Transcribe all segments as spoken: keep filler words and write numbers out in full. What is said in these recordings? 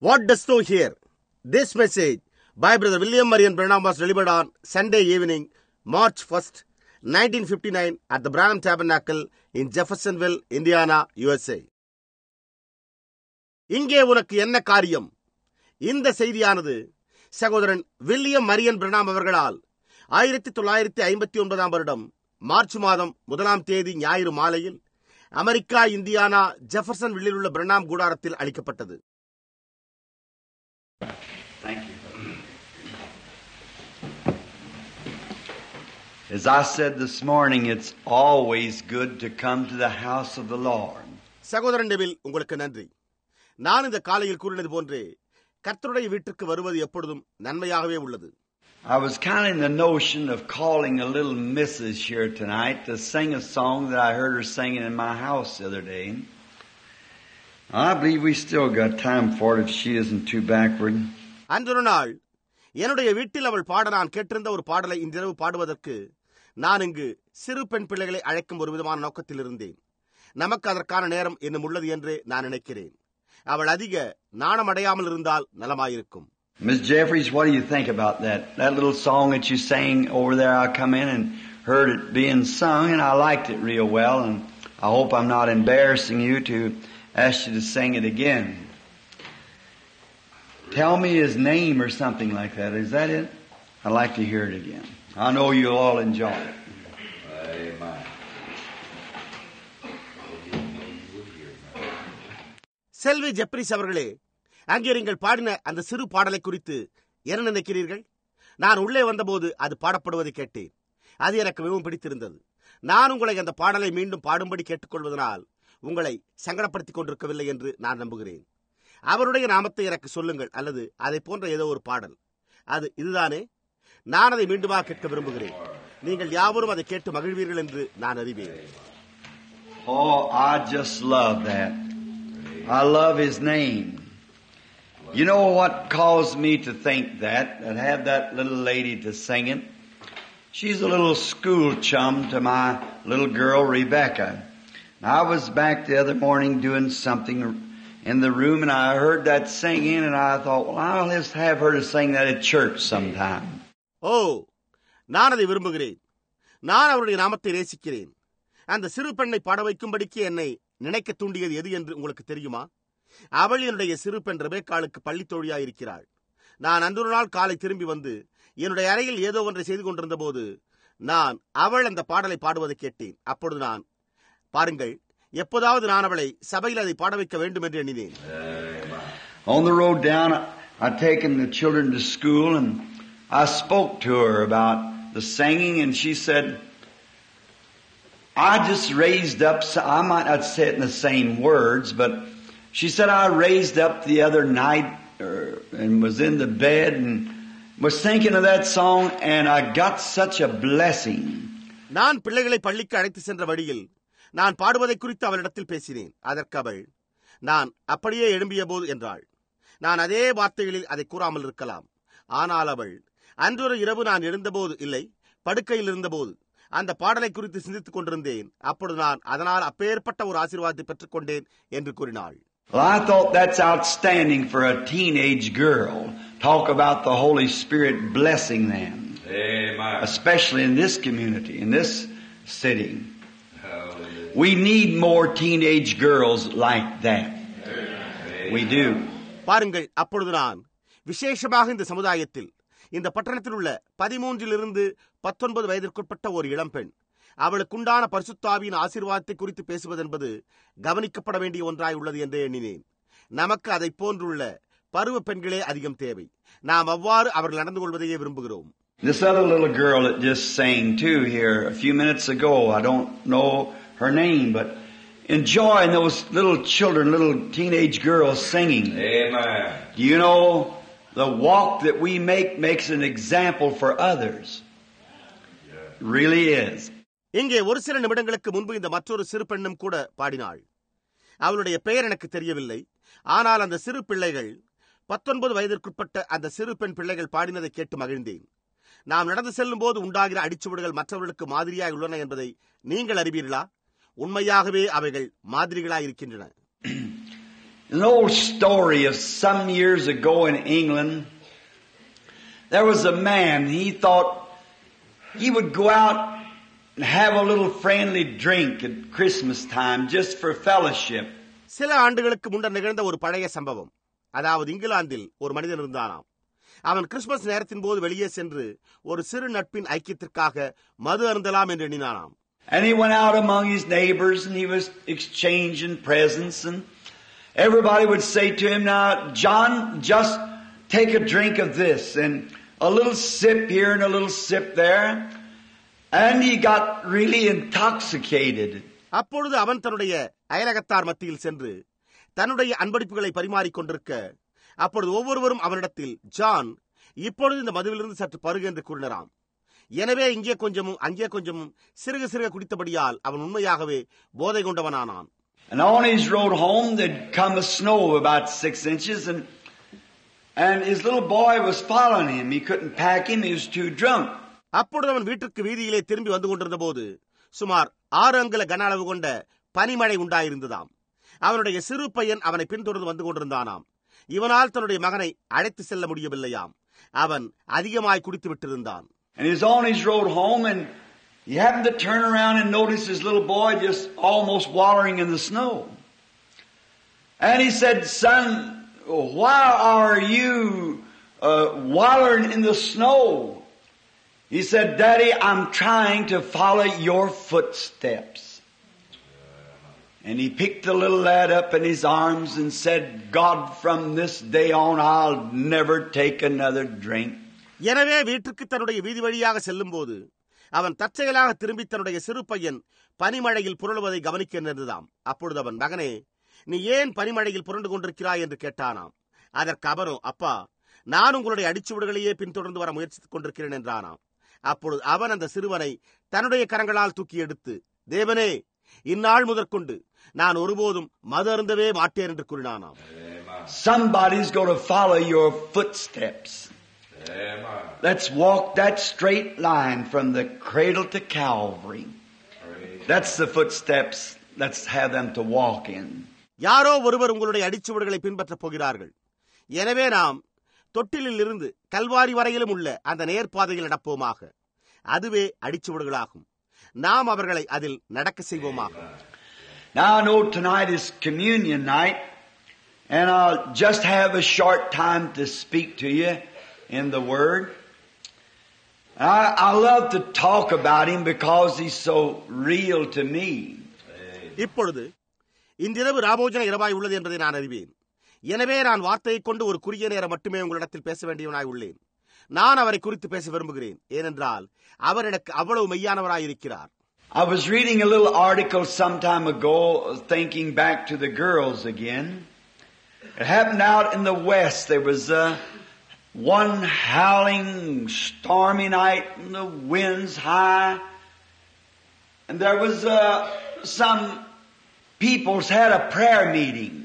What dost thou hear? This message by Brother William Marion Branham was delivered on Sunday evening, March first, nineteen fifty-nine at the Branham Tabernacle in Jeffersonville, Indiana, U S A. இங்கே உனக்கு என்ன காரியம்? இந்த செய்தியானது சகோதரன் William Marian Pranam அவர்களால் ஆயிரத்தி தொள்ளாயிரத்தி ஐம்பத்தி ஒன்பதாம் வருடம் மார்ச் மாதம் முதலாம் தேதி ஞாயிறு மாலையில் அமெரிக்கா, இந்தியானா, ஜெஃபர்சன் வில்லில் உள்ள பிரணாம் கூடாரத்தில் அளிக்கப்பட்டது. As I said this morning, it's always good to come to the house of the Lord. சகோதரன் டெவில், உங்களுக்கு நன்றி. நான் இந்த காலையில் கூறினது போன்றே கர்த்தருடைய வீட்டுக்கு வருவது எப்பொழுதும் நன்மையாகவே உள்ளது. I was kind of in the notion of calling a little missus here tonight to sing a song that I heard her singing in my house the other day. I believe we still got time for it if she isn't too backward. அன்றொரு நாள் என்னுடைய வீட்டில் அவள் பாட நான் கேட்டிருந்த ஒரு பாடலை இன்றிரவு பாடுவதற்கு நான் இங்கு சிறு பெண் பிள்ளைகளை அழைக்கும் ஒரு விதமான நோக்கத்தில் இருந்தேன். நமக்கு அதற்கான நேரம் இன்னும் உள்ளது என்று நான் நினைக்கிறேன். அவள் அதிக நாணம் அடையாமல் இருந்தால் நலமாயிருக்கும். Miss Jeffries, what do you think about that? That little song that you sang over there, I come in and heard it being sung, and I liked it real well, and I hope I'm not embarrassing you to ask you to sing it again. Tell me his name or something like that. Is that it? I'd like to hear it again. I know you'll all enjoy it. Amen. செல்வி Jeffries அவர்களே, அங்கே நீங்கள் பாடின அந்த சிறு பாடலை குறித்து என்ன நினைக்கிறீர்கள்? நான் உள்ளே வந்தபோது அது பாடப்படுவதை கேட்டேன். அது எனக்கு மிகவும் பிடித்திருந்தது. நான் உங்களை அந்த பாடலை மீண்டும் பாடும்படி கேட்டுக்கொள்வதனால் உங்களை சங்கடப்படுத்திக் கொண்டிருக்கவில்லை என்று நான் நம்புகிறேன். அவருடைய நாமத்தை எனக்கு சொல்லுங்கள், அல்லது அதை போன்ற ஏதோ ஒரு பாடல். அது இதுதானே? நான் அதை மீண்டுமாக கேட்க விரும்புகிறேன். நீங்கள் யாவரும் அதை கேட்டு மகிழ்வீர்கள் என்று நான் அறிவேன். Oh, I just love that. I love his name. You know what caused me to think that, and have that little lady to sing it? She's a little school chum to my little girl, Rebecca. I was back the other morning doing something in the room, and I heard that singing, and I thought, well, I'll just have her to sing that at church sometime. ஓ, நான் அதை விரும்புகிறேன். நான் அவருடைய நாமத்தை நேசிக்கிறேன். அந்த சிறு பெண்ணை பாட வைக்கும்படிக்கு என்னை நினைக்க தூண்டியது எது என்று உங்களுக்கு தெரியுமா? அவள் என்னுடைய சிறு பெண் ரெபேக்காளுக்கு பள்ளி தோழியாயிருக்கிறாள். நான் அன்றொரு நாள் காலை திரும்பி வந்து என்னுடைய அறையில் ஏதோ ஒன்றை செய்து கொண்டிருந்த போது நான் அவள் அந்த பாடலை பாடுவதை கேட்டேன். அப்பொழுது நான், பாருங்கள், எப்போதாவது நான் அவளை சபையில் அதை பாட வைக்க வேண்டும் என்று எண்ணினேன். On the road down, I'd taken the children to school, and I spoke to her about the singing, and she said, I just raised up, I might not say it in the same words, but she said, I raised up the other night er, and was in the bed and was thinking of that song, and I got such a blessing. நான் பிள்ளைகளை பள்ளிக்கு அழைத்து சென்ற வழியில் நான் பாடுவதை குறித்து அவளிடத்தில் பேசினேன். அதற்கு அவள், நான் அப்படியே எழும்பிய போது என்றாள். நான் அதே வார்த்தைகளில் அதை கூறாமல் இருக்கலாம். ஆனால் அவள், அன்றொரு இரவு நான் எழுந்தபோது, இல்லை, படுக்கையில் இருந்தபோது அந்த பாடலை குறித்து சிந்தித்துக் கொண்டிருந்தேன். அப்பொழுது நான் அதனால் அப்பேற்பட்ட ஒரு ஆசீர்வாதத்தை பெற்றுக் கொண்டேன் என்று கூறினாள். Well, I thought that's outstanding for a teenage girl. Talk about the Holy Spirit blessing them. Amen. Especially in this community, in this city. Hallelujah. We need more teenage girls like that. Amen. We do. பாருங்கள், அப்பொழுது நான் விசேஷமாக இந்த சமுதாயத்தில், இந்த பட்டணத்தில் உள்ள பதிமூன்றிலிருந்து பத்தொன்பது வயதிற்குட்பட்ட ஒரு இளம்பெண், அவளுக்குண்டான பரிசுத்தாவியின் ஆசீர்வாதத்தை குறித்து பேசுவதென்பது கவனிக்கப்பட வேண்டிய ஒன்றாய் உள்ளது என்று எண்ணினேன். நமக்கு அதை போன்றுள்ள பருவ பெண்களே அதிகம் தேவை. நாம் அவ்வாறு அவர்கள் நடந்து கொள்வதையே விரும்புகிறோம். This other little girl that just sang too here a few minutes ago, I don't know her name, but enjoying those little children, little teenage girls singing. Amen. You know, the walk that we make makes an example for others. It really is. இங்கே ஒரு சில நிமிடங்களுக்கு முன்பு இந்த மற்றொரு சிறு பெண்ணும் கூட பாடினாள். அவளுடைய பெயர் எனக்கு தெரியவில்லை. ஆனால் அந்த சிறு பிள்ளைகள், பத்தொன்பது வயதிற்குட்பட்ட அந்த சிறு பெண் பிள்ளைகள் பாடினதை கேட்டு மகிழ்ந்தேன். நாம் நடந்து செல்லும் போது உண்டாகிற அடிச்சுவடுகள் மற்றவர்களுக்கு மாதிரியாய் உள்ளன என்பதை நீங்கள் அறிவீர்களா? உண்மையாகவே அவைகள் மாதிரிகளாய் இருக்கின்றன. An old story of some years ago in England. There was a man, he thought he would go out and have a little friendly drink at Christmas time just for fellowship. சில ஆண்டுகளுக்கு முன்னர் நிகழ்ந்த ஒரு பழைய சம்பவம். அதாவது இங்கிலாந்தில் ஒரு மனிதன் இருந்தானாம். அவன் கிறிஸ்துமஸ் நேரத்தின் போது வெளியே சென்று ஒரு சிறு நட்பின் ஐக்கியத்திற்காக மது அருந்தலாம் என்று எண்ணினானாம். And he went out among his neighbors and he was exchanging presents, and everybody would say to him, "Now, John, just take a drink of this," and a little sip here and a little sip there, and he got really intoxicated. அப்பொழுது அவன் தன்னுடைய அயலகத்தார் மத்தியில் சென்று தன்னுடைய அன்பளிப்புகளை பரிமாறிக் கொண்டிருக்க, அப்பொழுது ஒவ்வொருவரும் அவனிடத்தில், "ஜான், இப்பொழுது இந்த மதுவிலிருந்து சற்று பருகு" என்று கூறினாராம். எனவே இங்கே கொஞ்சமும் அங்கே கொஞ்சமும் சிறுக சிறுக குடித்தபடியால் அவன் உண்மையாகவே போதை கொண்டவனானான். And on his road home there'd come a snow about six inches, and and his little boy was following him. He couldn't pack him, he was too drunk. அப்பொழுது அவன் வீட்டிற்கு வீதியிலே திரும்பி வந்து கொண்டிருந்த போது சுமார் ஆறு அங்குல கன அளவு கொண்ட பனிமழை உண்டாயிருந்ததாம். அவனுடைய சிறு பையன் அவனை பின்தொடர்ந்து வந்து கொண்டிருந்தானாம். இவனால் தன்னுடைய மகனை அழைத்து செல்ல முடியவில்லையாம். அவன் அதிகமாய் குடித்து விட்டிருந்தான். And he's on his road home, and he happened to turn around and notice his little boy just almost wallowing in the snow. And he said, "Son, why are you uh, wallowing in the snow?" He said, "Daddy, I'm trying to follow your footsteps." And he picked the little lad up in his arms and said, "God, from this day on, I'll never take another drink." எனவே வீட்டுக்கு தன்னுடைய வீதி வழியாக செல்லும் போது அவன் தற்செயலாக திரும்பி தன்னுடைய சிறு பையன் பனிமழையில் புரளுவதை கவனிக்க நேர்ந்ததாம். அப்பொழுது அவன், "மகனே, நீ ஏன் பனிமழையில் புரண்டு கொண்டிருக்கிறாய்?" என்று கேட்டானாம். அதற்கு அவனோ, "அப்பா, நான் உங்களுடைய அடிச்சுவடுகளையே பின்தொடர்ந்து வர முயற்சித்துக் கொண்டிருக்கிறேன்" என்றானாம். அப்பொழுது அவன் அந்த சிறுவனை தன்னுடைய கரங்களால் தூக்கி எடுத்து, "தேவனே, இந்நாள் முதற்கொண்டு நான் ஒருபோதும் மது அருந்தவே மாட்டேன்" என்று கூறினானாம். Somebody's going to follow your footsteps. Amen. Let's walk that straight line from the cradle to Calvary. That's the footsteps. Let's have them to walk in. யாரோ ஒருவர் உங்களுடைய அடிச்சுவடுகளை பின்பற்றப் போகிறார்கள். எனவே நாம் தொட்டிலில் இருந்து கல்வாரி வரையிலும் உள்ள அந்த நேர்பாதையில் நடப்போமாக. அதுவே அடிச்சுவடுகளாகும். நாம் அவர்களை அதில் நடக்க செய்வோமாக. Now I know tonight is communion night, and I'll just have a short time to speak to you in the Word. I, I love to talk about Him because He's so real to me. இப்பொழுது இன்றிரவு ராபோஜன இரவாய் உள்ளது என்பதை நான் அறிவேன். எனவே நான் வார்த்தையை கொண்டு ஒரு குறுகிய நேரம் மட்டுமே உங்களிடத்தில் பேச வேண்டியவனாய் உள்ளேன். நான் அவரை குறித்து பேச விரும்புகிறேன். ஏனென்றால் அவர் எனக்கு அவ்வளவு மெய்யானவராய் இருக்கிறார். I was reading a little article some time ago, thinking back to the girls again. It happened out in the West. There was a one howling, stormy night, and the winds high. And there was uh, some peoples had a prayer meeting.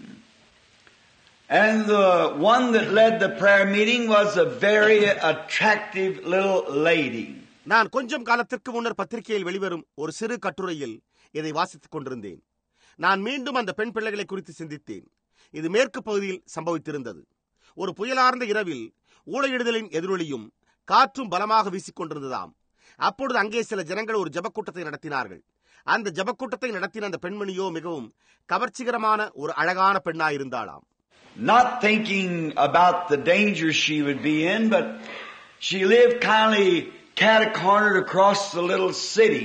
And the one that led the prayer meeting was a very attractive little lady. நான் கொஞ்சம் காலத்திற்கு முன்னர் பத்திரிகையில் வெளிவரும் ஒரு சிறு கட்டுரையில் இதை வாசித்துக் கொண்டிருந்தேன். நான் மீண்டும் அந்த பெண் பிள்ளைகளை குறித்து சிந்தித்தேன். இது மேற்கு பகுதியில் சம்பவித்திருந்தது. ஒரு புயலார்ந்த இரவில் ஊளையிடுதலின் எதிரொலியும் காற்றும் பலமாக வீசிக் கொண்டிருந்ததாம். அப்பொழுது அங்கே சில ஜனங்கள் ஒரு ஜபக்கூட்டத்தை நடத்தினார்கள். அந்த ஜபக்கூட்டத்தை நடத்தின அந்த பெண்மணியோ மிகவும் கவர்ச்சிகரமான ஒரு அழகான பெண்ணாயிருந்தாளாம். Not thinking about the danger she would be in, but she lived kindly cat-cornered across the little city.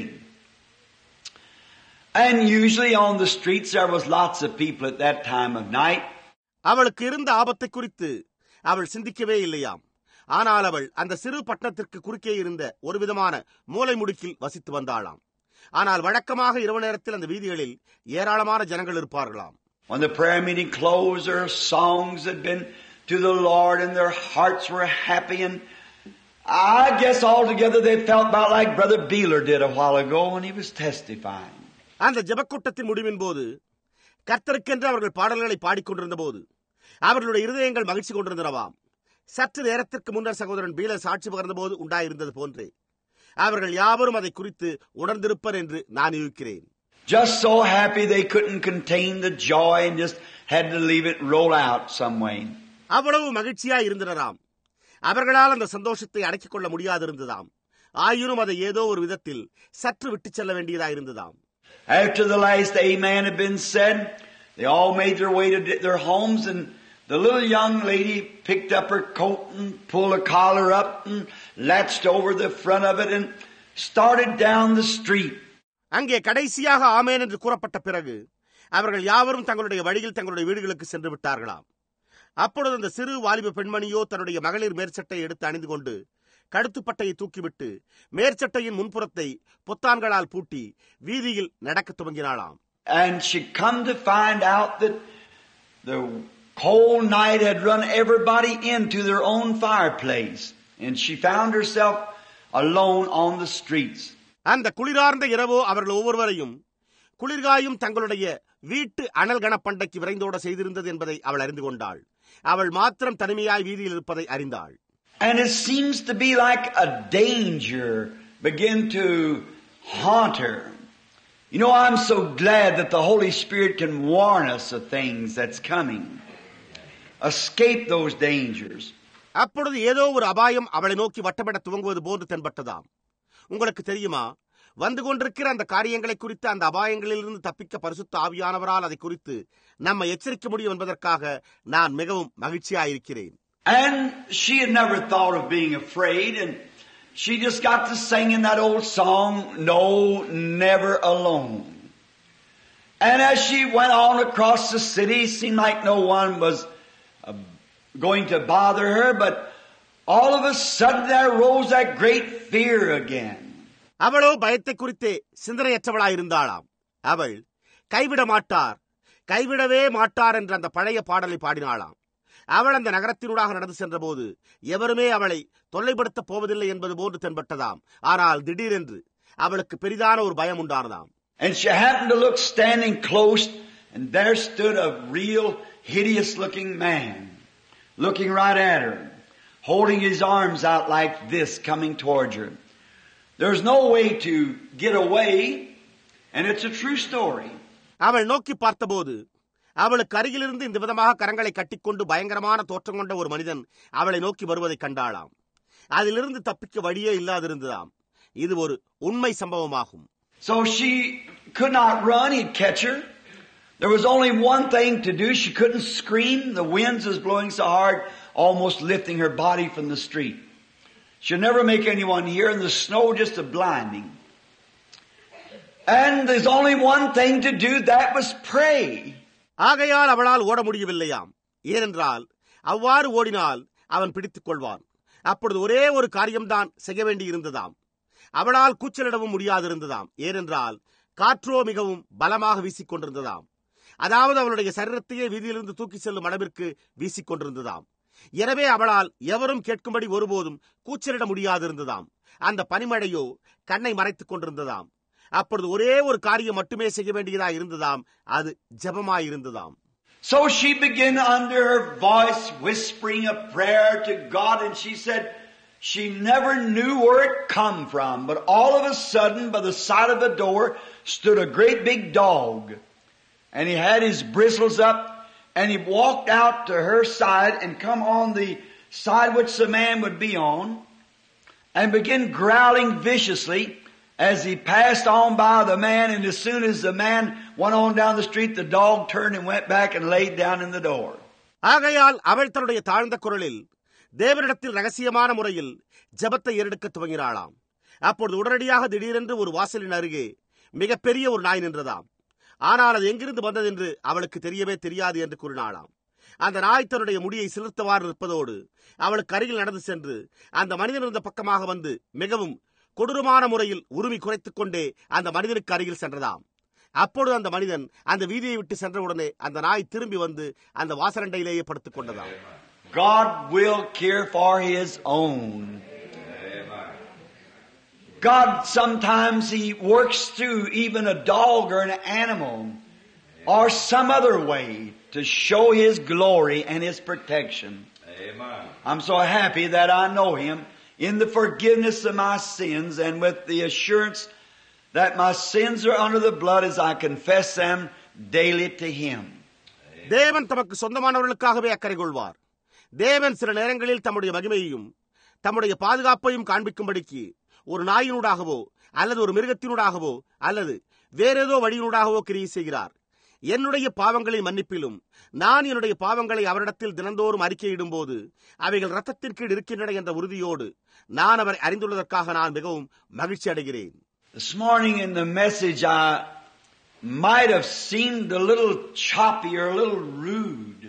And usually on the streets there was lots of people at that time of night. அவளுக்கு இருந்த ஆபத்தை குறித்து அவள் சிந்திக்கவே இல்லையாம். ஆனால் அவள் அந்த சிறு பட்டணத்திற்கு குறுக்கே இருந்த ஒரு விதமான மூலை முடுக்கில் வசித்து வந்தாளாம். ஆனால் வழக்கமாக இரவு நேரத்தில் அந்த வீதிகளில் ஏராளமான ஜனங்கள் இருப்பார்களாம். When the prayer meeting closed, their songs had been to the Lord and their hearts were happy, and I guess altogether they felt about like Brother Beeler did a while ago when he was testifying. அந்த ஜெபக்கூட்டத்தின் முடிவின் போது கர்த்தருக்கென்று அவர்கள் பாடல்களை பாடிக்கொண்டிருந்த போது அவர்களுடைய இருதயங்கள் மகிழ்ச்சி கொண்டிருந்தனவாம். சற்று நேரத்திற்கு முன்னர் சகோதரன் பீலர் சாட்சி பகர்ந்த போது உண்டாயிருந்தது போன்றே அவர்கள் யாவரும் அதை குறித்து உணர்ந்திருப்பர் என்று நான் யூகிக்கிறேன். Just so happy they couldn't contain the joy and just had to leave it roll out some way. அவ்வளவு மகிழ்ச்சியா இருந்தனராம். அவர்களால் அந்த சந்தோஷத்தை அடக்கிக் கொள்ள முடியாதிருந்ததாம். ஆயினும் அதை ஏதோ ஒரு விதத்தில் சற்று விட்டுச் செல்ல வேண்டியதா இருந்ததாம். After the last amen had been said, they all made their way to their homes, and the little young lady picked up her coat and pulled a collar up and latched over the front of it and started down the street. அங்கே கடைசியாக ஆமென் என்று கூறப்பட்ட பிறகு அவர்கள் யாவரும் தங்களுடைய வழியில் தங்களுடைய வீடுகளுக்கு சென்று விட்டார்களாம். அப்பொழுது அந்த சிறு வாலிப பெண்மணியோ தன்னுடைய மகளிர் மேற்சட்டை எடுத்து அணிந்து கொண்டு கடுத்துப்பட்டையை தூக்கிவிட்டு மேற்சட்டையின் முன்புறத்தை பொத்தான்களால் பூட்டி வீதியில் நடக்க துவங்கினாளாம். And she come to find out that the cold night had run everybody into their own fireplace, and she found herself alone on the streets. அந்த குளிரார்ந்த இரவோ அவர்கள் ஒவ்வொருவரையும் குளிர்காயும் தங்களுடைய வீட்டு அனல் கணப்பண்டைக்கு விரைந்தோட செய்திருந்தது என்பதை அவள் அறிந்து கொண்டாள். அவள் மாத்திரம் தனிமையாய் வீதியில் இருப்பதை அறிந்தாள். And it seems to be like a danger begin to haunt her. You know, I'm so glad that the Holy Spirit can warn us of things that's coming. Escape those dangers. அப்பொழுது ஏதோ ஒரு அபாயம் அவளை நோக்கி வட்டமிட துவங்குவது போன்று தென்பட்டதாம். உங்களுக்கு தெரியுமா, வந்து கொண்டிருக்கிற அந்த காரியங்களை குறித்து, அந்த அபாயங்களிலிருந்து தப்பிக்க பரிசுத்த ஆவியானவரால் அதை குறித்து நம்மை எச்சரிக்க முடியும் என்பதற்காக நான் மிகவும் மகிழ்ச்சியாயிருக்கிறேன். And she had never thought of being afraid, and she just got to singing that old song, No, Never Alone. And as she went on across the city, it seemed like no one was uh, going to bother her, but all of a sudden there rose that great fear again. அவளோ பயத்தை குறித்தே சிந்தனையற்றவளாயிருந்தாளாம். அவள் கைவிட மாட்டார், கைவிடவே மாட்டார் என்ற அந்த பழைய பாடலை பாடினாளாம். அவள் அந்த நகரத்தினூடாக நடந்து சென்ற போது எவருமே அவளை தொல்லைப்படுத்தப் போவதில்லை என்பது போன்று தென்பட்டதாம். ஆனால் திடீரென்று அவளுக்கு பெரிதான ஒரு பயம் உண்டானதாம். And she happened to look standing close, and there stood a real hideous looking man, looking right at her, holding his arms out like this, coming towards her. There's no way to get away, and it's a true story. அவள் நோக்கி பார்த்தபோது அவளுக்கு அருகிலிருந்து இந்த விதமாக கரங்களை கட்டிக்கொண்டு பயங்கரமான தோற்றம் கொண்ட ஒரு மனிதன் அவளை நோக்கி வருவதை கண்டாளாம். அதிலிருந்து தப்பிக்க வழியே இல்லாதிருந்ததாம். இது ஒரு உண்மை சம்பவமாகும். So she could not run, he'd catch her. There was only one thing to do. She couldn't scream. The winds was blowing so hard, almost lifting her body from the street. She'd never make anyone hear, and the snow just a blinding. And there's only one thing to do, that was pray. ஆகையால் அவளால் ஓட முடியவில்லையாம். ஏனென்றால் அவ்வாறு ஓடினால் அவன் பிடித்துக் கொள்வான். அப்பொழுது ஒரே ஒரு காரியம்தான் செய்ய வேண்டியிருந்ததாம். அவளால் கூச்சலிடவும் முடியாதிருந்ததாம். ஏனென்றால் காற்றோ மிகவும் பலமாக வீசிக்கொண்டிருந்ததாம். அதாவது அவளுடைய சரீரத்தையே வீதியிலிருந்து தூக்கி செல்லும் அளவிற்கு வீசிக்கொண்டிருந்ததாம். எனவே அவளால் எவரும் கேட்கும்படி ஒருபோதும் கூச்சலிட முடியாதிருந்ததாம். அந்த பனிமழையோ கண்ணை மறைத்துக் கொண்டிருந்ததாம். அப்பொழுது ஒரே ஒரு காரியம் மட்டுமே செய்ய வேண்டியதா இருந்ததாம். அது ஜெபமாயிருந்ததாம். So she began under her voice whispering a prayer to God, and she said she never knew where it come from, but all of a sudden by the side of the door stood a great big dog, and he had his bristles up, and he walked out to her side and come on the side which the man would be on, and began growling viciously as he passed on by the man, and as soon as the man went on down the street, the dog turned and went back and laid down in the door. ஆகையால் அவள் தன்னுடைய தாழ்ந்த குரலில் தேவனிடத்தில் ரகசியமான முறையில் ஜெபத்தை ஏறெடுக்க துவங்கினாளாம். அப்பொழுது உடனடியாக திடீரென்று ஒரு வாசலின் அருகே மிகப்பெரிய ஒரு நாய் நின்றதாம். ஆனால் அது எங்கிருந்து வந்தது என்று அவளுக்கு தெரியவே தெரியாது என்று கூறினாளாம். அந்த நாய் தன்னுடைய முடியை சிலிர்த்தவாறு இருப்பதோடு அவளுக்கு அருகில் நடந்து சென்று அந்த மனிதன் இருந்த பக்கமாக வந்து மிகவும் கொடூரமான முறையில் உரிமை குறைத்துக் கொண்டே அந்த மனிதனுக்கு அருகில் சென்றதாம். அப்பொழுது அந்த மனிதன் அந்த வீதியை விட்டு சென்றவுடனே அந்த நாய் திரும்பி வந்து அந்த வாசலண்டையிலேயே படுத்துக் கொண்டதாம். God will care for His own. God sometimes He works through even a dog or an animal or some other way to show His glory and His protection. Amen. I'm so happy that I know Him in the forgiveness of my sins and with the assurance that my sins are under the blood as I confess them daily to Him. தேவன் தமக்கு சொந்தமானவர்களுக்காகவே அக்கறை கொள்வார். தேவன் சில நேரங்களில் தம்முடைய மகிமையையும் தம்முடைய பாதுகாப்பையும் காண்பிக்கும்படிக்கு ஒரு நாயினூடாகவோ அல்லது ஒரு மிருகத்தினூடாகவோ அல்லது வேறேதோ வழியினூடாகவோ கிரியை செய்கிறார். என்னுடைய பாவங்களின் மன்னிப்பிலும் நான் என்னுடைய பாவங்களை அவரிடத்தில் தினந்தோறும் அறிக்கையிடும் போது அவைகள் இரத்தத்தின் கீழ் இருக்கின்றன என்ற உறுதியோடு நான் அவரை அறிந்துள்ளதற்காக நான் மிகவும் மகிழ்ச்சி அடைகிறேன். This morning in the message I might have seemed a little choppy or a little rude,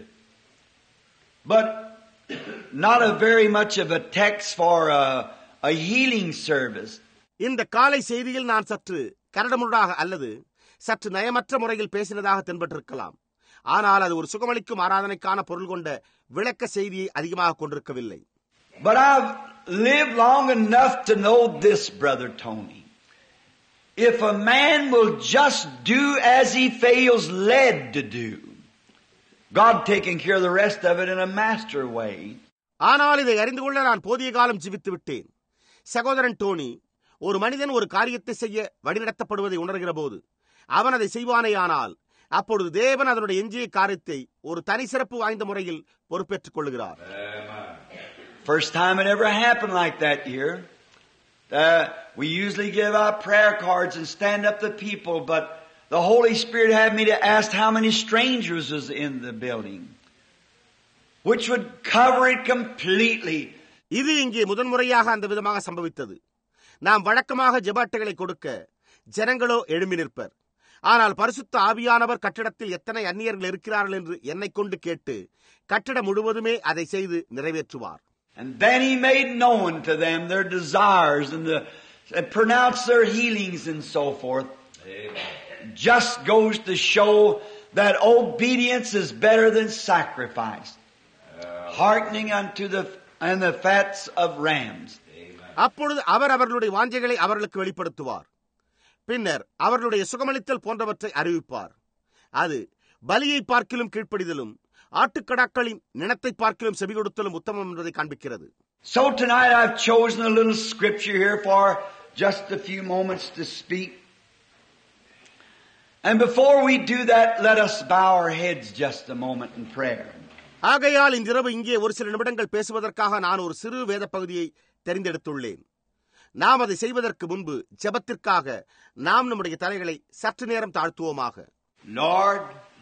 but not a very much of a text for a, a healing service. இந்த காலை செய்தியில் நான் சற்று கரடமுடாக அல்லது சற்று நயமற்ற முறையில் பேசினதாக தென்பட்டிருக்கலாம். ஆனால் அது ஒரு சுகமளிக்கும் ஆராதனைக்கான பொருள் கொண்ட விளக்க செய்தியை அதிகமாக கொண்டிருக்கவில்லை. But I've lived long enough to know this, Brother Tony. If a man will just do as he feels led to do, God taking care of the rest of it in a master way. ஆனால் இதை அறிந்து கொள்ள நான் போதிய காலம் ஜீவித்து விட்டேன். சகோதரன் டோனி, ஒரு மனிதன் ஒரு காரியத்தை செய்ய வழிநடத்தப்படுவதை உணர்கிற போது அவன் அதை செய்வானேயானால் அப்பொழுது தேவன் அதனுடைய எஞ்சிய காரியத்தை ஒரு தனி சிறப்பு வாய்ந்த முறையில் பொறுப்பேற்றுக் கொள்கிறார். First time it ever happened like that here. Uh, we usually give out prayer cards and stand up to people, but the Holy Spirit had me to ask how many strangers was in the building, which would cover it completely. இது இங்கே முதன்முறையாக அந்த விதமாக சம்பவித்தது. நாம் வழக்கமாக ஜெப அட்டைகளை கொடுக்க ஜனங்களோ எழும்பி நிற்பர். ஆனால் பரிசுத்த ஆவியானவர் கட்டிடத்தில் எத்தனை அந்நியர்கள் இருக்கிறார்கள் என்று என்னை கொண்டு கேட்டு கட்டிடம் முழுவதுமே அதை செய்து நிறைவேற்றுவார். And then He made known to them their desires and, the, and pronounced their healings and so forth. Amen. Just goes to show that obedience is better than sacrifice. Amen. Hearkening unto the and the fats of rams. அப்பொழுது அவர் அவர்களுடைய வாஞ்சைகளை அவர்களுக்கு வெளிப்படுத்துவார். பின்னர் அவர்களுடைய சுகமளித்தல் போன்றவற்றை அறிவிப்பார். அது பலியை பார்க்கிலும் கீழ்ப்படிதலும் ஆட்டுக்கடாக்களின் நினத்தை பார்க்கிலும் செவி கொடுத்தலும் உத்தமம் என்பதை காண்பிக்கிறது. So tonight I've chosen a little scripture here for just a few moments to speak. And before we do that, let us bow our heads just a moment in prayer. ஆகையால் இன்றிரவு இங்கே ஒரு சில நிமிடங்கள் பேசுவதற்காக நான் ஒரு சிறு வேத பகுதியை தெரிந்தெடுத்துள்ளேன். நாம் அதை செய்வதற்கு முன்பு ஜெபத்திற்காக நாம் நம்முடைய தலைகளை சற்று நேரம் தாழ்த்துவோமாக. Lord,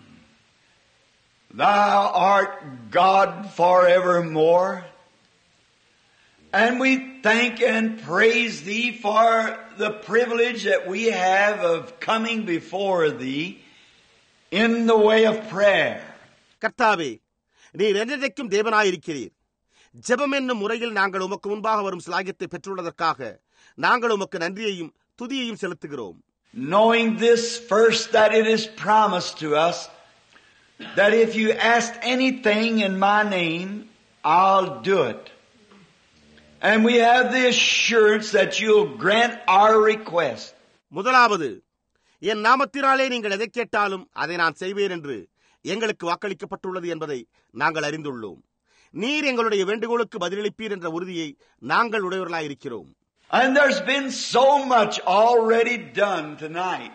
Thou art God forevermore, and we thank and praise Thee for the privilege that we have of coming before Thee in the way of prayer. கர்த்தாவே, நீர் என்றென்றைக்கும் தேவனாயிருக்கிறீர். ஜெபம் என்னும் முறையில் நாங்கள் உமக்கு முன்பாக வரும் சிலாகியத்தை பெற்றுள்ளதற்காக நாங்கள் உமக்கு நன்றியையும் துதியையும் செலுத்துகிறோம். Knowing this first, that it is promised to us that if you ask anything in my name, I'll do it. And we have the assurance that you'll grant our request. முதலாவது, என் நாமத்தினாலே நீங்கள் எதை கேட்டாலும் அதை நான் செய்வேன் என்று எங்களுக்கு வாக்களிக்கப்பட்டுள்ளது என்பதை நாங்கள் அறிந்துள்ளோம். நீர் எங்களுடைய வேண்டுகோளுக்கு பதிலளிப்பீர் என்ற உறுதியை நாங்கள் உடையவர்களாயிருக்கிறோம். And there's been so much already done tonight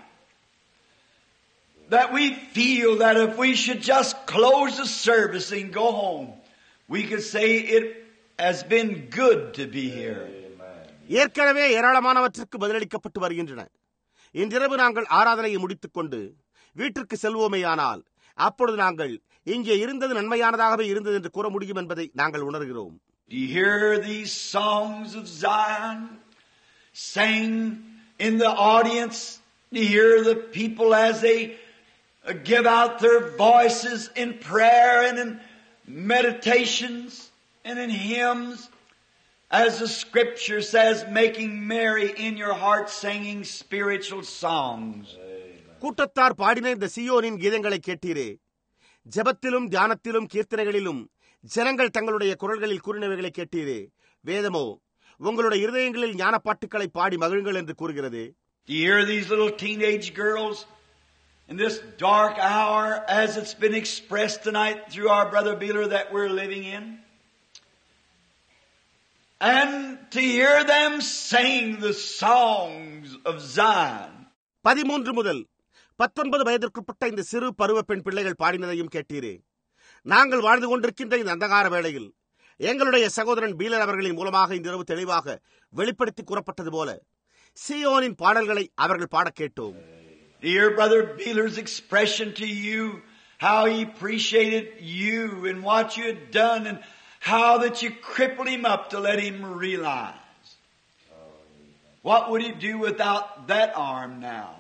that we feel that if we should just close the service and go home, we could say it has been good to be here. ஏற்கனவே ஏராளமானவற்றுக்கு பதிலளிக்கப்பட்டு வருகின்றன. இன்றிரவு நாங்கள் ஆராதனையை முடித்துக் கொண்டு வீட்டிற்கு செல்வோமேயானால் அப்பொழுது நாங்கள் இங்கே இருந்தது நன்மையானதாகவே இருந்தது என்று கூற முடியும் என்பதை நாங்கள் உணர்கிறோம். Do you hear these songs of Zion sang in the audience? Do you hear the people as they give out their voices in prayer and in meditations and in hymns? As the scripture says, making merry in your heart, singing spiritual songs. கூட்டத்தார் பாடின இந்த சீயோனின் கீதங்களை கேட்டீரே. ஜெபத்திலும் தியானத்திலும் கீர்த்தனைகளிலும் ஜனங்கள் தங்களுடைய குரல்களில் கூறினவைகளை கேட்டீரே. வேதமோ உங்களுடைய இருதயங்களில் ஞான பாட்டுக்களை பாடி மகிழுங்கள் என்று கூறுகிறது. Do you hear these little teenage girls in this dark hour as it's been expressed tonight through our brother Beeler that we're living in? And to hear them sing the songs of Zion. பதிமூன்று முதல் பத்தொன்பது வயதிற்குட்பட்ட இந்த சிறு பருவ பெண் பிள்ளைகள் பாடினதையும் கேட்டீரே. நாங்கள் வாழ்ந்து கொண்டிருக்கின்ற இந்த அந்தகார வேளையில் எங்களுடைய சகோதரன் பீலர் அவர்களின் மூலமாக இந்த இரவு தெளிவாக வெளிப்படுத்தி கூறப்பட்டது போல சீயோனின் பாடல்களை அவர்கள் பாட கேட்டோம். Dear Brother Beeler's expression to you, how he appreciated you and what you had done and how that you crippled him up to let him realize. What would he do without that arm now?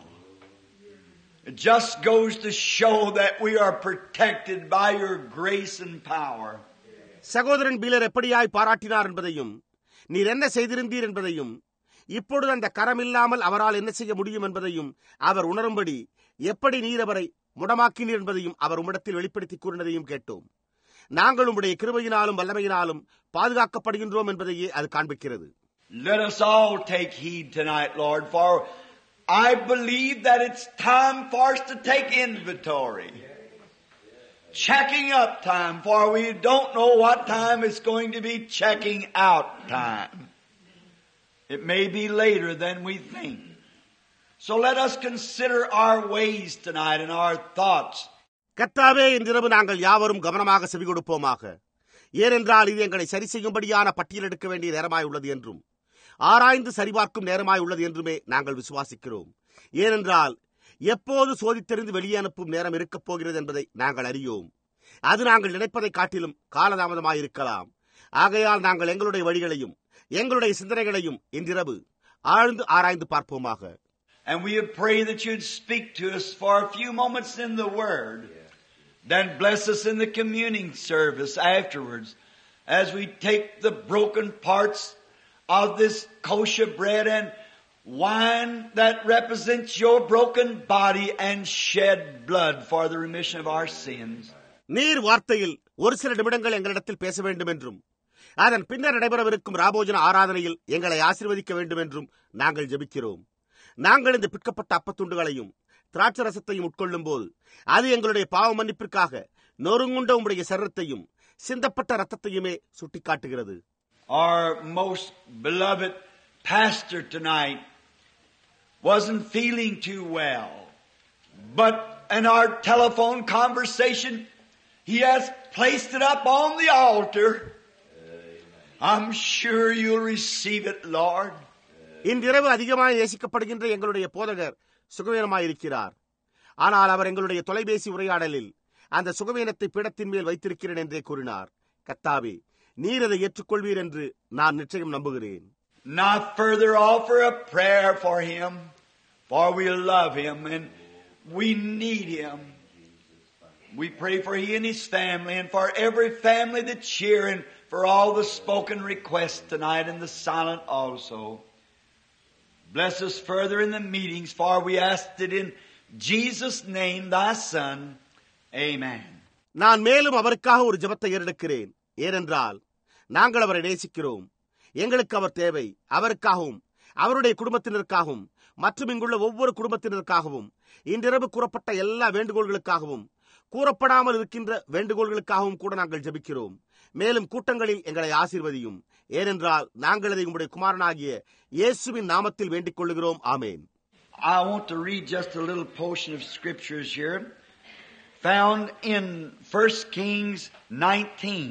It just goes to show that we are protected by your grace and power. சகோதரன் Beeler எப்படியாய் பாராட்டினார் என்பதையும் நீர் என்ன செய்திருந்தீர் என்பதையும் இப்பொழுது அந்த கரம் இல்லாமல் அவரால் என்ன செய்ய முடியும் என்பதையும் அவர் உணரும்படி எப்படி நீர் அவரை முடமாக்கினீர் என்பதையும் அவர் உம்மிடத்தில் வெளிப்படுத்தி கூறினதையும் கேட்டோம். நாங்கள் உம்முடைய கிருபையினாலும் வல்லமையினாலும் பாதுகாக்கப்படுகின்றோம் என்பதையே அது காண்பிக்கிறது. Let us all take heed tonight, Lord, for I believe that it's time for us to take inventory. Checking up time, for we don't know what time it's going to be checking out time. It may be later than we think. So let us consider our ways tonight and our thoughts. கர்த்தாவே, இன்றிரவு நாங்கள் யாவரும் கவனமாக செவி கொடுப்போமாக. ஏனென்றால் இது எங்களை சரி செய்யும்படியான பட்டியல் எடுக்க வேண்டிய நேரமாய் உள்ளது என்றும் ஆராய்ந்து சரிபார்க்கும் நேரமாய் உள்ளது என்றுமே நாங்கள் விசுவாசிக்கிறோம். ஏனென்றால் எப்போது சோதித்தறிந்து வெளியே அனுப்பும் நேரம் இருக்கப் போகிறது என்பதை நாங்கள் அறியோம். அது நாங்கள் நினைப்பதை காட்டிலும் காலதாமதமாயிருக்கலாம். ஆகையால் நாங்கள் எங்களுடைய வழிகளையும் எங்களுடைய சிந்தனைகளையும் இன்றிரவு ஆழ்ந்து ஆராய்ந்து பார்ப்போமாக. And we pray that you'd speak to us for a few moments in the Word, then bless us in the communing service afterwards as we take the broken parts of this kosher bread and wine that represents your broken body and shed blood for the remission of our sins. நீர் வார்த்தையில் ஒரு சில நிமிடங்கள் எங்களிடத்தில் பேச வேண்டும் என்றும் அதன் பின்னர் நடைபெறவிருக்கும் ராபோஜன ஆராதனையில் எங்களை ஆசீர்வதிக்க வேண்டும் என்றும் நாங்கள் ஜெபிக்கிறோம். நாங்கள் இந்த பிற்கப்பட்ட அப்பத்துண்டுகளையும் திராட்சை ரசத்தையும் உட்கொள்ளும் போது அது எங்களுடைய பாவ மன்னிப்பிற்காக நொறுங்குண்ட உம்முடைய சரீரத்தையும் சிந்தப்பட்ட ரத்தத்தையுமே சுட்டிக்காட்டுகிறது. Our most beloved pastor tonight wasn't feeling too well, but in our telephone conversation he has placed it up on the altar. I'm sure you'll receive it, Lord. இன்றிரவு அதிகமாக நேசிக்கப்படுகின்ற எங்களுடைய போதகர் சுகவீனமாயிருக்கிறார். ஆனால் அவர் எங்களுடைய தொலைபேசி உரையாடலில் அந்த சுகவீனத்தை பீடத்தின் மேல் வைத்திருக்கிறேன் என்றே கூறினார். கர்த்தாவே, நீர் அதை ஏற்றுக்கொள்வீர் என்று நான் நிச்சயம் நம்புகிறேன். Not further offer a prayer for him, for we love him and we need him. We pray for he and his family and for every family that's here and for all the spoken requests tonight and the silent also. Bless us further in the meetings, for we asked it in Jesus' name, thy Son. Amen. நான் மேலும் அவருக்காக ஒரு ஜெபத்தை ஏறெடுக்கிறேன். ஏனென்றால் நாங்கள் அவரை நேசிக்கிறோம். எங்களுக்கு அவர் தேவை. அவருக்காகவும் அவருடைய குடும்பத்தினருக்காகவும் மற்றும் இங்குள்ள ஒவ்வொரு குடும்பத்தினருக்காகவும் இன்றிரவு கூறப்பட்ட எல்லா வேண்டுகோள்களுக்காகவும் கூறப்படாமல் இருக்கின்ற வேண்டுகோள்களுக்காகவும் கூட நாங்கள் ஜெபிக்கிறோம். மேலும் கூட்டங்களில் எங்களை ஆசீர்வதியும். ஏனென்றால் நாங்கள் அதை உம்முடைய குமாரனாகிய இயேசுவின் நாமத்தில் வேண்டிக் கொள்ளுகிறோம். ஆமேன். I want to read just a little portion of scriptures here found in First Kings nineteen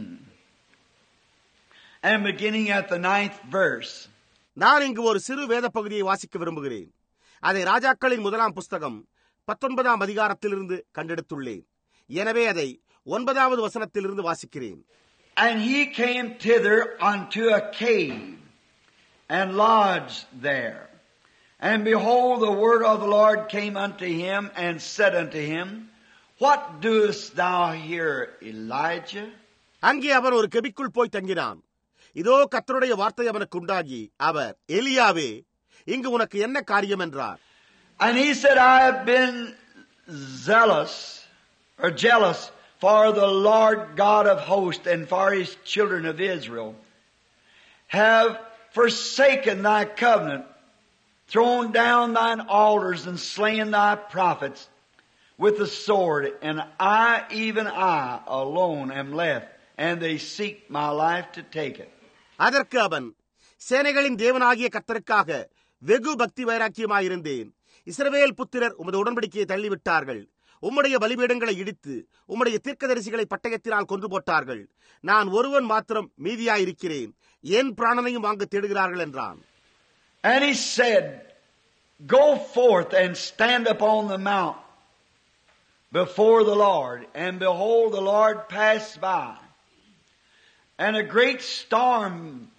and beginning at the ninth verse. நான் இங்கு ஒரு சிறு வேத பகுதியை வாசிக்க விரும்புகிறேன். அதை ராஜாக்களின் முதலாம் புஸ்தகம் பத்தொன்பதாம் அதிகாரத்திலிருந்து கண்டெடுத்துள்ளேன். எனவே அதை ஒன்பதாவது வசனத்திலிருந்து வாசிக்கிறேன். And he came thither unto a cave and lodged there. And behold, the word of the Lord came unto him and said unto him, What doest thou here, Elijah? அங்கே அவன் ஒரு கெபிக்குள் போய் தங்கினான். இதோ கர்த்தருடைய வார்த்தை அவனுக்கு உண்டாகி அவர், எலியாவே, இங்கு உனக்கு என்ன காரியம் என்றார். And he said, I have been zealous or jealous for the Lord God of hosts and for his children of Israel, have forsaken thy covenant, thrown down thine altars and slain thy prophets with the sword, and I, even I, alone am left, and they seek my life to take it. அதற்கு அவன், சேனைகளின் தேவனாகிய கர்த்தருக்காக வெகு பக்தி வைராக்கியமாயிருந்தேன். இஸ்ரவேல் புத்திரர் உமது உடன்படிக்கையை தள்ளிவிட்டார்கள், உம்முடைய பலிபீடங்களை இடித்து உம்முடைய தீர்க்கதரிசிகளை பட்டயத்தினால் கொன்று போட்டார்கள். நான் ஒருவன் மாத்திரம் மீதியாயிருக்கிறேன், என் பிராணனையும் வாங்க தேடுகிறார்கள் என்றான். And he said, Go forth and stand upon the mount before the Lord. And behold, the Lord passed by. And a great storm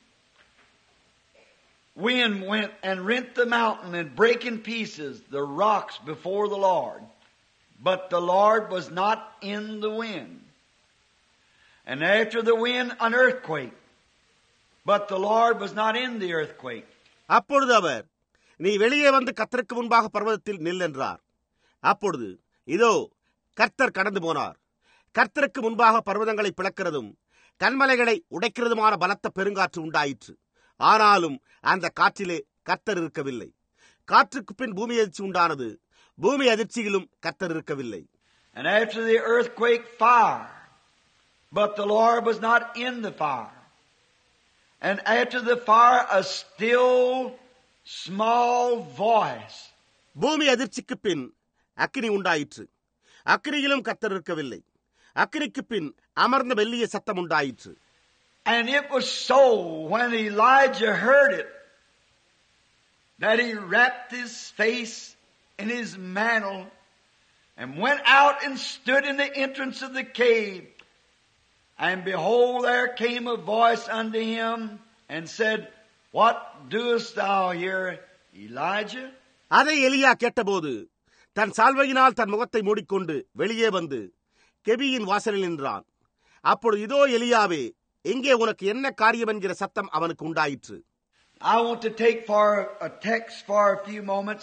wind went and rent the mountain and brake in pieces the rocks before the Lord. But the Lord was not in the wind. And after the wind, an earthquake. But the Lord was not in the earthquake. அப்பொழுது அவர், நீ வெளியே வந்து கர்த்தருக்கு முன்பாக பர்வதத்தில் நில் என்றார். அப்பொழுது இதோ கர்த்தர் கடந்து போனார். கர்த்தருக்கு முன்பாக பர்வதங்களை பிளக்கிறதும் கன்மலைகளை உடைக்கிறதுமான பலத்த பெருங்காற்று உண்டாயிற்று. ஆனாலும் அந்த காற்றிலே கர்த்தர் இருக்கவில்லை. காற்றுக்கு பின் பூமி அதிர்ச்சி உண்டானது. பூமி அதிர்ச்சியிலும் கர்த்தர் இருக்கவில்லை. And after the earthquake, fire. But the Lord was not in the fire. And after the fire, a still small voice. பூமி அதிர்ச்சிக்கு பின் அக்கினி உண்டாயிற்று. அக்கினியிலும் கர்த்தர் இருக்கவில்லை. அக்கினிக்கு பின் அமர்ந்த மெல்லிய சத்தம் உண்டாயிற்று. And it was so when Elijah heard it that he wrapped his face in his mantle and went out and stood in the entrance of the cave. And behold, there came a voice unto him and said, What doest thou here, Elijah? அதை எலியா கேட்டபோது தன் சால்வையினால் தன் முகத்தை மூடிக்கொண்டு வெளியே வந்து கெபியின் வாசலில் நின்றான். அப்பொழுது இதோ எலியாவே, எங்கே உனக்கு என்ன காரியம் என்கிற சத்தம் அவனுக்கு உண்டாயிற்று. I want to take for a text for a few moments.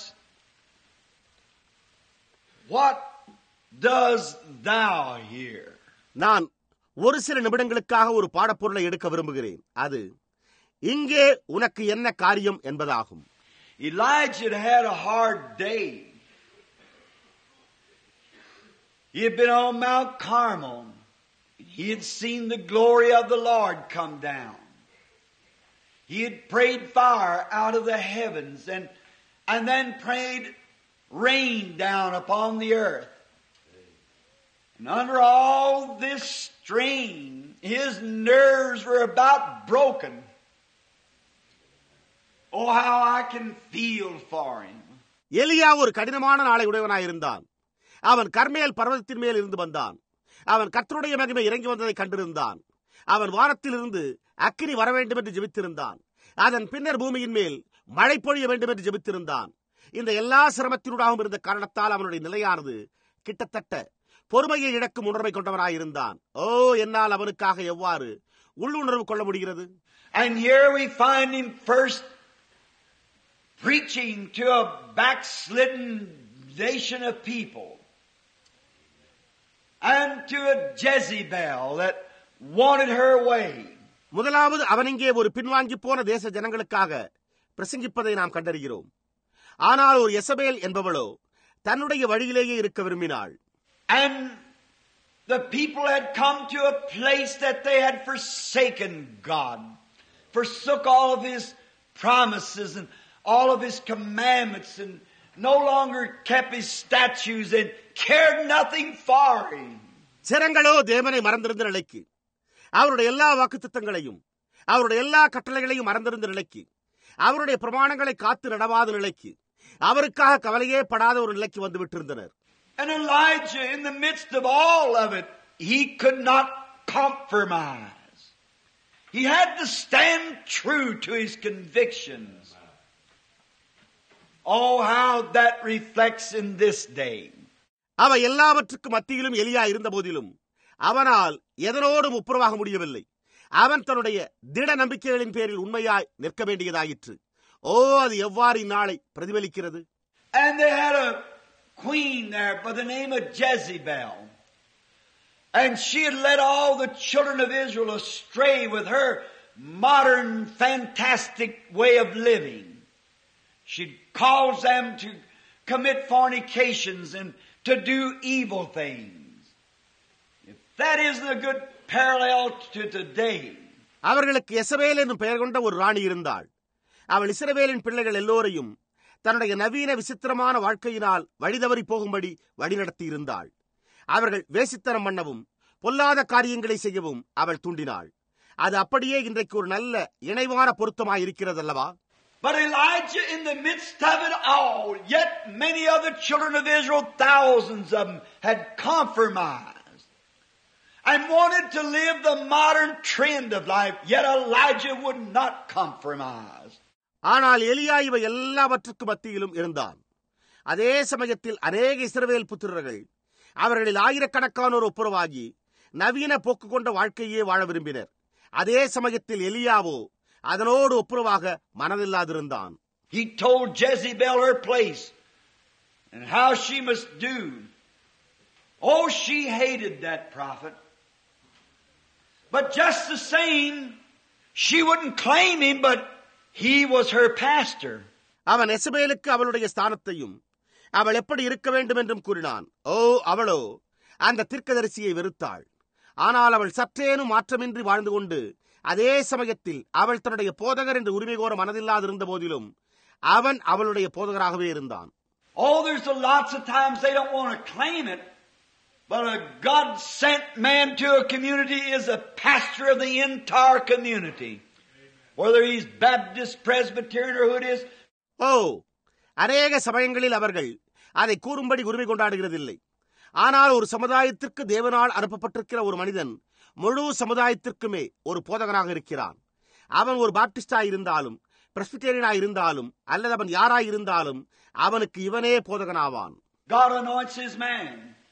What does thou here? நான் ஒரு சில நிமிடங்களுக்காக ஒரு பாடப்பொருளை எடுக்க விரும்புகிறேன். அது இங்கே உனக்கு என்ன காரியம் என்பதாகும். Elijah had had a hard day. He had been on Mount Carmel. He had seen the glory of the Lord come down. He had prayed fire out of the heavens and, and then prayed rain down upon the earth. And under all this strain, his nerves were about broken. Oh, how I can feel for him. எலியா ஒரு கடினமான நாளை உடையவனாயிருந்தான். அவன் கர்மேல் பர்வதத்தின் மேல் இருந்து வந்தான். அவன் கர்த்தருடைய மகிமை இறங்கி வந்ததை கண்டிருந்தான். அவன் வானத்திலிருந்து அக்கினி வர வேண்டும் என்று ஜெபித்திருந்தான். அதன் பின்னர் பூமியின் மேல் மழை பொழிய வேண்டும் என்று ஜெபித்திருந்தான். இந்த எல்லா சிரமத்தினூடாகவும் இருந்த காரணத்தால் அவனுடைய நிலையானது கிட்டத்தட்ட பொறுமையை இழக்கும் உணர்வை கொண்டவனாயிருந்தான். ஓ, என்னால் அவனுக்காக எவ்வாறு உள்ளுணர்வு கொள்ள முடிகிறது. And here we find him first preaching to a backslidden nation of people and to a Jezebel that wanted her way. முதலாவது அவன் இங்கே ஒரு பின்வாங்கி போன தேச ஜனங்களுக்காக பிரசங்கிப்பதை நாம் கண்டறிகிறோம். ஆனால் ஒரு எசபேல் என்பவளோ தன்னுடைய வழியிலேயே இருக்க விரும்பினாள். And the people had come to a place that they had forsaken God, forsook all of His promises and all of His commandments, and no longer kept His statutes and cared nothing for Him. ஜனங்களோ தேவனை மறந்திருந்த நிலைக்கு, அவருடைய எல்லா வாக்குத்தத்தங்களையும் அவருடைய எல்லா கட்டளைகளையும் மறந்திருந்த நிலைக்கு, அவருடைய பிரமாணங்களை காத்து நடவாத நிலைக்கு, அவருக்காக கவலையே படாத ஒரு நிலைக்கு வந்து விட்டிருந்தனர். And Elijah, in the midst of all of it, he could not compromise. He had to stand true to his convictions. Oh, how that reflects in this day. அவை எல்லாவற்றுக்கும் மத்தியிலும் எலியா இருந்த போதிலும் அவனால் எதனோடும் ஒப்புரவாக முடியவில்லை. அவன் தன்னுடைய திட நம்பிக்கைகளின் பேரில் உண்மையாய் நிற்க வேண்டியதாயிற்று. ஓ, அது எவ்வாறு இந்நாளை பிரதிபலிக்கிறது. And they had a queen there by the name of Jezebel. And she had led all the children of Israel astray with her modern, fantastic way of living. She'd cause them to commit fornications and to do evil things. If that isn't a good parallel to today. அவர்களுக்கு எசபேல் என்னும் பெயர் கொண்ட ஒரு ராணி இருந்தாள். அவள் இஸ்ரவேலின் பிள்ளைகள் எல்லோரையும் தன்னுடைய நவீன விசித்திரமான வாழ்க்கையினால் வழிதவறி போகும்படி வழிநடத்தியிருந்தாள். அவர்கள் வேசித்தனம் பண்ணவும் பொல்லாத காரியங்களை செய்யவும் அவள் தூண்டினாள். அது அப்படியே இன்றைக்கு ஒரு நல்ல இணைவான பொருத்தமாய் இருக்கிறதல்லவா? But Elijah, in the midst of it all, yet many of the children of Israel, thousands of them, had compromised and wanted to live the modern trend of life. Yet Elijah would not compromise. ஆனால் எலியா இவை எல்லாவற்றுக்கும் மத்தியிலும் இருந்தான். அதே சமயத்தில் அநேக இஸ்ரவேல் புத்திரர்கள் அவர்களில் ஆயிரக்கணக்கானோர் ஒப்புரவாகி நவீன போக்கு கொண்ட வாழ்க்கையே வாழ விரும்பினர். அதே சமயத்தில் எலியாவோ அதனோடு ஒப்புரவாக மனதில்லாதிருந்தான். He told Jezebel her place and how she must do. Oh, she hated that prophet. But just the same, she wouldn't claim him, but he was her pastor. அவன் எசபேலுக்கு அவளுடைய ஸ்தானத்தையும் அவள் எப்படி இருக்க வேண்டும் என்றும் கூறினான். ஓ, அவளோ அந்த தீர்க்கதரிசியை வெறுத்தாள். ஆனால் அவள் சற்றேனும் மாற்றமின்றி வாழ்ந்து கொண்டு அதே சமயத்தில் அவள் தன்னுடைய போதகர் என்று உரிமை கோர மனதில்லாதிருந்த போதிலும் அவன் அவளுடைய போதகராகவே இருந்தான். Oh, there's a lots of times they don't want to claim it, but a God-sent man to a community is a pastor of the entire community. Whether he's Baptist, Presbyterian or who it is. ஓ, அநேக சமயங்களில் அவர்கள் அதை கூறும்படி உரிமை கொண்டாடுகிறதில்லை. ஆனால் ஒரு சமுதாயத்திற்கு தேவனால் அனுப்பப்பட்டிருக்கிற ஒரு மனிதன் முழு சமுதாயத்திற்குமே ஒரு போதகனாக இருக்கிறான். அவன் ஒரு பாப்டிஸ்டாய் இருந்தாலும் பிரெஸ்பிட்டேரியனாய் இருந்தாலும் அல்லது அவன் யாராய் இருந்தாலும் அவனுக்கு இவனே போதகனாவான். God anoints his man.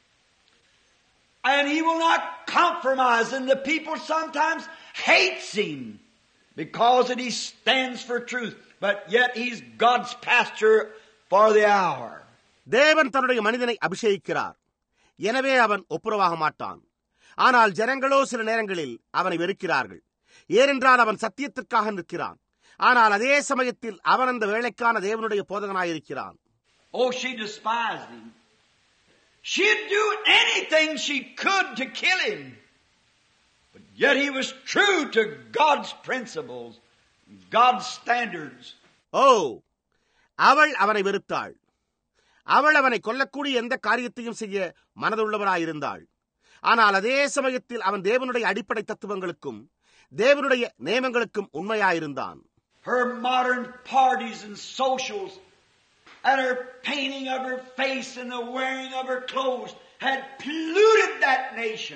And he will not compromise, and the people sometimes hates him because that he stands for truth, but yet he's God's pastor for the hour. தேவன் தன்னுடைய மனிதனை அபிஷேகிக்கிறார், எனவே அவன் ஒப்புரவாக மாட்டான். ஆனால் ஜனங்களோ சில நேரங்களில் அவனை வெறுக்கிறார்கள். ஏனென்றால் அவன் சத்தியத்திற்காக நிற்கிறான். ஆனால் அதே சமயத்தில் அவன் அந்த வேளைக்கான தேவனுடைய போதகனாயிருக்கிறான். Oh, she despised him. She'd do anything she could to kill him. But yet he was true to God's principles, God's standards. ஓ, அவள் அவனை வெறுத்தாள். அவள் அவனை கொல்லக்கூடிய எந்த காரியத்தையும் செய்ய மனதுள்ளவராயிருந்தாள். ஆனால் அதே சமயத்தில் அவன் தேவனுடைய அடிப்படை தத்துவங்களுக்கும் தேவனுடைய நியமங்களுக்கும் உண்மையாயிருந்தான். Her modern parties and socials and her painting of her face and the wearing of her clothes had polluted that nation.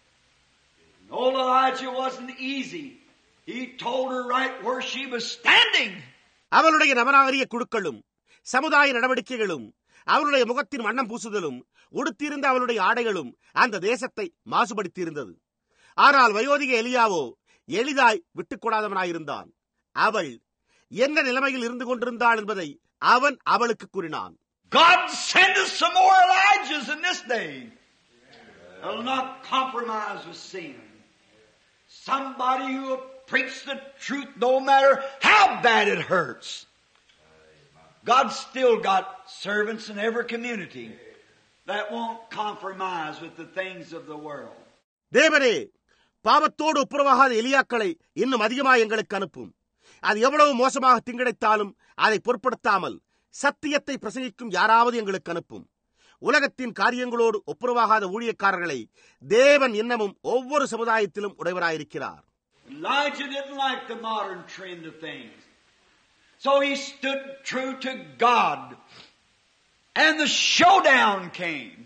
Old Elijah wasn't easy. He told her right where she was standing. அவளுடைய நவநாகரிக குழுக்களும் சமுதாய நடவடிக்கைகளும் அவளுடைய முகத்தின் வண்ணம் பூசுதலும் உடுத்தியிருந்த அவளுடைய ஆடைகளும் அந்த தேசத்தை மாசுபடுத்தியிருந்தது. ஆனால் வயோதிக எலியாவோ எளிதாய் விட்டுக்கூடாதவனாயிருந்தான். அவள் என்ன நிலைமையில் இருந்து கொண்டிருந்தாள் என்பதை அவன் அவளுக்கு கூறினான். God send us some more Elijahs in this day. They'll not compromise with sin. Somebody who will preach the truth no matter how bad it hurts. God's still got servants in every community that won't compromise with the things of the world. தேவனே, பாவத்தோடு ஒப்புரவாகாத எலியாக்களை இன்னும் அதிகமாக எங்களுக்கு அனுப்பும். அது எவ்வளவு மோசமாக திங்கடைத்தாலும் அதை பொருட்படுத்தாமல் சத்தியத்தை பிரசங்கிக்கும் யாராவது எங்களுக்கு அனுப்பும். உலகத்தின் காரியங்களோடு ஒப்புரவாகாத ஊழியக்காரர்களை தேவன் இன்னமும் ஒவ்வொரு சமுதாயத்திலும் உடையவராயிருக்கிறார். Elijah didn't like the modern trend of things. So he stood true to God. And the showdown came.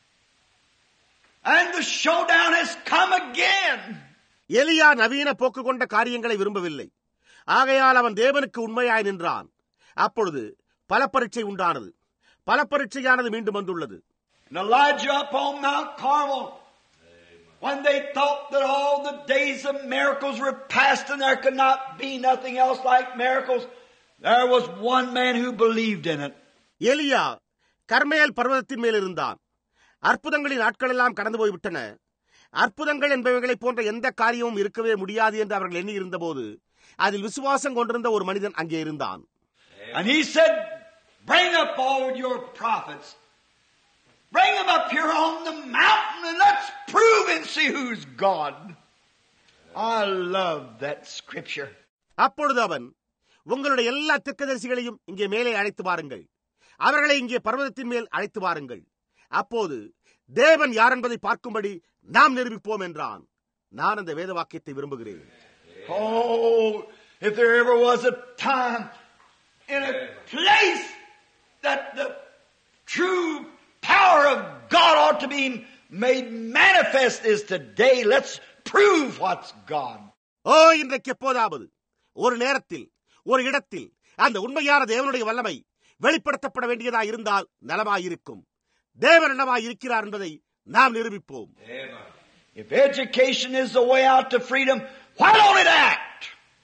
And the showdown has come again. எலியா நவீன போக்கு கொண்ட காரியங்களை விரும்பவில்லை. ஆகையால் அவன் தேவனுக்கு உண்மையாய் நின்றான். அப்பொழுது பல பரீட்சை உண்டானது. பல பரீட்சையானது மீண்டும் வந்துள்ளது. And Elijah up on Mount Carmel, when they thought that all the days of miracles were past and there could not be nothing else like miracles, there was one man who believed in it. எலியா கர்மேல் பர்வதத்தின் மேல் இருந்தான். அற்புதங்களின் நாட்கள் எல்லாம் கடந்து போய்விட்டன. அற்புதங்கள் என்பவைகளை போன்ற எந்த காரியமும் இருக்கவே முடியாது என்று அவர்கள் எண்ணி இருந்த போது அதில் விசுவாசம் கொண்டிருந்த ஒரு மனிதன் அங்கே இருந்தான். And he said, bring up all your prophets. Bring them up here on the mountain and let's prove and see who's God. I love that scripture. அப்பொழுது அவன், உங்களுடைய எல்லா தீர்க்கதரிசிகளையும் இங்கே மேலே அழைத்து வாருங்கள், அவர்களை இங்கே பர்வதத்தின் மேல் அழைத்து வாருங்கள். அப்போது தேவன் யார் என்பதை பார்க்கும்படி நாம் நிரூபிப்போம் என்றான். நான் அந்த வேத வாக்கியத்தை விரும்புகிறேன். Oh, if there ever was a time in a place that the true power of God ought to be made manifest is today. Let's prove what's God. ஓ, இன்றைக்கு எப்போதாவது ஒரு நேரத்தில் ஒரு இடத்தில் அந்த உண்மையான தேவனுடைய வல்லமை வெளிப்படுத்தப்பட வேண்டியதா இருந்தால் நலமாயிருக்கும். தேவன் என்னவாய் இருக்கிறார் என்பதை நாம் நிரூபிப்போம். If education is the way out to freedom, why don't it act?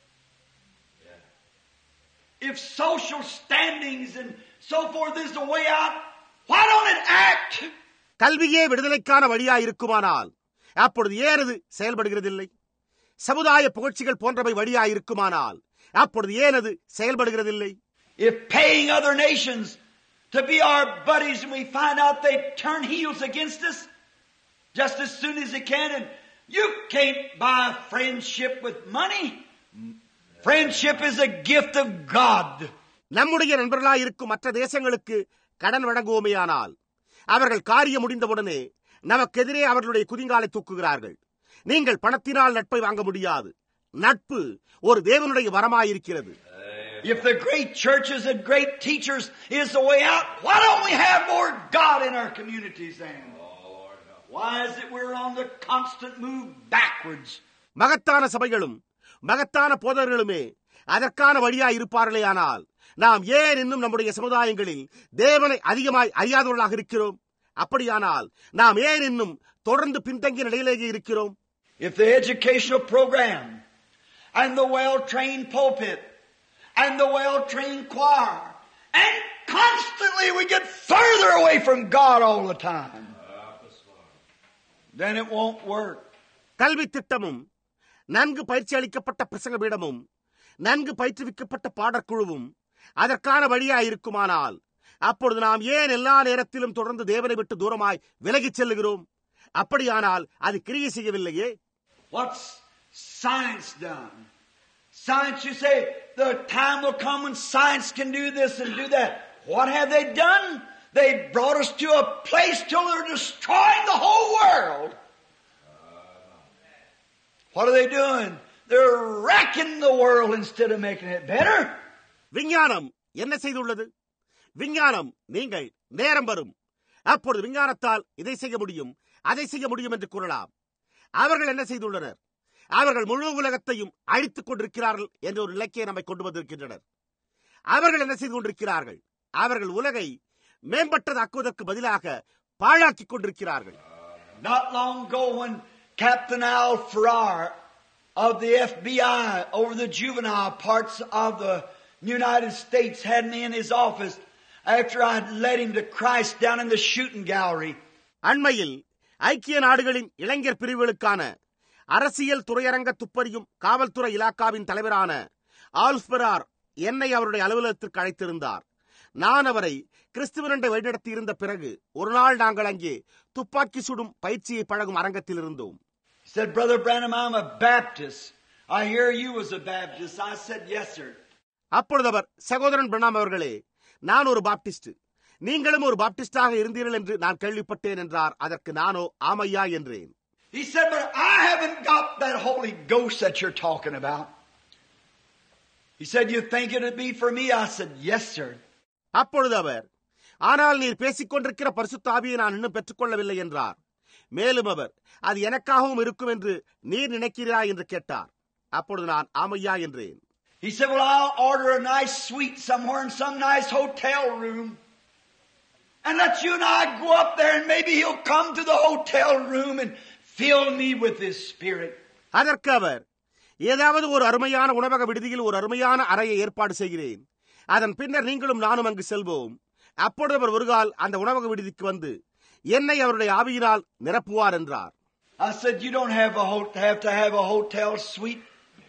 If social standings and so forth is the way out, why don't it act? கல்வியே விடுதலைக்கான வழியா இருக்குமானால் அப்பொழுது ஏன் அது செயல்படுகிறதில்லை? சமுதாய புகழ்ச்சிகள் போன்றவை வழியா இருக்குமானால் அப்பொழுது ஏன் அது செயல்படுகிறதில்லை? If paying other nations to be our buddies and we find out they turn heels against us just as soon as they can, and you can't buy friendship with money. Friendship is a gift of God. நம்முடைய நண்பர்களாய் இருக்கும் மற்ற தேசங்களுக்கு கடன் வழங்குவோமேயானால் அவர்கள் காரியம் முடிந்தவுடனே நமக்கெதிரே அவர்களுடைய குதிங்காலை தூக்குகிறார்கள். நீங்கள் பணத்தினால் நட்பை வாங்க முடியாது. நட்பு ஒரு தேவனுடைய வரமாயிருக்கிறது. If the great churches and great teachers is the way out, why don't we have more God in our communities then? Why is it we're on the constant move backwards? மகத்தான சபைகளும் மகத்தான போதகர்களுமே அதற்கான வழியாய் இருப்பார்களே, ஆனால் நாம் ஏன் இன்னும் நம்முடைய சமுதாயங்களில் தேவனை அதிகமாய் அறியாதவர்களாக இருக்கிறோம்? அப்படியானால் நாம் ஏன் இன்னும் தொடர்ந்து பின்தங்கிய நிலையிலேயே இருக்கிறோம்? If the educational program and the well-trained pulpit and the well-trained choir and constantly we get further away from God all the time, then it won't work. கல்வி திட்டமும் நன்கு பயிற்சி அளிக்கப்பட்ட பிரசங்க பீடமும் நன்கு பயிற்றுவிக்கப்பட்ட பாடற்குழுவும் அதற்கான வழியாய் இருக்குமானால் அப்பொழுது நாம் ஏன் எல்லா நேரத்திலும் தொடர்ந்து தேவனை விட்டு தூரமாய் விலகிச் செல்லுகிறோம்? அப்படியானால் அது கிரியை செய்யவில்லையே. What's science done? Science, you say, the time will come when science can do this and do that. What have they done? They brought us to a place till they're destroying the whole world. What are they doing? They're wrecking the world instead of making it better. விஞ்ஞானம் என்ன செய்துள்ளது? விஞ்ஞானம், நீங்கள் நேரம் வரும் அப்பொழுது விஞ்ஞானத்தால் இதை செய்ய முடியும் அதை செய்ய முடியும் என்று கூறலாம். அவர்கள் என்ன செய்துள்ளனர்? அவர்கள் முழு உலகத்தையும் அழித்துக் கொண்டிருக்கிறார்கள் என்ற ஒரு இலக்கியை நம்மை கொண்டு வந்திருக்கின்றனர். அவர்கள் என்ன செய்து கொண்டிருக்கிறார்கள்? அவர்கள் உலகை மேம்பட்டதாக்குவதற்கு பதிலாக பாழாக்கிக் கொண்டிருக்கிறார்கள். Not long ago when Captain Al Farrar of the F B I over the juvenile parts of the United States had me in his office after I had led him to Christ down in the shooting gallery. அண்மையில் ஐக்கிய நாடுகளின் இளைஞர் பிரிவுகளுக்கான அரசியல் துறையரங்க துப்பறியும் காவல்துறை இலாக்காவின் தலைவரான ஆல்ஃபரார் என்னை அவருடைய அலுவலகத்திற்கு அழைத்திருந்தார். நான் அவரை கிறிஸ்துவனண்டை வழிநடத்தி இருந்த பிறகு ஒரு நாள் நாங்கள் அங்கே துப்பாக்கி சுடும் பயிற்சியை பழகும் அரங்கத்தில் இருந்தோம். He said, Brother Branham, I'm a Baptist. I hear you was a Baptist. I said, yes, sir. அப்பொழுது அவர், சகோதரன் பிரணாம் அவர்களே, நான் ஒரு பாப்டிஸ்ட், நீங்களும் ஒரு பாப்டிஸ்டாக இருந்தீர்கள் என்று நான் கேள்விப்பட்டேன் என்றார். அதற்கு நானோ ஆமையா என்றேன். He said, but I haven't got that Holy Ghost that you're talking about. He said, you think it'd be for me? I said, yes, sir. அப்பொழுது அவர், ஆனால் நீர் பேசிக் கொண்டிருக்கிற பரிசுத்த ஆவியை நான் இன்னும் பெற்றுக்கொள்ளவில்லை என்றார். மேலும் அவர், அது எனக்காகவும் இருக்கும் என்று நீர் நினைக்கிறா என்று கேட்டார். அப்பொழுது நான் ஆமையா என்றேன். He said, well, I'll order a nice suite somewhere in some nice hotel room. And let you and I go up there and maybe he'll come to the hotel room and fill me with his spirit. அதற்கு அவர், ஏதாவது ஒரு அருமையான உணவக விடுதியில் ஒரு அருமையான அறையை ஏற்பாடு செய்கிறேன். அதன் பின்னர் நீங்களும் நானும் அங்கு செல்வோம். அப்பொழுது அவர் ஒரு கால் அந்த உணவக விடுதிக்கு வந்து என்னை அவருடைய ஆவியினால் நிரப்புவார் என்றார். I said, you don't have a ho- have to have a hotel suite.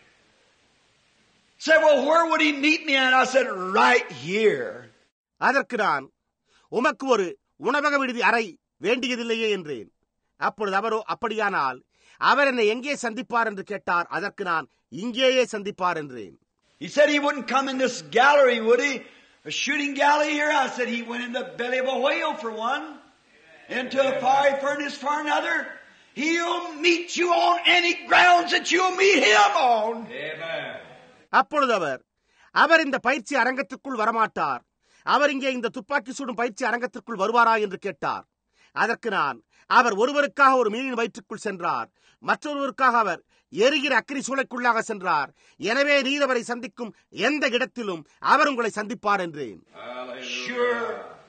He said, well, where would he meet me? And I said, right here. அதற்கு நான், உமக்கு ஒரு உணவக விடுதி அறை வேண்டியதில்லையே என்றேன். அப்பொழுது அவரோ, அப்படியானால் அவர் என்னை எங்கே சந்திப்பார் என்று கேட்டார். அதற்கு நான், இங்கேயே சந்திப்பார் என்றேன். He said he wouldn't come in this gallery, would he? A shooting gallery here. I said he went in the belly of a whale for one, into a fiery furnace for another. He'll meet you on any grounds that you'll meet him on. Amen. அப்பொழுது அவர் அவர் இந்த பயிற்சி அரங்கத்திற்குள் வரமாட்டார், அவர் இங்கே இந்த துப்பாக்கி சூடும் பயிற்சி அரங்கத்திற்குள் வருவாரா என்று கேட்டார். அதற்கு நான், அவர் ஒருவருக்காக ஒரு மீனின் வயிற்றுக்குள் சென்றார், மற்றொருவருக்காக அவர் எரிகிற அக்கினி சூளைக்குள்ளாக சென்றார். எனவே நீர் அவரை சந்திக்கும் எந்த இடத்திலும் அவர் உங்களை சந்திப்பார் என்றேன். Sure.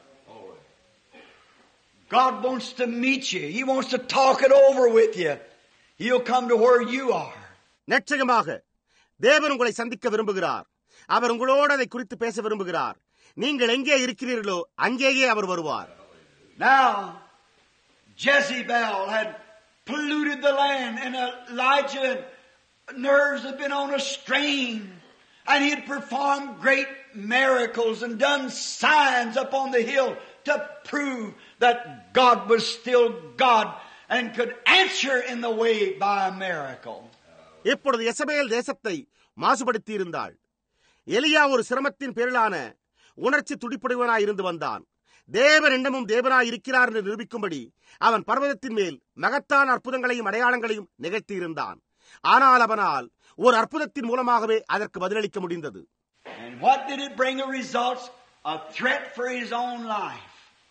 God wants to meet you. He wants to talk it over with you. He'll come to where you are. நிச்சயமாக தேவன் உங்களை சந்திக்க விரும்புகிறார். அவர் உங்களோடு அதை குறித்து பேச விரும்புகிறார். நீங்கள் எங்கே இருக்கிறீர்களோ அங்கேயே அவர் வருவார். Now, Jezebel had polluted the land, and Elijah's nerves had been on a strain, and he had performed great miracles and done signs upon the hill to prove that God was still God and could answer in the way by a miracle. இப்பொழுது எசபேல் தேசத்தை மாசுபடுத்தி இருந்தாள். எலியா ஒரு சிரமத்தின் பேரிலான உணர்ச்சி துடிப்புடையவனாய் இருந்து வந்தான். தேவன் இன்னமும் தேவனாய் இருக்கிறார் என்று நிரூபிக்கும்படி அவன் பர்வதத்தின் மேல் மகத்தான அற்புதங்களையும் அடையாளங்களையும் நிகழ்த்தி இருந்தான். ஆனால் அவனால் ஒரு அற்புதத்தின் மூலமாகவே அதற்கு பதிலளிக்க முடிந்தது. And what did it bring a result? A threat for his own life.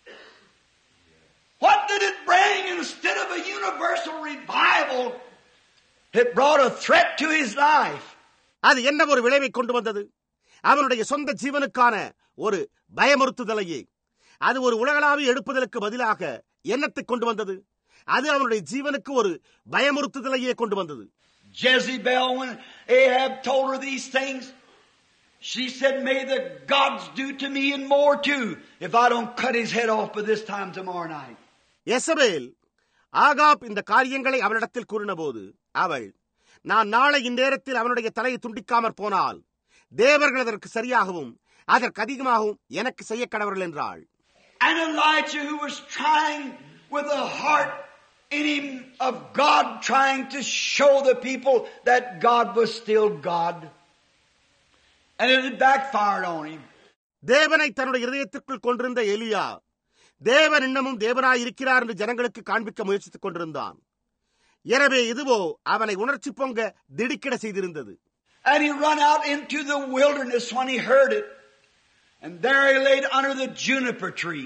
What did it bring? Instead of a universal revival, it brought a threat to his life. அது என்ன ஒரு விளைவை கொண்டு வந்தது? அவனுடைய சொந்த ஜீவனுக்கான ஒரு பயமுறுத்துதலையே. அது ஒரு உலகளாவிய எழுப்புதலுக்கு பதிலாக என்னத்தை கொண்டு வந்தது? அது அவனுடைய ஜீவனுக்கு ஒரு பயமுறுத்துதலையே கொண்டு வந்தது. Jezebel, when Ahab told her these things, she said, may the gods do to me and more too, if I don't cut his head off by this time tomorrow night. Jezebel Ahab இந்த காரியங்களை அவனிடத்தில் கூறின போது அவள், நான் நாளை இந்நேரத்தில் அவனுடைய தலையை துண்டிக்காமற் போனால் தேவர்கள் அதற்கு சரியாகவும் அதற்கு அதிகமாகவும் எனக்கு செய்ய கடவர்கள் என்றாள். And Elijah, who was trying with a heart in him of God, trying to show the people that God was still God, and it had backfired on him. தேவனை தன்னுடைய இதயத்திற்குள் கொண்டிருந்த எலியா தேவன் இன்னமும் தேவனாய் இருக்கிறார் என்று ஜனங்களுக்கு காண்பிக்க முயற்சித்துக் கொண்டிருந்தான். எனவே இதுவோ அவனை உணர்ச்சி பொங்க திடுக்கிட செய்திருந்தது. And he run out into the wilderness when he heard it, and there he laid under the juniper tree,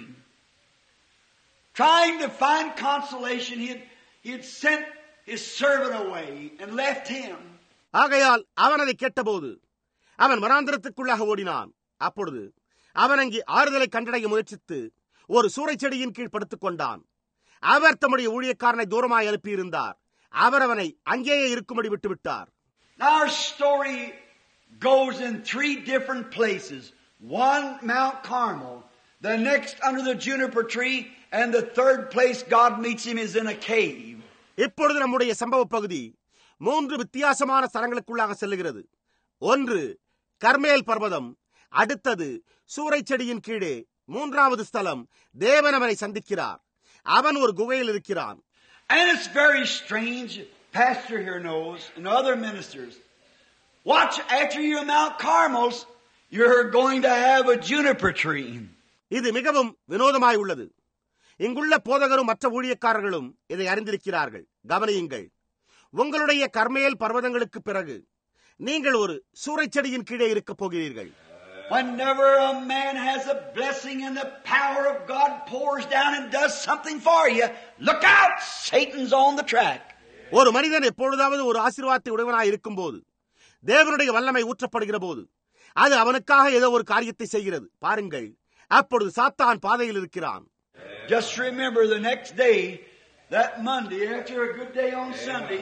trying to find consolation. He had, he had sent his servant away and left him. ஆகையால் அவன் அதை கேட்டபோது அவன் வனாந்திரத்துக்குள்ளாக ஓடினான். அப்பொழுது அவன் அங்கே ஆறுதலை கண்டடைய முயற்சித்து ஒரு சூறைச் செடியின் கீழ் படுத்துக் கொண்டான். அவர் தம்முடைய ஊழியக்காரனை தூரமாய் அனுப்பியிருந்தார். அவர் அவனை அங்கேயே இருக்கும்படி விட்டுவிட்டார். Our story goes in three different places. One, Mount Carmel. The next, under the juniper tree. And the third place God meets him is in a cave. இப்பொழுது நம்முடைய சம்பவ பகுதி மூன்று வித்தியாசமான ஸ்தலங்களுக்குள்ளாக செல்லுகிறது. ஒன்று கர்மேல் பர்வதம், அடுத்தது சூறைச் செடியின் கீழே, மூன்றாவது ஸ்தலம் தேவன் அவனை சந்திக்கிறார். அவன் ஒரு குகையில் இருக்கிறான். And it's very strange. Pastor here knows, and other ministers. Watch, after you Mount Carmels, you're going to have a juniper tree. இது மிகவும் வினோதமாய் உள்ளது. இங்குள்ள போதகரும் மற்ற ஊழியக்காரர்களும் இதை அறிந்திருக்கிறார்கள். கவனியுங்கள், உங்களுடைய கர்மேல் பர்வதங்களுக்கு பிறகு நீங்கள் ஒரு சூறைச் செடியின் கீழே இருக்க போகிறீர்கள். Whenever a man has a blessing and the power of God pours down and does something for you, look out, Satan's on the track. ஒரு மனிதன் எப்பொழுதாவது ஒரு ஆசீர்வாதத்தை உடையவனாய் இருக்கும் போது, தேவனுடைய வல்லமை ஊற்றப்படுகிற போது, அது அவனுக்காக ஏதோ ஒரு காரியத்தை செய்கிறது. பாருங்கள், அப்பொழுது சாத்தான் பாதையில் இருக்கிறான். Just remember the next day, that Monday, after a good day on Sunday,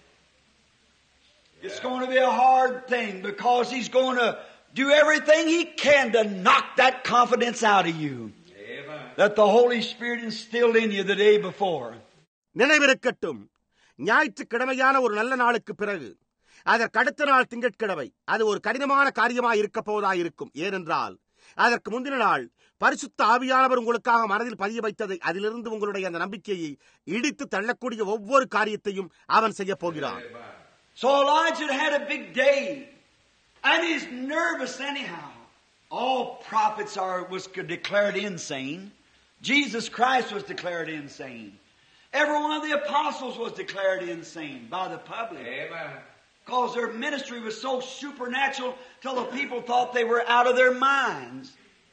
it's going to be a hard thing because he's going to do everything he can to knock that confidence out of you. Amen. That the Holy Spirit instilled in you the day before. நினைவிருக்கட்டும், ஞாயிற்றுக்கிழமையான ஒரு நல்ல நாளுக்கு பிறகு அதற்கு அடுத்த நாள் திங்கட்கிழமை அது ஒரு கடினமான காரியமாய் இருக்க போவதாயிருக்கும். ஏனென்றால் அதற்கு முந்தின நாள் பரிசுத்த ஆவியானவர் உங்களுக்காக மனதில் பதிய வைத்ததை, அதிலிருந்து உங்களுடைய அந்த நம்பிக்கையை இடித்து தள்ளக்கூடிய ஒவ்வொரு காரியத்தையும் அவன் செய்ய போகிறான். So Elijah had a big day. And he's nervous anyhow. All prophets are was declared insane. Jesus Christ was declared insane. Every one of the apostles was declared insane by the public. Amen. Because their ministry was so supernatural till the people thought they were out of their minds.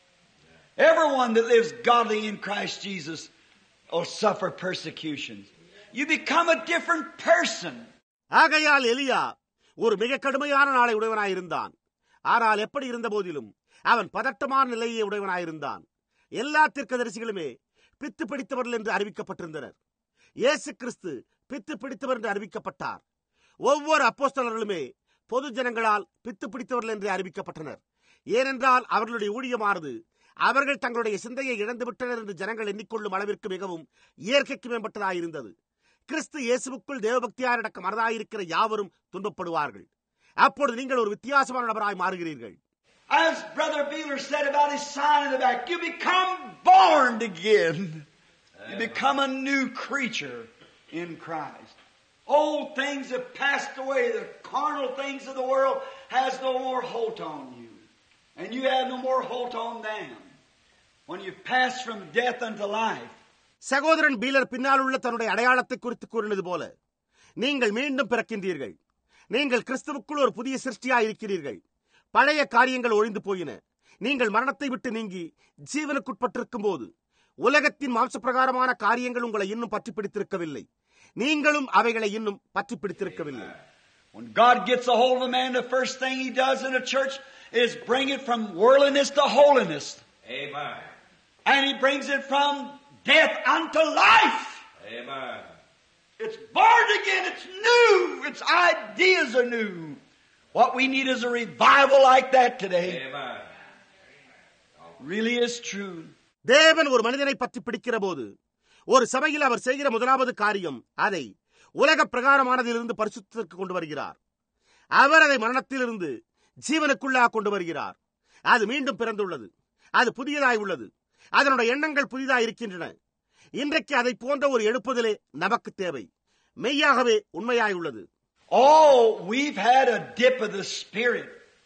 Everyone that lives godly in Christ Jesus will suffer persecutions. You become a different person. ஆகையால் எலியா ஒரு மிக கடுமையான நாளை உடையவனாயிருந்தான். ஆனால் எப்படி இருந்த போதிலும் அவன் பதட்டமான நிலையை உடையவனாயிருந்தான். எல்லா தீர்க்கதரிசிகளுமே பித்து பிடித்தவர்கள் என்று அறிவிக்கப்பட்டிருந்தனர். இயேசு கிறிஸ்து பித்து பிடித்தவர் என்று அறிவிக்கப்பட்டார். ஒவ்வொரு அப்போஸ்தலர்களுமே பொது ஜனங்களால் பித்து பிடித்தவர்கள் என்று அறிவிக்கப்பட்டனர். ஏனென்றால் அவர்களுடைய ஊழியமானது அவர்கள் தங்களுடைய சிந்தையை இழந்துவிட்டனர் என்று ஜனங்கள் எண்ணிக்கொள்ளும் அளவிற்கு மிகவும் இயற்கைக்கு மேம்பட்டதாயிருந்தது. கிறிஸ்து இயேசுவுக்குள் தேவபக்தியாரடக்க மனதாயிருக்கிற யாவரும் துன்பப்படுவார்கள். அப்பொழுது நீங்கள் ஒரு வித்தியாசமான நபராய் மாறுகிறீர்கள். As Brother Beeler said about his sign in the back, you become born again. You become a new creature in Christ. Old things have passed away. The carnal things of the world has no more hold on you. And you have no more hold on them. When you pass from death unto life. சகோதரன் Beeler பின்னால் உள்ள தன்னுடைய அடையாளத்தை குறித்து கூறினது போல, நீங்கள் மீண்டும் பிறக்கின்றீர்கள். நீங்கள் கிறிஸ்துவுக்குள் ஒரு புதிய சிருஷ்டியாய் இருக்கிறீர்கள். பழைய காரியங்கள் ஒழிந்து போயின. நீங்கள் மரணத்தை விட்டு நீங்கி ஜீவனுக்குட்பட்டிருக்கும் போது உலகத்தின் மாம்சப்பிரகாரமான காரியங்கள் உங்களை இன்னும் பற்றி பிடித்திருக்கவில்லை. நீங்களும் அவைகளை இன்னும் பற்றி பிடித்திருக்கவில்லை. When God gets a hold of a man, the first thing He does in a church is bring it from worldliness to holiness. Amen. And He brings it from death unto life. Amen. It's born again. It's new. Its ideas are new. What we need is a revival like that today. Amen. Really is true. தேவன் ஒரு மனிதனை பற்றி பிடிக்கிற போது ஒரு சபையில் அவர் செய்கிற முதலாவது காரியம் அதை உலக பிரகாரமானதிலிருந்து பரிசுத்தத்திற்கு கொண்டு வருகிறார். அவர் அதை மரணத்திலிருந்து ஜீவனுக்குள்ளாக கொண்டு வருகிறார். அது மீண்டும் பிறந்துள்ளது. அது புதியதாய் உள்ளது. அதனுடைய எண்ணங்கள் புதிதாய் இருக்கின்றன. இன்றைக்கு அதை போன்ற ஒரு எழுப்புதலே நமக்கு தேவை. மெய்யாகவே உண்மையாய் உள்ளது. Oh, we've had a dip of the Spirit.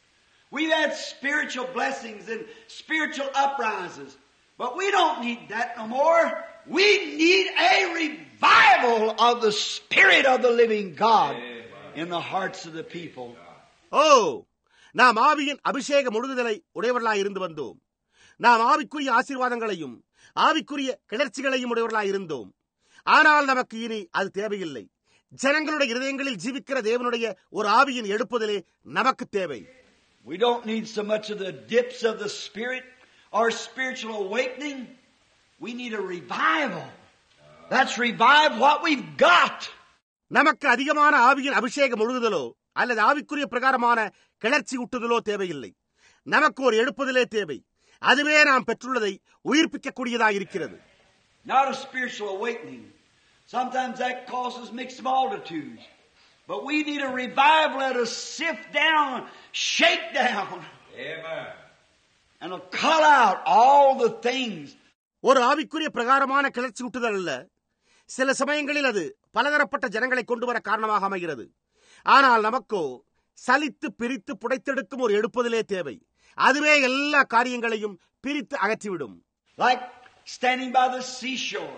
We've had spiritual blessings and spiritual uprises. But we don't need that no more. We need a revival of the Spirit of the living God in the hearts of the people. Oh, நாம் ஆவியின் அபிஷேக முழுதுதலை உடையவர்களாய் இருந்து வந்தோம். நாம் ஆவிக்குரிய ஆசீர்வாதங்களையும் ஆவிக்குரிய கிளர்ச்சிகளையும் உடையவர்களாய் இருந்தோம். ஆனால் நமக்கு இனி அது தேவையில்லை. ஜனங்களுடைய இருதயங்களில் ஜீவிக்கிற தேவனுடைய ஒரு ஆவியின் எழுப்புதலே நமக்கு தேவை. We don't need so much of the dips of the Spirit or spiritual awakening. We need a revival. That's revive what we've got. நமக்கு அதிகமான ஆவியின் அபிஷேகம் முழுதுதலோ அல்லது ஆவிக்குரிய பிரகாரமான கிளர்ச்சி ஊட்டுதலோ தேவையில்லை. நமக்கு ஒரு எழுப்புதலே தேவை. அதுவே நாம் பெற்றுள்ளதை உயிர்ப்பிக்கக்கூடியதாக இருக்கிறது. Not a spiritual awakening. Sometimes that causes mixed multitudes. But we need a revival that'll sift down, shake down. Amen. And will call out all the things. ஒரு ஆவிக்குரிய பிரகாரமான கிளர்ச்சி ஊட்டுதல் அல்ல. சில சமயங்களில் அது பலதரப்பட்ட ஜனங்களை கொண்டு வர காரணமாக அமைகிறது. ஆனால் நமக்கோ சலித்து பிரித்து புடைத்தெடுக்கும் ஒரு எடுப்பதிலே தேவை. அதுவே எல்லா காரியங்களையும் பிரித்து அகற்றிவிடும். Like standing by the seashore.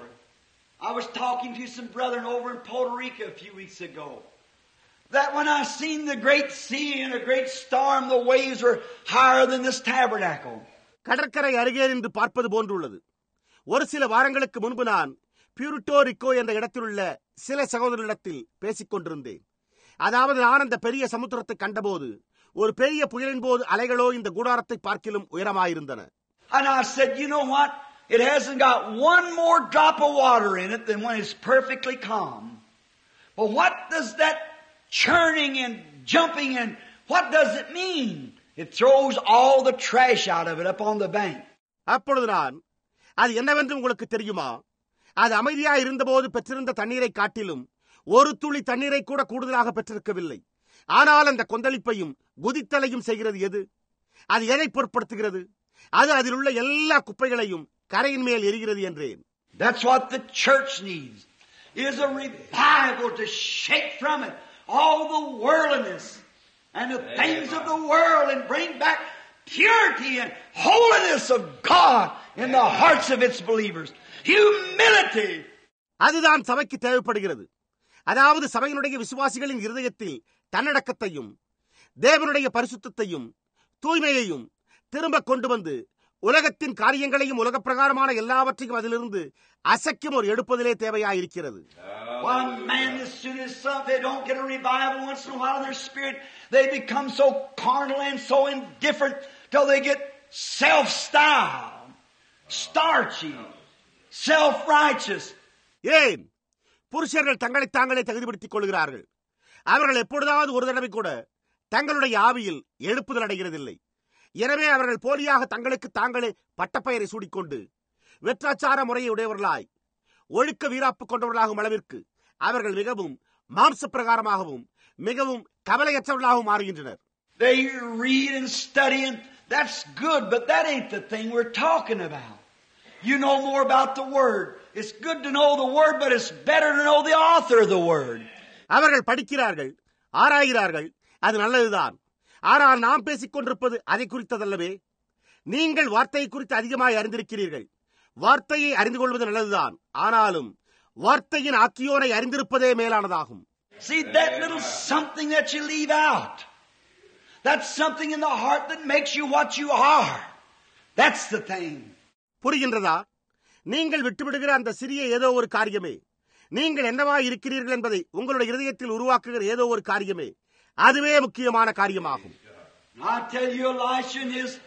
I was talking to some brethren over in Puerto Rico a few weeks ago. That when I seen the great sea and a great storm, the waves were higher than this tabernacle. கடற்கரை அருகே நின்று பார்ப்பது போன்றுள்ளது. ஒரு சில வாரங்களுக்கு முன்பு நான் பியூரிட்டோரிக்கோ என்ற இடத்திலுள்ள சில சகோதரர்களிடத்தில் பேசிக் கொண்டிருந்தேன். அதாவது நான் அந்த பெரிய சமுத்திரத்தை கண்டபோது ஒரு பெரிய புயலின் போது அலைகளோ இந்த கூடாரத்தை பார்க்கிலும் உயரமாயிருந்தன. And I said, you know what? It hasn't got one more drop of water in it than when it's perfectly calm. But what does that churning and jumping and what does it mean? It throws all the trash out of it up on the bank. அப்பொழுது நான், அது என்னவென்று உங்களுக்கு தெரியுமா? அது அமைதியாக இருந்தபோது பெற்றிருந்த தண்ணீரை காட்டிலும் ஒரு துளி தண்ணீரை கூட கூடுதலாக பெற்றிருக்கவில்லை. ஆனால் அந்த கொந்தளிப்பையும் குதித்தலையும் செய்கிறது எது? அது எதை பொருட்படுத்துகிறது? அது அதில் உள்ள எல்லா குப்பைகளையும் கரையின் மேல் எரிகிறது என்றேன். That's what the church needs, is a revival to shake from it all the worldliness and the things of the world and bring back purity and holiness of God in the hearts of its believers. Humility. அதுதான் சபைக்கு தேவைப்படுகிறது. அதாவது சபையினுடைய விசுவாசிகளின் இருதயத்தில் தன்னடக்கத்தையும் தேவனுடைய பரிசுத்தத்தையும் தூய்மையையும் திரும்ப கொண்டு வந்து உலகத்தின் காரியங்களையும் உலக பிரகாரமான எல்லாவற்றையும் அதிலிருந்து அசைக்கும் ஒரு எடுப்பதிலே தேவையாயிருக்கிறது. One man, as soon as some, they don't get a revival once in a while in their spirit, they become so carnal and so indifferent till they get self-styled, starchy, self-righteous. ஏன் புருஷர்கள் தங்களை தாங்களே தகுதிப்படுத்திக் கொள்கிறார்கள்? அவர்கள் எப்பொழுதாவது ஒரு தடவை கூட தங்களுடைய ஆவியில் எழுப்புதல் அடைகிறதில்லை. எனவே அவர்கள் போலியாக தங்களுக்கு தாங்களே பட்டப்பெயரை சூடிக்கொண்டு வெற்றாச்சார முறையை உடையவர்களாய் ஒழுக்க வீராப்பு கொண்டவர்களாகும் அளவிற்கு அவர்கள் மிகவும் மாம்ச பிரகாரமாகவும் மிகவும் கவலையற்றவர்களாகவும் மாறுகின்றனர். They read and study and that's good, but that ain't the thing we're talking about. You know more about the Word. It's good to know the Word, but it's better to know the author of the Word. அவர்கள் படிக்கிறார்கள், ஆராய்கிறார்கள், அது நல்லதுதான். ஆனால் நாம் பேசிக் கொண்டிருப்பது அதை குறித்ததல்லவே. நீங்கள் வார்த்தையை குறித்து அதிகமாய் அறிந்திருக்கிறீர்கள். வார்த்தையை அறிந்து கொள்வது நல்லதுதான். ஆனாலும் வார்த்தையின் ஆக்கியோனை அறிந்திருப்பதே மேலானதாகும். See that little something that you leave out. That's something in the heart that makes you what you are. That's the thing. புரிகின்றதா? நீங்கள் விட்டுவிடுகிற அந்த சிறிய ஏதோ ஒரு காரியமே, நீங்கள் என்னவாய் இருக்கிறீர்கள் என்பதை உங்களுடைய இருதயத்தில் உருவாக்குகிற ஏதோ ஒரு காரியமே, அதுவே முக்கியமான காரியமாகும். I tell you, Elisha and his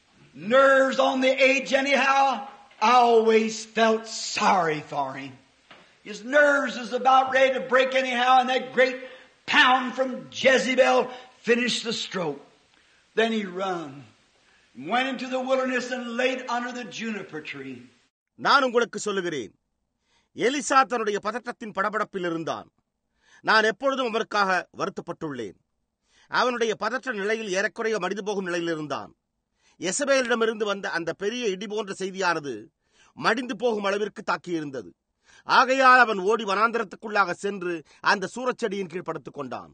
nerves on the edge anyhow, I always felt sorry for him. His nerves was about ready to break anyhow, and that great pound from Jezebel finished the stroke. Then he run, went into the wilderness and laid under the juniper tree. நான் உங்களுக்கு சொல்லுகிறேன், Elisha தன்னுடைய பதட்டத்தின் படபடப்பில் இருந்தான். நான் எப்பொழுதும் அவருக்காக வருத்தப்பட்டுள்ளேன். அவனுடைய பதற்ற நிலையில் ஏறக்குறைய மடிந்து போகும் நிலையில் இருந்தான். எசபேலிடமிருந்து வந்த அந்த பெரிய இடி போன்ற செய்தியானது மடிந்து போகும் அளவிற்கு தாக்கியிருந்தது. ஆகையால் அவன் ஓடி வனாந்தரத்துக்குள்ளாக சென்று அந்த சூரச்செடியின் கீழ் படுத்துக் கொண்டான்.